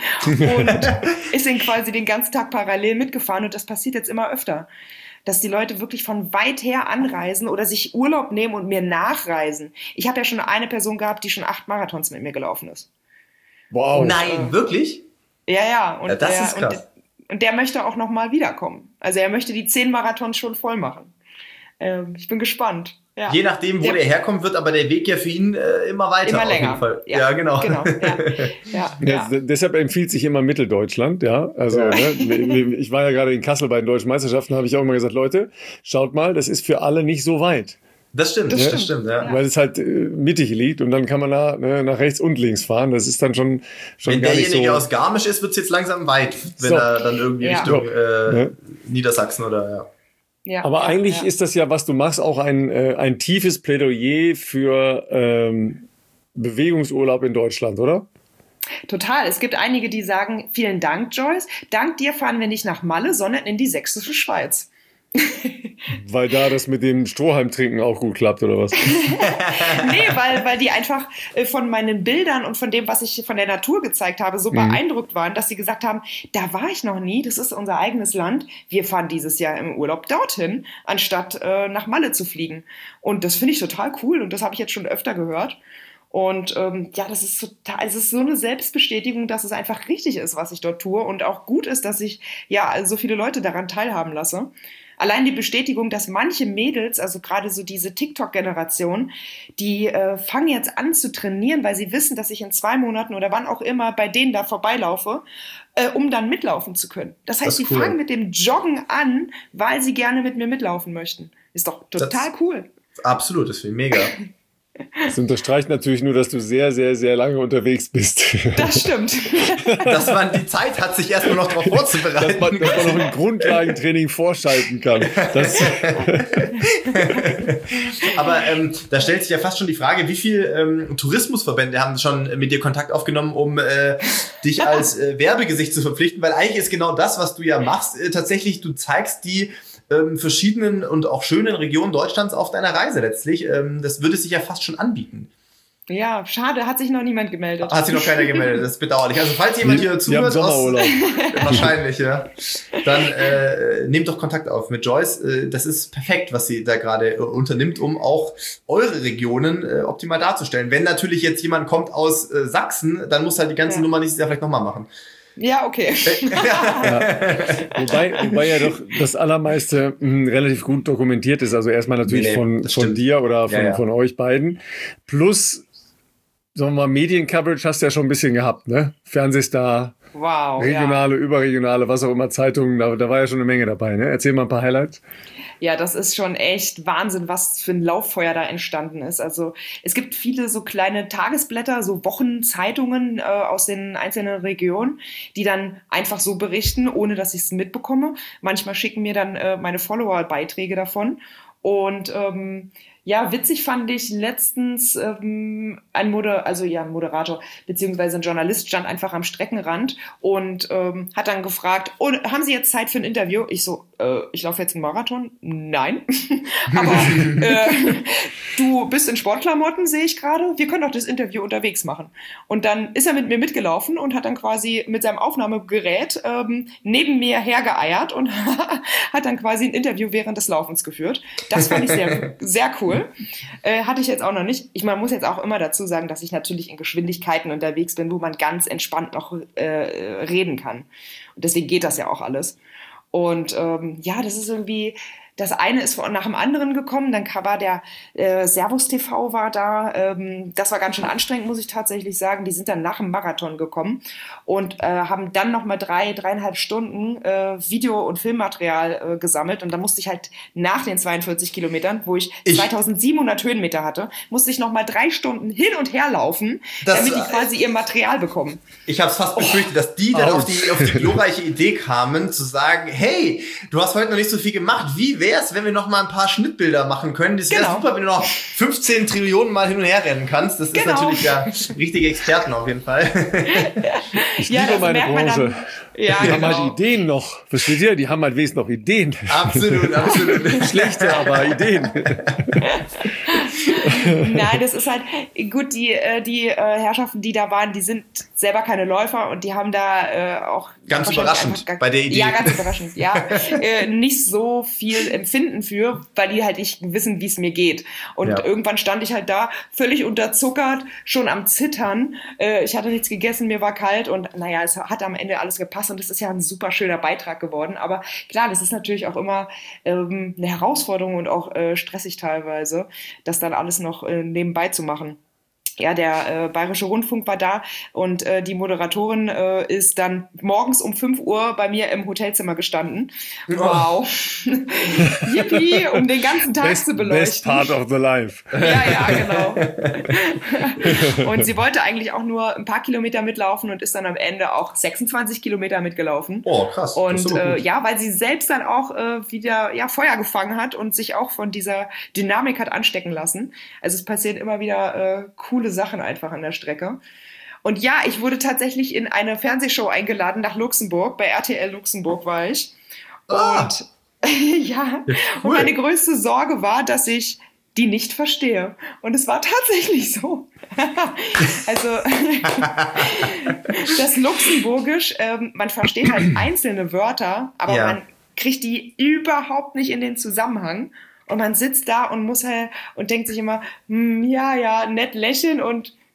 und ist dann quasi den ganzen Tag parallel mitgefahren und das passiert jetzt immer öfter. Dass die Leute wirklich von weit her anreisen oder sich Urlaub nehmen und mir nachreisen. Ich habe ja schon eine Person gehabt, die schon acht Marathons mit mir gelaufen ist. Wow. Nein, äh, wirklich? Ja, ja. Und ja, das der, ist krass. Und, und der möchte auch noch mal wiederkommen. Also er möchte die zehn Marathons schon voll machen. Ähm, ich bin gespannt. Ja. Je nachdem, wo der, der herkommt, wird aber der Weg ja für ihn äh, immer weiter. Immer auf länger. Jeden Fall. Ja, ja genau. genau. Ja. Ja, ja. Ja. Deshalb empfiehlt sich immer Mitteldeutschland. Ja, also ja. Ne, ich war ja gerade in Kassel bei den Deutschen Meisterschaften, habe ich auch immer gesagt, Leute, schaut mal, das ist für alle nicht so weit. Das stimmt, das ja, stimmt, das stimmt ja. Weil es halt äh, mittig liegt und dann kann man da ne, nach rechts und links fahren. Das ist dann schon, schon wenn gar nicht so... Wenn derjenige aus Garmisch ist, wird es jetzt langsam weit, wenn so. er dann irgendwie ja. Richtung äh, ja. Niedersachsen oder... ja. Ja, Aber ja, eigentlich ja. ist das ja, was du machst, auch ein, äh, ein tiefes Plädoyer für ähm, Bewegungsurlaub in Deutschland, oder? Total. Es gibt einige, die sagen, vielen Dank, Joyce. Dank dir fahren wir nicht nach Malle, sondern in die sächsische Schweiz. Weil da das mit dem Strohhalm-Trinken auch gut klappt, oder was? Nee, weil, weil die einfach von meinen Bildern und von dem, was ich von der Natur gezeigt habe, so mhm. beeindruckt waren, dass sie gesagt haben, da war ich noch nie, das ist unser eigenes Land, wir fahren dieses Jahr im Urlaub dorthin, anstatt äh, nach Malle zu fliegen. Und das finde ich total cool und das habe ich jetzt schon öfter gehört. Und ähm, ja, das ist total, es ist so eine Selbstbestätigung, dass es einfach richtig ist, was ich dort tue und auch gut ist, dass ich ja so viele Leute daran teilhaben lasse. Allein die Bestätigung, dass manche Mädels, also gerade so diese TikTok-Generation, die äh, fangen jetzt an zu trainieren, weil sie wissen, dass ich in zwei Monaten oder wann auch immer bei denen da vorbeilaufe, äh, um dann mitlaufen zu können. Das heißt, sie cool. fangen mit dem Joggen an, weil sie gerne mit mir mitlaufen möchten. Ist doch total das, cool. Absolut, das finde ich mega. Das unterstreicht natürlich nur, dass du sehr, sehr, sehr lange unterwegs bist. Das stimmt. Dass man die Zeit hat, sich erstmal noch darauf vorzubereiten. Dass man, dass man noch ein Grundlagentraining vorschalten kann. Das Aber ähm, da stellt sich ja fast schon die Frage, wie viele ähm, Tourismusverbände haben schon mit dir Kontakt aufgenommen, um äh, dich als äh, Werbegesicht zu verpflichten? Weil eigentlich ist genau das, was du ja machst, äh, tatsächlich, du zeigst die Ähm, verschiedenen und auch schönen Regionen Deutschlands auf deiner Reise letztlich. Ähm, das würde sich ja fast schon anbieten. Ja, schade, hat sich noch niemand gemeldet. Hat sich noch keiner gemeldet, das ist bedauerlich. Also falls jemand hier zuhört, aus, wahrscheinlich, ja, dann äh, nehmt doch Kontakt auf mit Joyce. Äh, das ist perfekt, was sie da gerade äh, unternimmt, um auch eure Regionen äh, optimal darzustellen. Wenn natürlich jetzt jemand kommt aus äh, Sachsen, dann muss halt die ganze ja. Nummer nächstes Jahr vielleicht nochmal machen. Ja, okay. ja. Wobei, wobei ja doch das Allermeiste mh, relativ gut dokumentiert ist. Also erstmal natürlich nee, nee, von, von dir oder von, ja, ja. von euch beiden. Plus, sagen wir mal, Mediencoverage hast du ja schon ein bisschen gehabt, ne? Fernsehstar, wow, regionale, ja. überregionale, was auch immer, Zeitungen, da, da war ja schon eine Menge dabei, ne? Erzähl mal ein paar Highlights. Ja, das ist schon echt Wahnsinn, was für ein Lauffeuer da entstanden ist. Also es gibt viele so kleine Tagesblätter, so Wochenzeitungen äh, aus den einzelnen Regionen, die dann einfach so berichten, ohne dass ich es mitbekomme. Manchmal schicken mir dann äh, meine Follower Beiträge davon. Und ähm, ja, witzig fand ich letztens ähm, ein Moder- also ja, ein Moderator beziehungsweise ein Journalist stand einfach am Streckenrand und ähm, hat dann gefragt, oh, haben Sie jetzt Zeit für ein Interview? Ich so, äh, ich laufe jetzt einen Marathon? Nein. Aber äh, du bist in Sportklamotten, sehe ich gerade. Wir können doch das Interview unterwegs machen. Und dann ist er mit mir mitgelaufen und hat dann quasi mit seinem Aufnahmegerät ähm, neben mir hergeeiert und hat dann quasi ein Interview während des Laufens geführt. Das fand ich sehr, sehr cool. Äh, hatte ich jetzt auch noch nicht. Ich man muss jetzt auch immer dazu sagen, dass ich natürlich in Geschwindigkeiten unterwegs bin, wo man ganz entspannt noch äh, reden kann. Und deswegen geht das ja auch alles. Und ähm, ja, das ist irgendwie, das eine ist nach dem anderen gekommen, dann war der äh, Servus T V war da, ähm, das war ganz schön anstrengend, muss ich tatsächlich sagen, die sind dann nach dem Marathon gekommen und äh, haben dann nochmal drei, dreieinhalb Stunden äh, Video- und Filmmaterial äh, gesammelt und dann musste ich halt nach den zweiundvierzig Kilometern, wo ich, ich zweitausendsiebenhundert Höhenmeter hatte, musste ich nochmal drei Stunden hin und her laufen, das, damit die quasi ihr Material bekommen. Ich habe es fast befürchtet, dass die dann auf die, auf die glorreiche Idee kamen, zu sagen, hey, du hast heute noch nicht so viel gemacht, wie wäre es, wenn wir noch mal ein paar Schnittbilder machen können? Das wäre genau. super, wenn du noch fünfzehn Trillionen Mal hin und her rennen kannst. Das genau. ist natürlich ja richtige Experten auf jeden Fall. Ich ja, liebe meine Branche. Ja, die genau. haben halt Ideen noch. Versteht ihr? Die haben halt wenigstens noch Ideen. Absolut, absolut. Schlechte, aber Ideen. Nein, das ist halt, gut, die, die äh, Herrschaften, die da waren, die sind selber keine Läufer und die haben da äh, auch... Ganz überraschend gar, bei der Idee. Ja, ganz überraschend, ja. äh, nicht so viel Empfinden für, weil die halt nicht wissen, wie es mir geht. Und ja. irgendwann stand ich halt da, völlig unterzuckert, schon am Zittern. Äh, ich hatte nichts gegessen, mir war kalt und naja, es hat am Ende alles gepasst und es ist ja ein super schöner Beitrag geworden. Aber klar, das ist natürlich auch immer ähm, eine Herausforderung und auch äh, stressig teilweise, das dann alles noch äh, nebenbei zu machen. Ja, der äh, Bayerische Rundfunk war da und äh, die Moderatorin äh, ist dann morgens um fünf Uhr bei mir im Hotelzimmer gestanden. Wow. Yippie, um den ganzen Tag best, zu beleuchten. Best part of the life. Ja, ja, genau. Und sie wollte eigentlich auch nur ein paar Kilometer mitlaufen und ist dann am Ende auch sechsundzwanzig Kilometer mitgelaufen. Oh, krass. Und äh, ja, weil sie selbst dann auch äh, wieder ja, Feuer gefangen hat und sich auch von dieser Dynamik hat anstecken lassen. Also es passieren immer wieder äh, coole Sachen einfach an der Strecke. Und ja, ich wurde tatsächlich in eine Fernsehshow eingeladen nach Luxemburg. Bei R T L Luxemburg war ich. Ah. Und ja, ja cool. Und meine größte Sorge war, dass ich die nicht verstehe. Und es war tatsächlich so. Also das Luxemburgisch, ähm, man versteht halt einzelne Wörter, aber ja. man kriegt die überhaupt nicht in den Zusammenhang. Und man sitzt da und muss halt und denkt sich immer, hm, ja, ja, nett lächeln und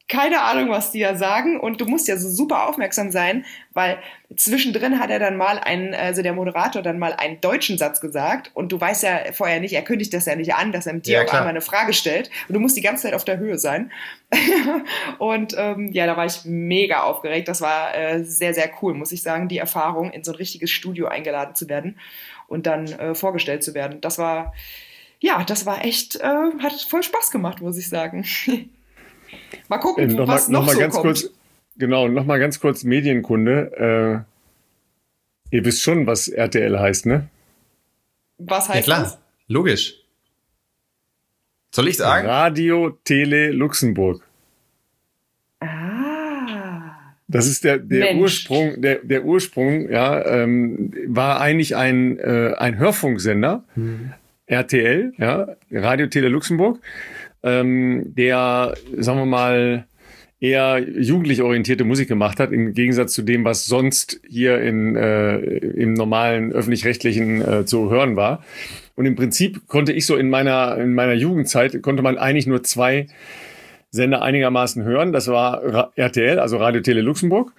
keine Ahnung, was die da sagen. Und du musst ja so super aufmerksam sein, weil zwischendrin hat er dann mal einen, also der Moderator dann mal einen deutschen Satz gesagt. Und du weißt ja vorher nicht, er kündigt das ja nicht an, dass er mit dir Ja, auf klar. einmal eine Frage stellt. Und du musst die ganze Zeit auf der Höhe sein. Und ähm, ja, da war ich mega aufgeregt. Das war äh, sehr, sehr cool, muss ich sagen, die Erfahrung, in so ein richtiges Studio eingeladen zu werden und dann äh, vorgestellt zu werden. Das war, ja, das war echt, äh, hat voll Spaß gemacht, muss ich sagen. Mal gucken, Ähm, noch was mal, noch, noch mal so ganz kommt. kurz, genau, noch mal ganz kurz Medienkunde. Äh, ihr wisst schon, was R T L heißt, ne? Was Ja heißt klar, das? logisch. Soll ich sagen? Radio Tele Luxemburg. Ah. Das ist der, der Mensch. Ursprung, der, der Ursprung, ja, ähm, war eigentlich ein, äh, ein Hörfunksender, Mhm. R T L, ja, Radio Tele Luxemburg, ähm, der, sagen wir mal, eher jugendlich orientierte Musik gemacht hat, im Gegensatz zu dem, was sonst hier in, äh, im normalen öffentlich-rechtlichen äh, zu hören war. Und im Prinzip konnte ich so in meiner, in meiner Jugendzeit, konnte man eigentlich nur zwei Sender einigermaßen hören. Das war Ra- R T L, also Radio Tele Luxemburg,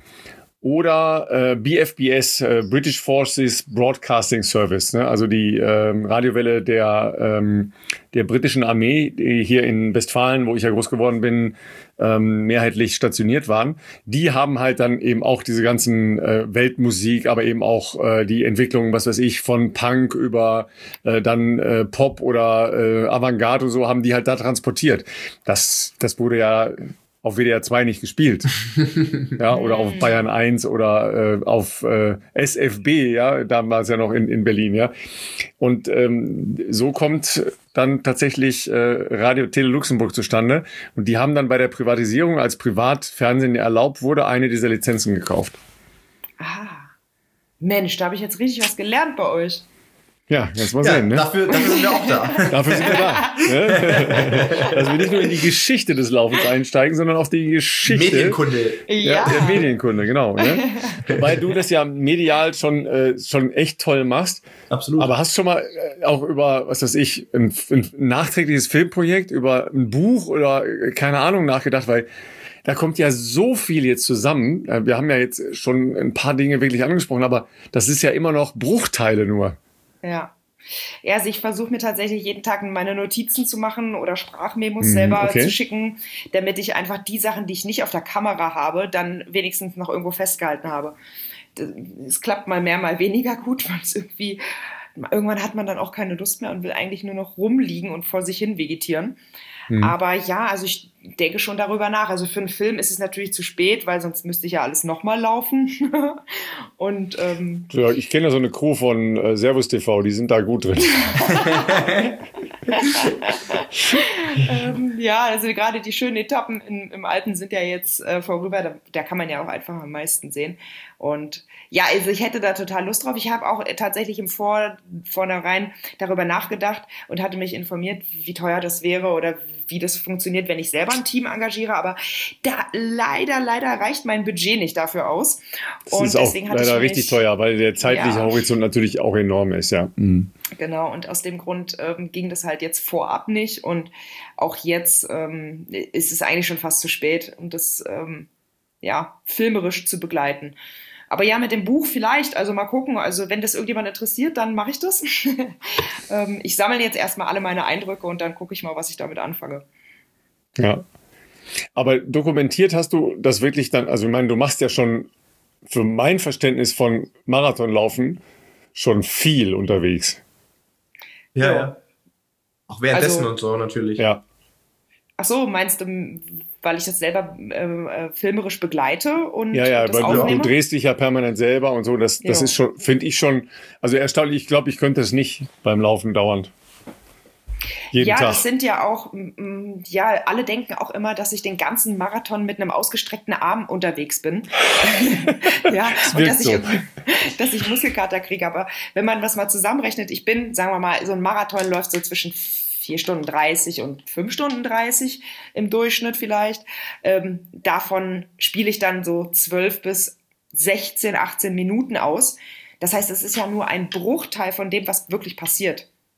oder äh, B F B S, äh, British Forces Broadcasting Service, ne? Also die ähm, Radiowelle der, ähm, der britischen Armee, die hier in Westfalen, wo ich ja groß geworden bin, ähm, mehrheitlich stationiert waren. Die haben halt dann eben auch diese ganzen äh, Weltmusik, aber eben auch äh, die Entwicklung, was weiß ich, von Punk über äh, dann äh, Pop oder äh, Avantgarde und so, haben die halt da transportiert. Das, das wurde ja auf W D R zwei nicht gespielt. Ja, oder auf Bayern eins oder äh, auf äh, S F B, ja, damals ja noch in, in Berlin, ja. Und ähm, so kommt dann tatsächlich äh, Radio Tele Luxemburg zustande. Und die haben dann bei der Privatisierung, als Privatfernsehen erlaubt wurde, eine dieser Lizenzen gekauft. Ah. Mensch, da habe ich jetzt richtig was gelernt bei euch. Ja, jetzt mal Ja, sehen, ne? dafür, dafür sind wir auch da. Dafür sind wir da. Ne? Dass wir nicht nur in die Geschichte des Laufens einsteigen, sondern auch die Geschichte. Medienkunde. Ja, der Medienkunde, genau. Ne? Weil du das ja medial schon, äh, schon echt toll machst. Absolut. Aber hast schon mal äh, auch über, was weiß ich, ein, ein nachträgliches Filmprojekt, über ein Buch oder äh, keine Ahnung nachgedacht, weil da kommt ja so viel jetzt zusammen. Äh, Wir haben ja jetzt schon ein paar Dinge wirklich angesprochen, aber das ist ja immer noch Bruchteile nur. Ja. Ja, also ich versuche mir tatsächlich jeden Tag meine Notizen zu machen oder Sprachmemos Mhm, selber okay. zu schicken, damit ich einfach die Sachen, die ich nicht auf der Kamera habe, dann wenigstens noch irgendwo festgehalten habe. Das- Es klappt mal mehr, mal weniger gut, weil es irgendwie, irgendwann hat man dann auch keine Lust mehr und will eigentlich nur noch rumliegen und vor sich hin vegetieren. Mhm. Aber ja, also ich denke schon darüber nach. Also für einen Film ist es natürlich zu spät, weil sonst müsste ich ja alles nochmal laufen. Und ähm, Ja, ich kenne ja so eine Crew von äh, Servus T V, die sind da gut drin. ähm, ja, also gerade die schönen Etappen in, im Alpen sind ja jetzt äh, vorüber. Da, da kann man ja auch einfach am meisten sehen. Und ja, also ich hätte da total Lust drauf. Ich habe auch äh, tatsächlich im Vor Vornherein darüber nachgedacht und hatte mich informiert, wie teuer das wäre oder wie das funktioniert, wenn ich selber ein Team engagiere. Aber da leider, leider reicht mein Budget nicht dafür aus. Das und ist auch deswegen hatte ich leider mich, richtig teuer, weil der zeitliche Ja. Horizont natürlich auch enorm ist, ja. Mhm. Genau, und aus dem Grund ähm, ging das halt jetzt vorab nicht und auch jetzt ähm, ist es eigentlich schon fast zu spät, um das ähm, ja, filmerisch zu begleiten. Aber ja, mit dem Buch vielleicht, also mal gucken, also wenn das irgendjemand interessiert, dann mache ich das. ähm, ich sammle jetzt erstmal alle meine Eindrücke und dann gucke ich mal, was ich damit anfange. Ja. Aber dokumentiert hast du das wirklich dann, also ich meine, du machst ja schon für mein Verständnis von Marathonlaufen schon viel unterwegs. Ja, Ja. ja. Auch währenddessen Also- und so natürlich. Ja. Ach so, meinst du, weil ich das selber ähm, äh, filmerisch begleite und Ja, ja, das weil du, du aufnehme? drehst dich ja permanent selber und so, das, das Ja. ist schon, finde ich schon, also erstaunlich, ich glaube, ich könnte es nicht beim Laufen dauernd. Jeden Ja, Tag. das sind ja auch, mm, ja, alle denken auch immer, dass ich den ganzen Marathon mit einem ausgestreckten Arm unterwegs bin. Ja, und wirkt dass ich, so. dass ich Muskelkater kriege. Aber wenn man was mal zusammenrechnet, ich bin, sagen wir mal, so ein Marathon läuft so zwischen vier Stunden dreißig und fünf Stunden dreißig im Durchschnitt vielleicht. Ähm, davon spiele ich dann so zwölf bis sechzehn, achtzehn Minuten aus. Das heißt, es ist ja nur ein Bruchteil von dem, was wirklich passiert.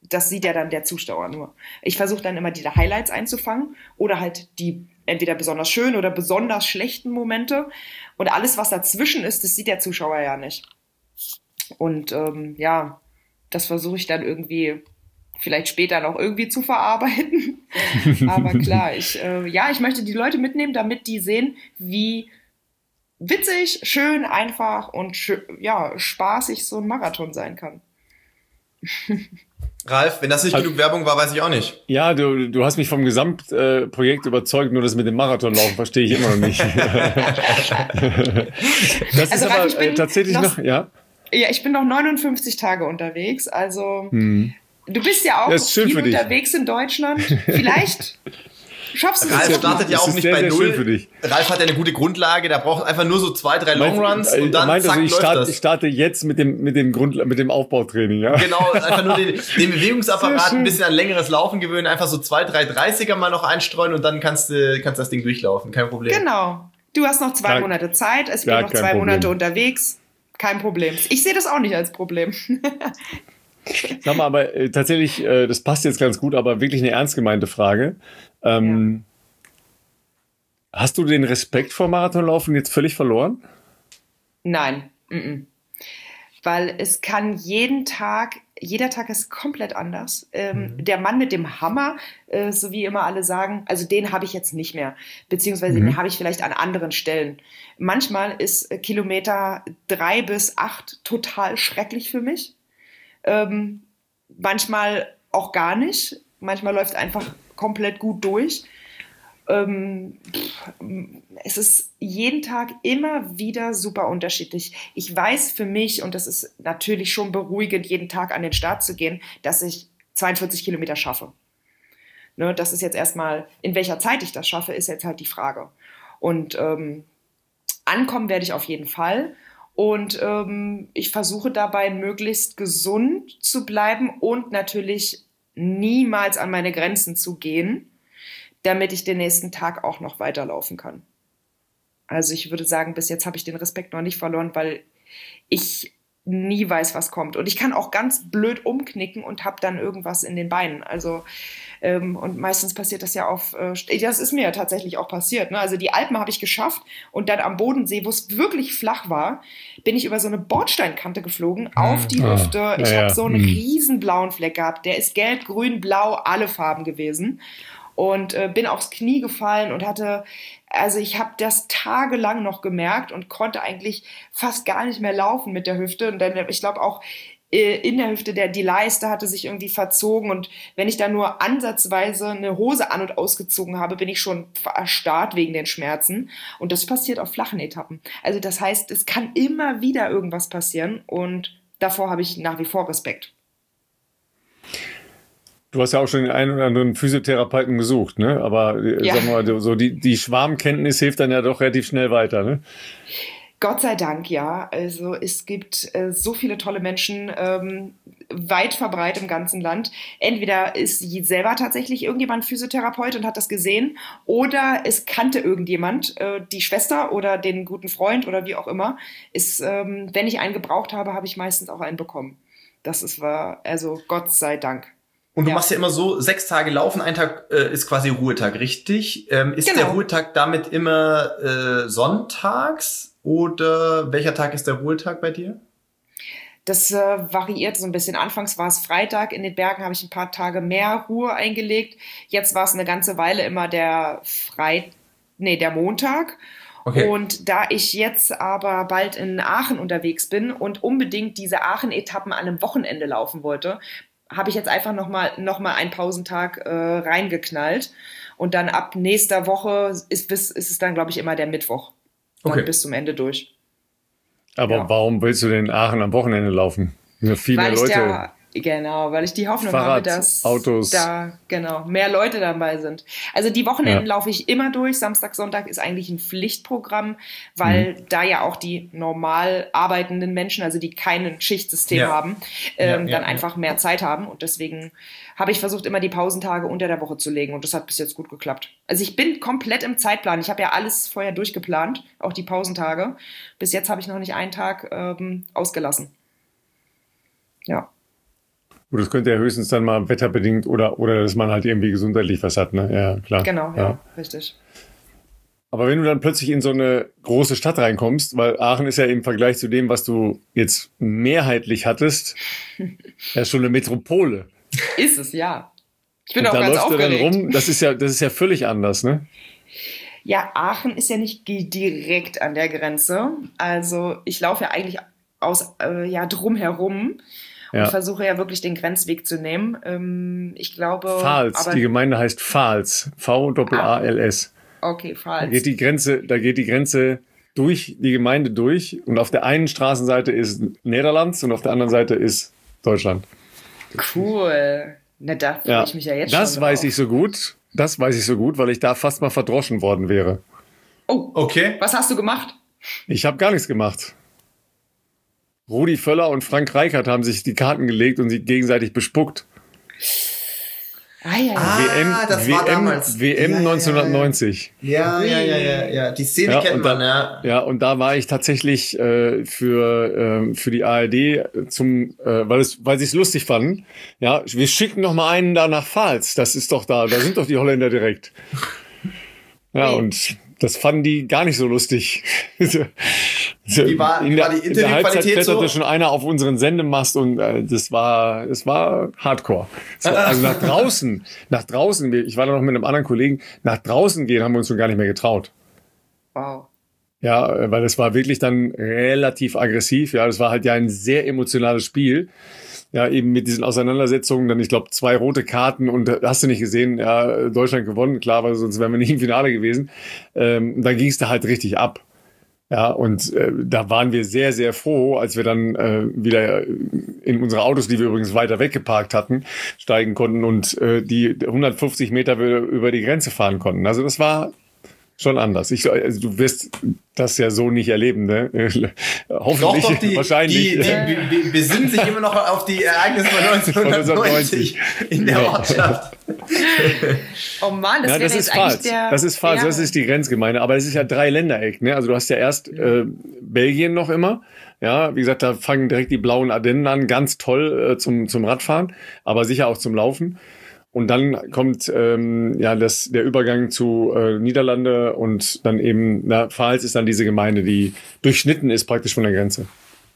das sieht ja dann der Zuschauer nur. Ich versuche dann immer diese Highlights einzufangen oder halt die entweder besonders schönen oder besonders schlechten Momente. Und alles, was dazwischen ist, das sieht der Zuschauer ja nicht. Und ähm, ja, das versuche ich dann irgendwie vielleicht später noch irgendwie zu verarbeiten. Aber klar, ich, äh, ja, ich möchte die Leute mitnehmen, damit die sehen, wie witzig, schön, einfach und schö- ja, spaßig so ein Marathon sein kann. Ralf, wenn das nicht also, genug Werbung war, weiß ich auch nicht. Ja, du, du hast mich vom Gesamtprojekt äh, überzeugt, nur das mit dem Marathonlaufen verstehe ich immer noch nicht. Das also, ist Ralf, aber äh, tatsächlich noch, noch, ja? Ja, ich bin noch neunundfünfzig Tage unterwegs, also hm. du bist ja auch viel unterwegs in Deutschland. Vielleicht schaffst du es. Ralf startet ja auch nicht bei null. Ralf hat ja eine gute Grundlage, da braucht einfach nur so zwei, drei Longruns und dann meint, zack, also ich läuft starte, das. Ich starte jetzt mit dem, mit dem Grund, mit dem Aufbautraining, ja. Genau, einfach nur den, den Bewegungsapparat ein bisschen an längeres Laufen gewöhnen, einfach so zwei, drei dreißiger mal noch einstreuen und dann kannst du, kannst das Ding durchlaufen, kein Problem. Genau. Du hast noch zwei ja, Monate Zeit, es bin noch zwei Problem. Monate unterwegs. Kein Problem. Ich sehe das auch nicht als Problem. Sag mal, aber äh, tatsächlich, äh, das passt jetzt ganz gut, aber wirklich eine ernst gemeinte Frage. Ähm, ja. Hast du den Respekt vor Marathonlaufen jetzt völlig verloren? Nein. Mm-mm. Weil es kann jeden Tag, jeder Tag ist komplett anders. Ähm, mhm. Der Mann mit dem Hammer, äh, so wie immer alle sagen, also den habe ich jetzt nicht mehr. Beziehungsweise mhm. den habe ich vielleicht an anderen Stellen. Manchmal ist äh, Kilometer drei bis acht total schrecklich für mich. Ähm, manchmal auch gar nicht. Manchmal läuft einfach komplett gut durch. Ähm, es ist jeden Tag immer wieder super unterschiedlich. Ich weiß für mich, und das ist natürlich schon beruhigend, jeden Tag an den Start zu gehen, dass ich zweiundvierzig Kilometer schaffe. Ne, das ist jetzt erstmal, in welcher Zeit ich das schaffe, ist jetzt halt die Frage. Und ähm, ankommen werde ich auf jeden Fall. Und ähm, ich versuche dabei möglichst gesund zu bleiben und natürlich niemals an meine Grenzen zu gehen, damit ich den nächsten Tag auch noch weiterlaufen kann. Also ich würde sagen, bis jetzt habe ich den Respekt noch nicht verloren, weil ich nie weiß, was kommt. Und ich kann auch ganz blöd umknicken und habe dann irgendwas in den Beinen. Also ähm, und meistens passiert das ja auf, äh, das ist mir ja tatsächlich auch passiert. Ne? Also die Alpen habe ich geschafft und dann am Bodensee, wo es wirklich flach war, bin ich über so eine Bordsteinkante geflogen, hm. auf die Hüfte. Oh, ich ja, habe so einen hm. riesen blauen Fleck gehabt. Der ist gelb, grün, blau, alle Farben gewesen. Und äh, bin aufs Knie gefallen und hatte, also ich habe das tagelang noch gemerkt und konnte eigentlich fast gar nicht mehr laufen mit der Hüfte. Und dann, ich glaube auch äh, in der Hüfte, der, die Leiste hatte sich irgendwie verzogen. Und wenn ich da nur ansatzweise eine Hose an- und ausgezogen habe, bin ich schon erstarrt wegen den Schmerzen. Und das passiert auf flachen Etappen. Also das heißt, es kann immer wieder irgendwas passieren. Und davor habe ich nach wie vor Respekt. Du hast ja auch schon den einen oder anderen Physiotherapeuten gesucht, ne? Aber ja. Sag mal, so die, die Schwarmkenntnis hilft dann ja doch relativ schnell weiter, ne? Gott sei Dank, ja. Also es gibt äh, so viele tolle Menschen ähm, weit verbreitet im ganzen Land. Entweder ist selber tatsächlich irgendjemand Physiotherapeut und hat das gesehen, oder es kannte irgendjemand, äh, die Schwester oder den guten Freund oder wie auch immer. Ist, ähm, wenn ich einen gebraucht habe, habe ich meistens auch einen bekommen. Das ist war, also Gott sei Dank. Und du ja. machst ja immer so, sechs Tage laufen, ein Tag äh, ist quasi Ruhetag, richtig? Ähm, ist genau. der Ruhetag damit immer äh, sonntags oder welcher Tag ist der Ruhetag bei dir? Das äh, variiert so ein bisschen. Anfangs war es Freitag, in den Bergen habe ich ein paar Tage mehr Ruhe eingelegt. Jetzt war es eine ganze Weile immer der Freit- nee, der Montag. Okay. Und da ich jetzt aber bald in Aachen unterwegs bin und unbedingt diese Aachen-Etappen an einem Wochenende laufen wollte, habe ich jetzt einfach nochmal noch mal einen Pausentag äh, reingeknallt. Und dann ab nächster Woche ist, bis, ist es dann, glaube ich, immer der Mittwoch. Dann okay. bis zum Ende durch. Aber ja. warum willst du denn in Aachen am Wochenende laufen? Ja, viel weil mehr Leute. Da, genau, weil ich die Hoffnung Fahrrad, habe, dass Autos. da genau mehr Leute dabei sind. Also die Wochenenden ja. laufe ich immer durch. Samstag, Sonntag ist eigentlich ein Pflichtprogramm, weil mhm. da ja auch die normal arbeitenden Menschen, also die kein Schichtsystem ja. haben, ähm, ja, ja, dann einfach ja. mehr Zeit haben. Und deswegen habe ich versucht, immer die Pausentage unter der Woche zu legen. Und das hat bis jetzt gut geklappt. Also ich bin komplett im Zeitplan. Ich habe ja alles vorher durchgeplant, auch die Pausentage. Bis jetzt habe ich noch nicht einen Tag ähm, ausgelassen. Ja. Gut, das könnte ja höchstens dann mal wetterbedingt oder, oder dass man halt irgendwie gesundheitlich was hat, ne? Ja, klar. Genau, ja, ja, richtig. Aber wenn du dann plötzlich in so eine große Stadt reinkommst, weil Aachen ist ja im Vergleich zu dem, was du jetzt mehrheitlich hattest, ja schon eine Metropole. Ist es, ja. Ich bin und auch da ganz läuft aufgeregt. Er dann rum, das ist ja, das ist ja völlig anders, ne? Ja, Aachen ist ja nicht direkt an der Grenze. Also ich laufe ja eigentlich aus, äh, ja, drumherum. Ja. Und versuche ja wirklich den Grenzweg zu nehmen. Ähm, ich glaube... Pfalz, aber die Gemeinde heißt Pfalz. V-A-L-S. Okay, Pfalz. Da geht die Grenze, da geht die Grenze durch die Gemeinde durch und auf der einen Straßenseite ist Niederlands und auf der anderen Seite ist Deutschland. Cool. Na, da freue Ja, ich mich ja jetzt das schon weiß drauf. ich so gut. Das weiß ich so gut, weil ich da fast mal verdroschen worden wäre. Oh, Okay. was hast du gemacht? Ich habe gar nichts gemacht. Rudi Völler und Frank Reichert haben sich die Karten gelegt und sich gegenseitig bespuckt. Ah, ja, ja. Ah, W M, das W M, war damals. W M Ja, ja, ja, ja. neunzehnhundertneunzig. Ja, ja, ja, ja, ja. Die Szene Ja, kennt und man, da, ja. ja, und da war ich tatsächlich äh, für äh, für die A R D zum, äh, weil es, weil sie es lustig fanden. Ja, wir schicken noch mal einen da nach Pfalz. Das ist doch da, da sind doch die Holländer direkt. Ja, Hey. und das fanden die gar nicht so lustig. Wie war- in wie der, war die in der Halbzeit Interviewqualität kletterte so? schon einer auf unseren Sendemast und äh, das war, es war Hardcore. Es war, also nach draußen, nach draußen, ich war da noch mit einem anderen Kollegen, nach draußen gehen haben wir uns schon gar nicht mehr getraut. Wow. Ja, äh, weil es war wirklich dann relativ aggressiv. Ja, das war halt ja ein sehr emotionales Spiel. Ja, eben mit diesen Auseinandersetzungen, dann, ich glaube, zwei rote Karten und äh, hast du nicht gesehen, ja, Deutschland gewonnen, klar, weil sonst wären wir nicht im Finale gewesen. Ähm, dann ging es da halt richtig ab. Ja, und äh, da waren wir sehr, sehr froh, als wir dann äh, wieder in unsere Autos, die wir übrigens weiter weggeparkt hatten, steigen konnten und äh, die hundertfünfzig Meter über die Grenze fahren konnten. Also das war schon anders. Ich, also du wirst das ja so nicht erleben, ne? Hoffentlich, Doch, doch, die, wahrscheinlich. Die, die, die, die besinnen sich immer noch auf die Ereignisse von neunzehnhundertneunzig in der Ja. Ortschaft. Oh Mann, das Ja, wäre das jetzt ist eigentlich Pfalz. der... Das ist Pfalz, ja. das ist die Grenzgemeinde. Aber es ist ja drei Ländereck, ne? Also du hast ja erst äh, Belgien noch immer. Ja, wie gesagt, da fangen direkt die blauen Ardennen an. Ganz toll äh, zum, zum Radfahren, aber sicher auch zum Laufen. Und dann kommt ähm, ja das, der Übergang zu äh, Niederlande und dann eben, na, Pfalz ist dann diese Gemeinde, die durchschnitten ist praktisch von der Grenze.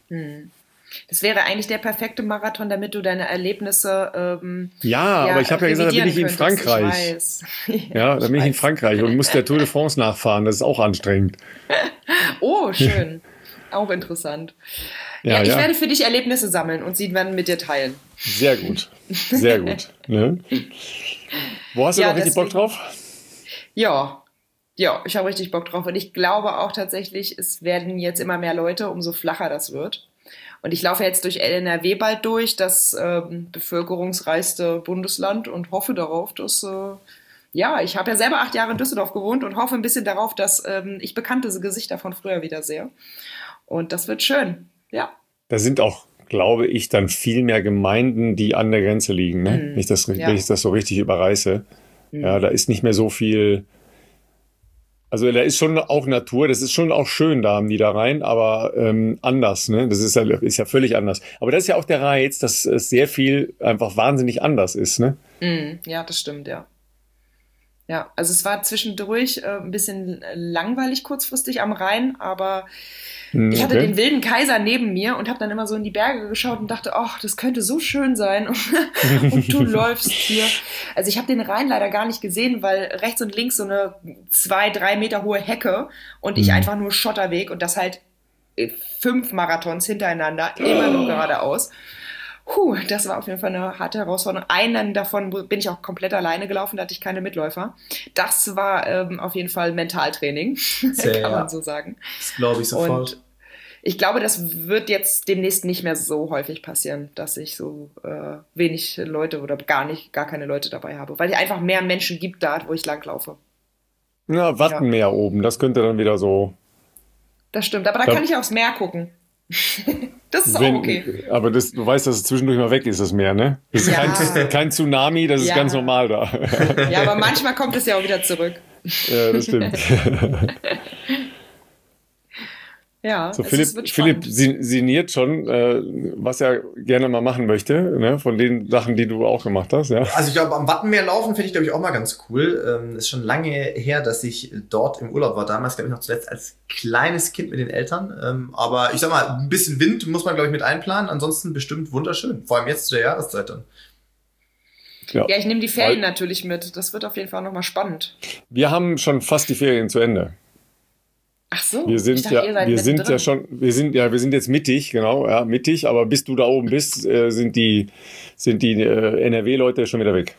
Das wäre eigentlich der perfekte Marathon, damit du deine Erlebnisse ähm, Ja, aber ich habe ja gesagt, da bin ich in revidieren könntest. Frankreich. Ich weiß. Ja, da bin ich in weiß. Frankreich und muss der Tour de France nachfahren. Das ist auch anstrengend. Oh, schön. Auch interessant. Ja, Ja, ich ja. werde für dich Erlebnisse sammeln und sie dann mit dir teilen. Sehr gut. Sehr gut. Ne? Wo hast du Ja, noch richtig Bock deswegen- drauf? Ja, ja, ich habe richtig Bock drauf. Und ich glaube auch tatsächlich, es werden jetzt immer mehr Leute, umso flacher das wird. Und ich laufe jetzt durch N R W bald durch, das ähm, bevölkerungsreichste Bundesland, und hoffe darauf, dass, äh, ja, ich habe ja selber acht Jahre in Düsseldorf gewohnt und hoffe ein bisschen darauf, dass ähm, ich bekannte Gesichter von früher wieder sehe. Und das wird schön, ja. Da sind auch, glaube ich, dann viel mehr Gemeinden, die an der Grenze liegen, ne? Mhm. Wenn ich das, Ja. wenn ich das so richtig überreiße. Mhm. Ja, da ist nicht mehr so viel. Also da ist schon auch Natur, das ist schon auch schön da am Niederrhein, aber ähm, anders, ne? Das ist ja, ist ja völlig anders. Aber das ist ja auch der Reiz, dass es sehr viel einfach wahnsinnig anders ist, ne? Mhm. Ja, das stimmt, ja. Ja, also es war zwischendurch äh, ein bisschen langweilig kurzfristig am Rhein, aber Hm, ich hatte okay. den wilden Kaiser neben mir und habe dann immer so in die Berge geschaut und dachte, ach, das könnte so schön sein. Und du läufst hier. Also ich habe den Rhein leider gar nicht gesehen, weil rechts und links so eine zwei, drei Meter hohe Hecke und ich Mhm. einfach nur Schotterweg und das halt äh, fünf Marathons hintereinander, immer nur geradeaus. Puh, das war auf jeden Fall eine harte Herausforderung. Einen davon bin ich auch komplett alleine gelaufen, da hatte ich keine Mitläufer. Das war ähm, auf jeden Fall Mentaltraining, Sehr, kann ja. man so sagen. Das glaube ich sofort. Und ich glaube, das wird jetzt demnächst nicht mehr so häufig passieren, dass ich so äh, wenig Leute oder gar nicht, gar keine Leute dabei habe, weil es einfach mehr Menschen gibt da, wo ich langlaufe. Ja, Wattenmeer oben, das könnte dann wieder so. Das stimmt, aber da Da- kann ich aufs Meer gucken. Das ist auch Wenn, okay. Aber das, du weißt, dass es zwischendurch mal weg ist, das Meer, ne? Das ist Ja. kein, kein Tsunami, das ist Ja. ganz normal da. Ja, aber manchmal kommt es ja auch wieder zurück. Ja, das stimmt. Ja, so Philipp, Philipp sinniert schon, äh, was er gerne mal machen möchte, ne, von den Sachen, die du auch gemacht hast. Ja. Also ich glaube, am Wattenmeer laufen finde ich, glaube ich, auch mal ganz cool. Ähm, ist schon lange her, dass ich dort im Urlaub war. Damals, glaube ich, noch zuletzt als kleines Kind mit den Eltern. Ähm, aber ich sag mal, ein bisschen Wind muss man, glaube ich, mit einplanen. Ansonsten bestimmt wunderschön. Vor allem jetzt zu der Jahreszeit dann. Ja, ja, ich nehme die Ferien Weil, natürlich mit. Das wird auf jeden Fall nochmal spannend. Wir haben schon fast die Ferien zu Ende. Ach so, wir sind dachte, ja, wir sind drin. ja schon, wir sind ja, wir sind jetzt mittig, genau, ja, mittig. Aber bis du da oben bist, äh, sind die, sind die äh, N R W-Leute schon wieder weg.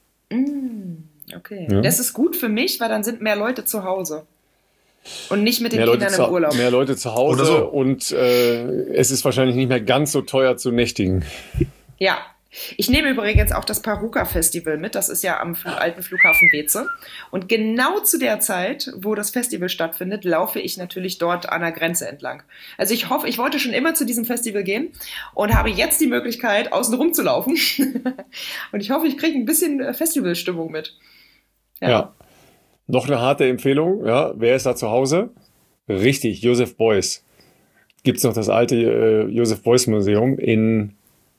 Mm, okay, ja. Das ist gut für mich, weil dann sind mehr Leute zu Hause und nicht mit den mehr Kindern Leute im zu, Urlaub. Mehr Leute zu Hause Oder so. Und äh, es ist wahrscheinlich nicht mehr ganz so teuer zu nächtigen. Ja. Ich nehme übrigens auch das Paruka-Festival mit. Das ist ja am Fl- alten Flughafen Weeze. Und genau zu der Zeit, wo das Festival stattfindet, laufe ich natürlich dort an der Grenze entlang. Also ich hoffe, ich wollte schon immer zu diesem Festival gehen und habe jetzt die Möglichkeit, außen rum zu laufen. Und ich hoffe, ich kriege ein bisschen Festivalstimmung mit. Ja. ja. Noch eine harte Empfehlung. Ja. Wer ist da zu Hause? Richtig, Josef Beuys. Gibt es noch das alte äh, Josef Beuys Museum in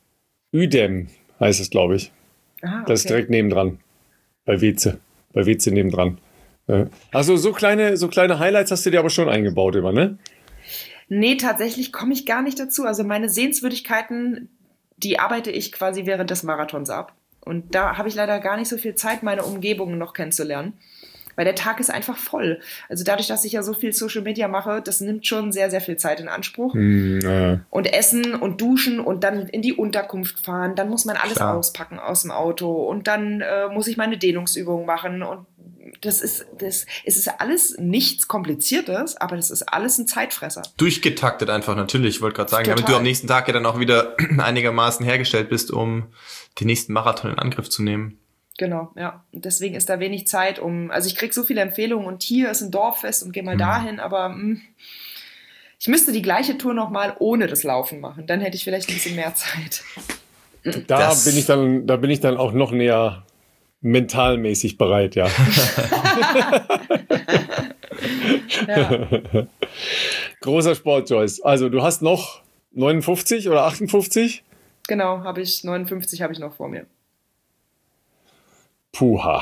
Uedem heißt es, glaube ich. Ah, okay. Das ist direkt nebendran. Bei Weeze. Bei Weeze nebendran. Ja. Also so kleine, so kleine Highlights hast du dir aber schon eingebaut immer, ne? Nee, tatsächlich komme ich gar nicht dazu. Also meine Sehenswürdigkeiten, die arbeite ich quasi während des Marathons ab. Und da habe ich leider gar nicht so viel Zeit, meine Umgebung noch kennenzulernen. Weil der Tag ist einfach voll. Also dadurch, dass ich ja so viel Social Media mache, das nimmt schon sehr, sehr viel Zeit in Anspruch. Mm, äh. Und essen und duschen und dann in die Unterkunft fahren. Dann muss man alles Klar. auspacken aus dem Auto. Und dann äh, muss ich meine Dehnungsübungen machen. Und das ist, das, es ist alles nichts Kompliziertes, aber das ist alles ein Zeitfresser. Durchgetaktet einfach natürlich, ich wollte gerade sagen, Total. damit du am nächsten Tag ja dann auch wieder einigermaßen hergestellt bist, um den nächsten Marathon in Angriff zu nehmen. Genau, ja. Und deswegen ist da wenig Zeit, um, also ich krieg so viele Empfehlungen und hier ist ein Dorffest und geh mal mhm. dahin, aber mh, ich müsste die gleiche Tour nochmal ohne das Laufen machen. Dann hätte ich vielleicht ein bisschen mehr Zeit. Da das bin ich dann, da bin ich dann auch noch näher mentalmäßig bereit, ja. ja. Großer Sport, Joyce. Also du hast noch neunundfünfzig oder achtundfünfzig? Genau, habe ich, neunundfünfzig habe ich noch vor mir. Puha.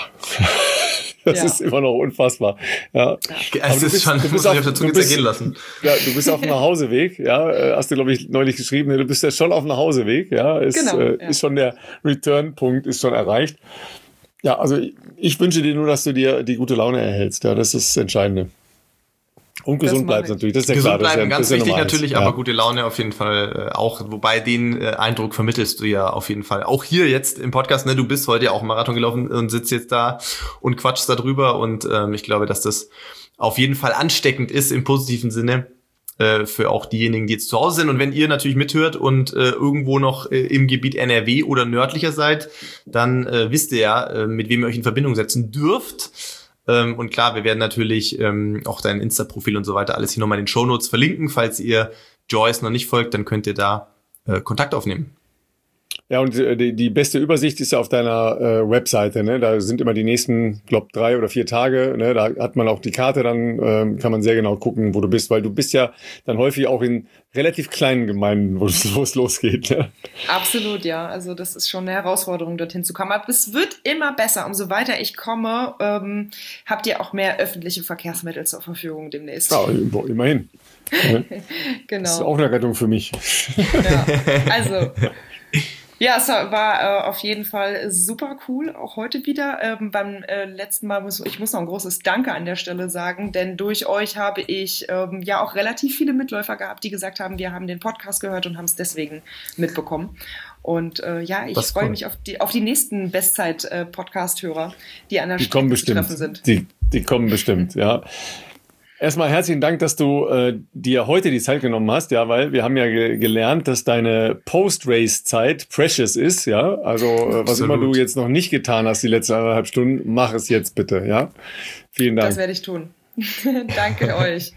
Das ja. ist immer noch unfassbar. Ja. Ja. Es ist bist, schon, du bist auf, auf der Zunge zergehen lassen. Ja, du bist auf dem Nachhauseweg, ja, hast du, glaube ich, neulich geschrieben, du bist ja schon auf dem Nachhauseweg, ja, ist, genau, äh, ja. ist schon der Return-Punkt, ist schon erreicht. Ja, also ich, ich wünsche dir nur, dass du dir die gute Laune erhältst, ja, das ist das Entscheidende. Und gesund bleibst natürlich, das ist ja gesund klar. Gesund bleiben, das ganz ist ja, wichtig ja natürlich, ja. aber gute Laune auf jeden Fall äh, auch. Wobei den äh, Eindruck vermittelst du ja auf jeden Fall. Auch hier jetzt im Podcast, ne, du bist heute ja auch einen Marathon gelaufen und sitzt jetzt da und quatschst da drüber. Und ähm, ich glaube, dass das auf jeden Fall ansteckend ist im positiven Sinne äh, für auch diejenigen, die jetzt zu Hause sind. Und wenn ihr natürlich mithört und äh, irgendwo noch äh, im Gebiet N R W oder nördlicher seid, dann äh, wisst ihr ja, äh, mit wem ihr euch in Verbindung setzen dürft. Ähm, und klar, wir werden natürlich ähm, auch dein Insta-Profil und so weiter alles hier nochmal in den Shownotes verlinken. Falls ihr Joyce noch nicht folgt, dann könnt ihr da äh, Kontakt aufnehmen. Ja, und die, die beste Übersicht ist ja auf deiner äh, Webseite, ne? Da sind immer die nächsten, glaub, drei oder vier Tage, ne? Da hat man auch die Karte, dann ähm, kann man sehr genau gucken, wo du bist, weil du bist ja dann häufig auch in relativ kleinen Gemeinden, wo es losgeht. Ne? Absolut, ja. Also das ist schon eine Herausforderung, dorthin zu kommen. Aber es wird immer besser. Umso weiter ich komme, ähm, habt ihr auch mehr öffentliche Verkehrsmittel zur Verfügung demnächst. Ja, immerhin. Genau. Das ist auch eine Rettung für mich. Ja, also... Ja, es war äh, auf jeden Fall super cool, auch heute wieder. Ähm, beim äh, letzten Mal, muss ich muss noch ein großes Danke an der Stelle sagen, denn durch euch habe ich ähm, ja auch relativ viele Mitläufer gehabt, die gesagt haben, wir haben den Podcast gehört und haben es deswegen mitbekommen. Und äh, ja, ich freue mich auf die, auf die nächsten Bestzeit-Podcast-Hörer, die an der die Strecke zu treffen sind. Die, die kommen bestimmt, ja. Erstmal herzlichen Dank, dass du äh, dir heute die Zeit genommen hast, ja, weil wir haben ja ge- gelernt, dass deine Post-Race-Zeit precious ist, ja. Also äh, was immer du jetzt noch nicht getan hast die letzten eineinhalb Stunden, mach es jetzt bitte, ja. Vielen Dank. Das werde ich tun. Danke euch.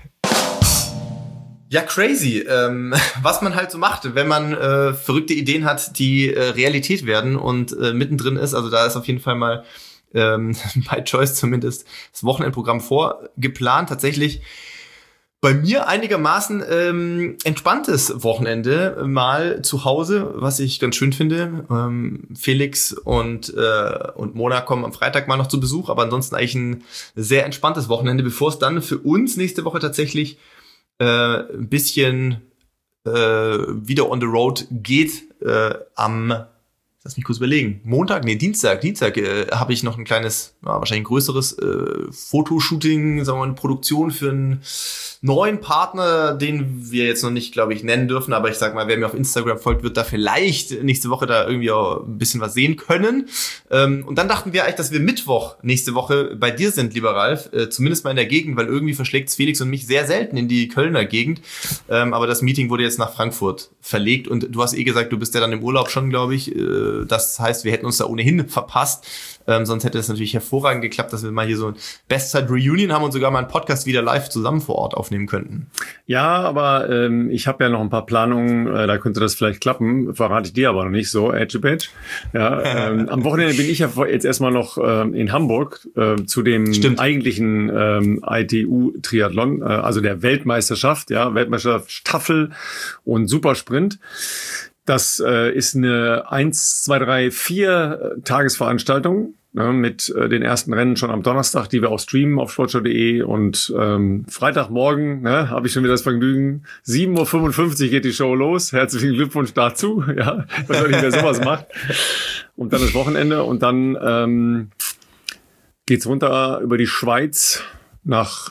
Ja, crazy, ähm, was man halt so macht, wenn man äh, verrückte Ideen hat, die äh, Realität werden und äh, mittendrin ist. Also da ist auf jeden Fall mal ähm, bei Joyce zumindest das Wochenendprogramm vorgeplant. Tatsächlich Bei mir einigermaßen ähm, entspanntes Wochenende mal zu Hause, was ich ganz schön finde. Ähm, Felix und äh, und Mona kommen am Freitag mal noch zu Besuch, aber ansonsten eigentlich ein sehr entspanntes Wochenende, bevor es dann für uns nächste Woche tatsächlich äh, ein bisschen äh, wieder on the road geht. Äh, am Lass mich kurz überlegen. Montag, nee, Dienstag, Dienstag äh, habe ich noch ein kleines, ja, wahrscheinlich ein größeres äh, Fotoshooting, sagen wir mal, eine Produktion für einen neuen Partner, den wir jetzt noch nicht, glaube ich, nennen dürfen, aber ich sag mal, wer mir auf Instagram folgt, wird da vielleicht nächste Woche da irgendwie auch ein bisschen was sehen können. Ähm, und dann dachten wir eigentlich, dass wir Mittwoch nächste Woche bei dir sind, lieber Ralf, äh, zumindest mal in der Gegend, weil irgendwie verschlägt es Felix und mich sehr selten in die Kölner Gegend. Ähm, aber das Meeting wurde jetzt nach Frankfurt verlegt und du hast eh gesagt, du bist ja dann im Urlaub schon, glaube ich. Äh, das heißt, wir hätten uns da ohnehin verpasst. Ähm, sonst hätte es natürlich hervorragend geklappt, dass wir mal hier so ein Bestzeit-Reunion haben und sogar mal einen Podcast wieder live zusammen vor Ort aufnehmen könnten. Ja, aber ähm, ich habe ja noch ein paar Planungen, äh, da könnte das vielleicht klappen, verrate ich dir aber noch nicht so, Edge Badge. Ja, ähm, am Wochenende bin ich ja jetzt erstmal noch ähm, in Hamburg äh, zu dem Stimmt. eigentlichen ähm, I T U-Triathlon, äh, also der Weltmeisterschaft, ja, Weltmeisterschaft Staffel und Supersprint. Das äh, ist eine eins, zwei, drei, vier Tagesveranstaltung, ne, mit äh, den ersten Rennen schon am Donnerstag, die wir auch streamen auf sportschau punkt de und ähm, Freitagmorgen ne, habe ich schon wieder das Vergnügen. sieben Uhr fünfundfünfzig geht die Show los. Herzlichen Glückwunsch dazu. Ja, was auch nicht, wer sowas macht. Und dann das Wochenende und dann ähm, geht's runter über die Schweiz nach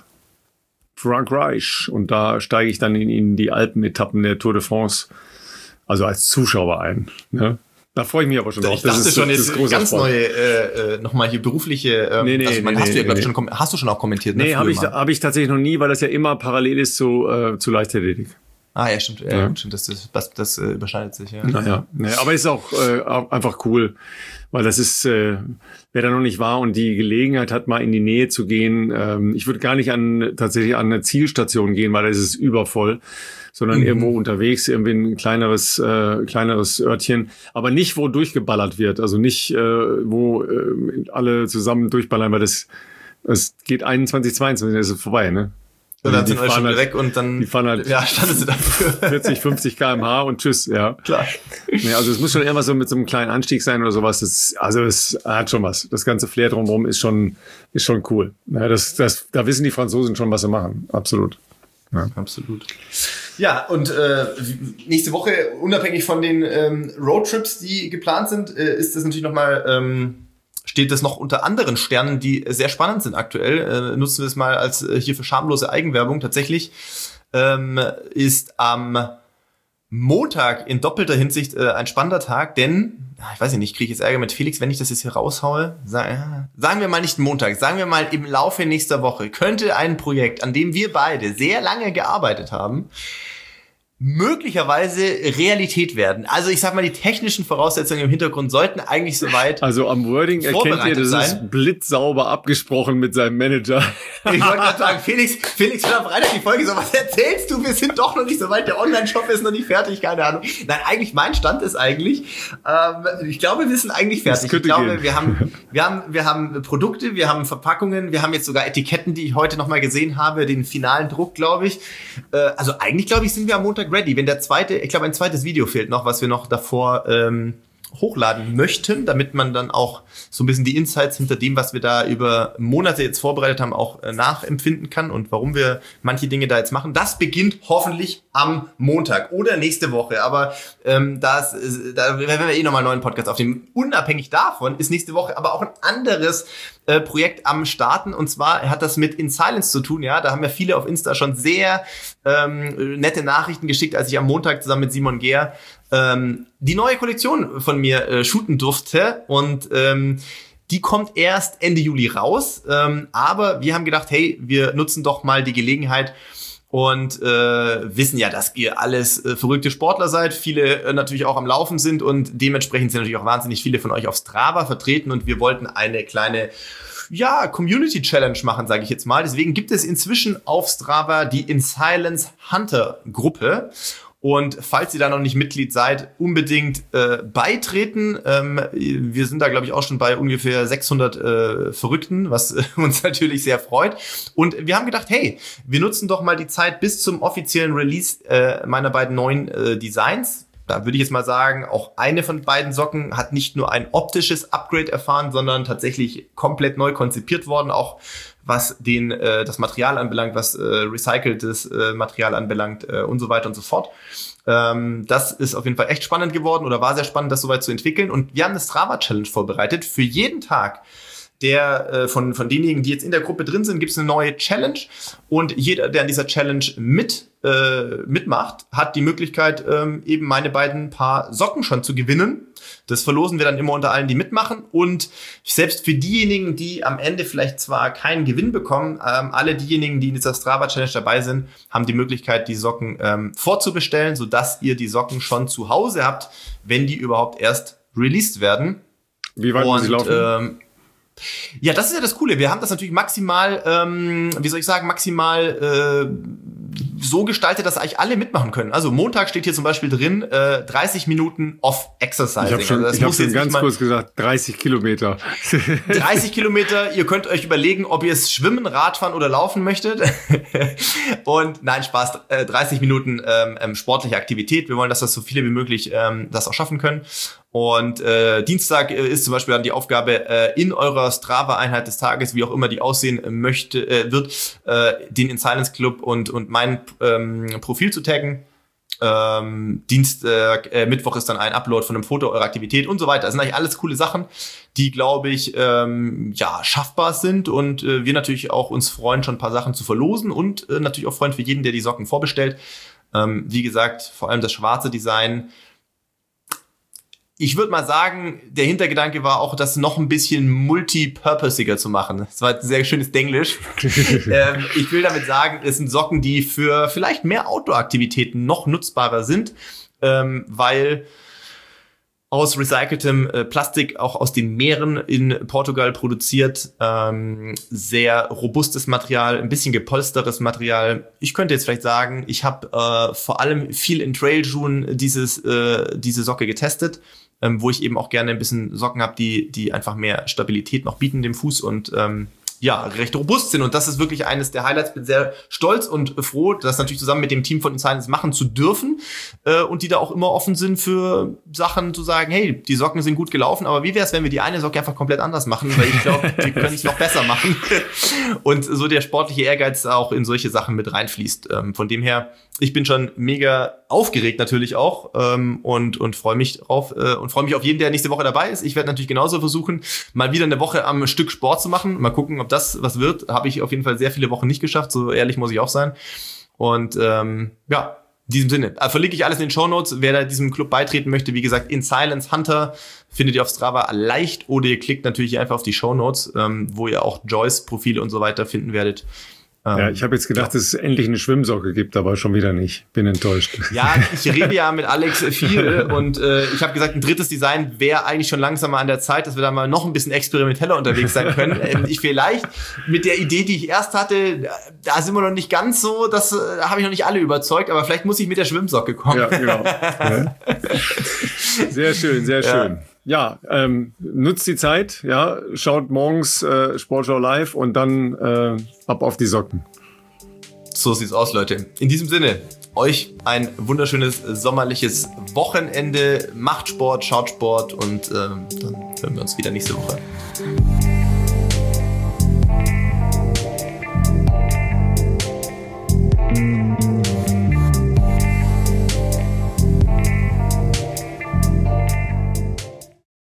Frankreich und da steige ich dann in, in die Alpenetappen der Tour de France. Also als Zuschauer ein. Ne? Da freue ich mich aber schon drauf. Ich dachte das ist, schon das jetzt ist ganz Sport. neue, äh, nochmal hier berufliche. Ähm, nee, nee, also, man, nee, hast, du ja, glaub nee, ich, schon, hast du schon auch kommentiert? Ne, nee, habe ich, hab ich tatsächlich noch nie, weil das ja immer parallel ist zu, äh, zu Leichtathletik. Ah ja, stimmt. Ja, ja. Stimmt, das, das, das, das äh, überschneidet sich. Ja. Naja, naja, aber ist auch äh, einfach cool, weil das ist, äh, wer da noch nicht war und die Gelegenheit hat, mal in die Nähe zu gehen. Ähm, ich würde gar nicht an tatsächlich an eine Zielstation gehen, weil da ist es übervoll, sondern mhm. irgendwo unterwegs, irgendwie ein kleineres, äh, kleineres Örtchen, aber nicht, wo durchgeballert wird, also nicht, äh, wo äh, alle zusammen durchballern, weil das, das geht einundzwanzig, zweiundzwanzig, das ist vorbei, ne? Und dann sind alle schon halt, weg und dann die fahren halt ja, standen sie dafür. vierzig, fünfzig Kilometer pro Stunde und tschüss, ja. Klar. Nee, also es muss schon immer so mit so einem kleinen Anstieg sein oder sowas. Das, also es hat schon was. Das ganze Flair drumherum ist schon, ist schon cool. Ja, das, das, da wissen die Franzosen schon, was sie machen. Absolut. Ja. Absolut. Ja, und äh, nächste Woche, unabhängig von den ähm, Roadtrips, die geplant sind, äh, ist das natürlich nochmal... Ähm, steht das noch unter anderen Sternen, die sehr spannend sind aktuell. Äh, nutzen wir es mal als äh, hier für schamlose Eigenwerbung. Tatsächlich ähm, ist am Montag in doppelter Hinsicht äh, ein spannender Tag, denn, ich weiß nicht, kriege ich jetzt Ärger mit Felix, wenn ich das jetzt hier raushaue. Sa- ja, sagen wir mal nicht Montag, sagen wir mal im Laufe nächster Woche könnte ein Projekt, an dem wir beide sehr lange gearbeitet haben, möglicherweise Realität werden. Also ich sag mal, die technischen Voraussetzungen im Hintergrund sollten eigentlich soweit Also am Wording erkennt ihr, das sein. Ist blitzsauber abgesprochen mit seinem Manager. Ich wollte gerade sagen, Felix, Felix hat am Freitag die Folge so, was erzählst du? Wir sind doch noch nicht so weit, der Online-Shop ist noch nicht fertig, keine Ahnung. Nein, eigentlich, mein Stand ist eigentlich, ähm, ich glaube, wir sind eigentlich fertig. Ich glaube, gehen. wir haben, wir haben, wir haben Produkte, wir haben Verpackungen, wir haben jetzt sogar Etiketten, die ich heute nochmal gesehen habe, den finalen Druck, glaube ich. Äh, also eigentlich, glaube ich, sind wir am Montag ready. Wenn der zweite, ich glaube, ein zweites Video fehlt noch, was wir noch davor ähm, hochladen möchten, damit man dann auch so ein bisschen die Insights hinter dem, was wir da über Monate jetzt vorbereitet haben, auch äh, nachempfinden kann und warum wir manche Dinge da jetzt machen. Das beginnt hoffentlich am Montag oder nächste Woche. Aber ähm, das, da werden wir eh nochmal einen neuen Podcast aufnehmen. Unabhängig davon ist nächste Woche aber auch ein anderes äh, Projekt am Starten. Und zwar hat das mit In Silence zu tun. Ja, da haben ja viele auf Insta schon sehr ähm, nette Nachrichten geschickt, als ich am Montag zusammen mit Simon Gehr ähm, die neue Kollektion von mir äh, shooten durfte. Und ähm, die kommt erst Ende Juli raus. Ähm, aber wir haben gedacht, hey, wir nutzen doch mal die Gelegenheit und äh, wissen ja, dass ihr alles äh, verrückte Sportler seid, viele äh, natürlich auch am Laufen sind und dementsprechend sind natürlich auch wahnsinnig viele von euch auf Strava vertreten und wir wollten eine kleine ja, Community Challenge machen, sage ich jetzt mal. Deswegen gibt es inzwischen auf Strava die In Silence Hunter Gruppe. Und falls ihr da noch nicht Mitglied seid, unbedingt äh, beitreten. Ähm, wir sind da, glaube ich, auch schon bei ungefähr sechshundert äh, Verrückten, was äh, uns natürlich sehr freut. Und wir haben gedacht, hey, wir nutzen doch mal die Zeit bis zum offiziellen Release äh, meiner beiden neuen äh, Designs. Da würde ich jetzt mal sagen, auch eine von beiden Socken hat nicht nur ein optisches Upgrade erfahren, sondern tatsächlich komplett neu konzipiert worden, auch was den äh, das Material anbelangt, was äh, recyceltes äh, Material anbelangt äh, und so weiter und so fort. Ähm, das ist auf jeden Fall echt spannend geworden oder war sehr spannend, das soweit zu entwickeln. Und wir haben eine Strava-Challenge vorbereitet. Für jeden Tag der äh, von von denjenigen, die jetzt in der Gruppe drin sind, gibt es eine neue Challenge. Und jeder, der an dieser Challenge mit äh, mitmacht, hat die Möglichkeit, ähm, eben meine beiden Paar Socken schon zu gewinnen. Das verlosen wir dann immer unter allen, die mitmachen. Und selbst für diejenigen, die am Ende vielleicht zwar keinen Gewinn bekommen, ähm, alle diejenigen, die in dieser Strava-Challenge dabei sind, haben die Möglichkeit, die Socken ähm, vorzubestellen, sodass ihr die Socken schon zu Hause habt, wenn die überhaupt erst released werden. Wie weit muss sie laufen? Ähm, Ja, das ist ja das Coole. Wir haben das natürlich maximal, ähm, wie soll ich sagen, maximal äh, so gestaltet, dass eigentlich alle mitmachen können. Also Montag steht hier zum Beispiel drin, äh, dreißig Minuten off Exercising. Ich habe schon, also ich hab schon ganz kurz gesagt, dreißig Kilometer. dreißig Kilometer, ihr könnt euch überlegen, ob ihr es schwimmen, Radfahren oder laufen möchtet. Und nein, Spaß, äh, dreißig Minuten ähm, sportliche Aktivität. Wir wollen, dass das so viele wie möglich ähm, das auch schaffen können. Und äh, Dienstag äh, ist zum Beispiel dann die Aufgabe, äh, in eurer Strava-Einheit des Tages, wie auch immer die aussehen möchte, äh, wird, äh, den In Silence Club und und mein ähm, Profil zu taggen. Ähm, Dienstag, äh, Mittwoch ist dann ein Upload von einem Foto eurer Aktivität und so weiter. Das sind eigentlich alles coole Sachen, die, glaube ich, ähm, ja schaffbar sind und äh, wir natürlich auch uns freuen, schon ein paar Sachen zu verlosen und äh, natürlich auch freuen für jeden, der die Socken vorbestellt. Ähm, wie gesagt, vor allem das schwarze Design. Ich würde mal sagen, der Hintergedanke war auch, das noch ein bisschen multipurposiger zu machen. Das war ein sehr schönes Denglisch. ähm, ich will damit sagen, es sind Socken, die für vielleicht mehr Outdoor-Aktivitäten noch nutzbarer sind, ähm, weil aus recyceltem äh, Plastik, auch aus den Meeren in Portugal produziert, ähm, sehr robustes Material, ein bisschen gepolstertes Material. Ich könnte jetzt vielleicht sagen, ich habe äh, vor allem viel in Trailschuhen dieses äh, diese Socke getestet, ähm, wo ich eben auch gerne ein bisschen Socken habe, die die einfach mehr Stabilität noch bieten dem Fuß und ähm, ja, recht robust sind. Und das ist wirklich eines der Highlights. Bin sehr stolz und froh, das natürlich zusammen mit dem Team von In Silence machen zu dürfen. Äh, und die da auch immer offen sind für Sachen zu sagen, hey, die Socken sind gut gelaufen, aber wie wäre es, wenn wir die eine Socke einfach komplett anders machen? Weil ich glaube, wir können es noch besser machen. Und so der sportliche Ehrgeiz auch in solche Sachen mit reinfließt. Ähm, von dem her, ich bin schon mega aufgeregt natürlich auch ähm, und und freue mich drauf äh, und freue mich auf jeden, der nächste Woche dabei ist. Ich werde natürlich genauso versuchen, mal wieder eine Woche am Stück Sport zu machen. Mal gucken, ob das was wird. Habe ich auf jeden Fall sehr viele Wochen nicht geschafft, so ehrlich muss ich auch sein. Und ähm, ja, in diesem Sinne, äh, verlinke ich alles in den Shownotes. Wer da diesem Club beitreten möchte, wie gesagt, In Silence Hunter findet ihr auf Strava leicht oder ihr klickt natürlich einfach auf die Shownotes, ähm, wo ihr auch Joyce Profile und so weiter finden werdet. Ja, ich habe jetzt gedacht, ja. dass es endlich eine Schwimmsocke gibt, aber schon wieder nicht. Bin enttäuscht. Ja, ich rede ja mit Alex viel und äh, ich habe gesagt, ein drittes Design wäre eigentlich schon langsam mal an der Zeit, dass wir da mal noch ein bisschen experimenteller unterwegs sein können. ähm, ich vielleicht mit der Idee, die ich erst hatte, da sind wir noch nicht ganz so, das äh, habe ich noch nicht alle überzeugt, aber vielleicht muss ich mit der Schwimmsocke kommen. Ja, genau. Ja. Sehr schön, sehr schön. Ja. Ja, ähm, nutzt die Zeit, ja, schaut morgens äh, Sportschau live und dann äh, ab auf die Socken. So sieht's aus, Leute. In diesem Sinne, euch ein wunderschönes sommerliches Wochenende. Macht Sport, schaut Sport und äh, dann hören wir uns wieder nächste Woche.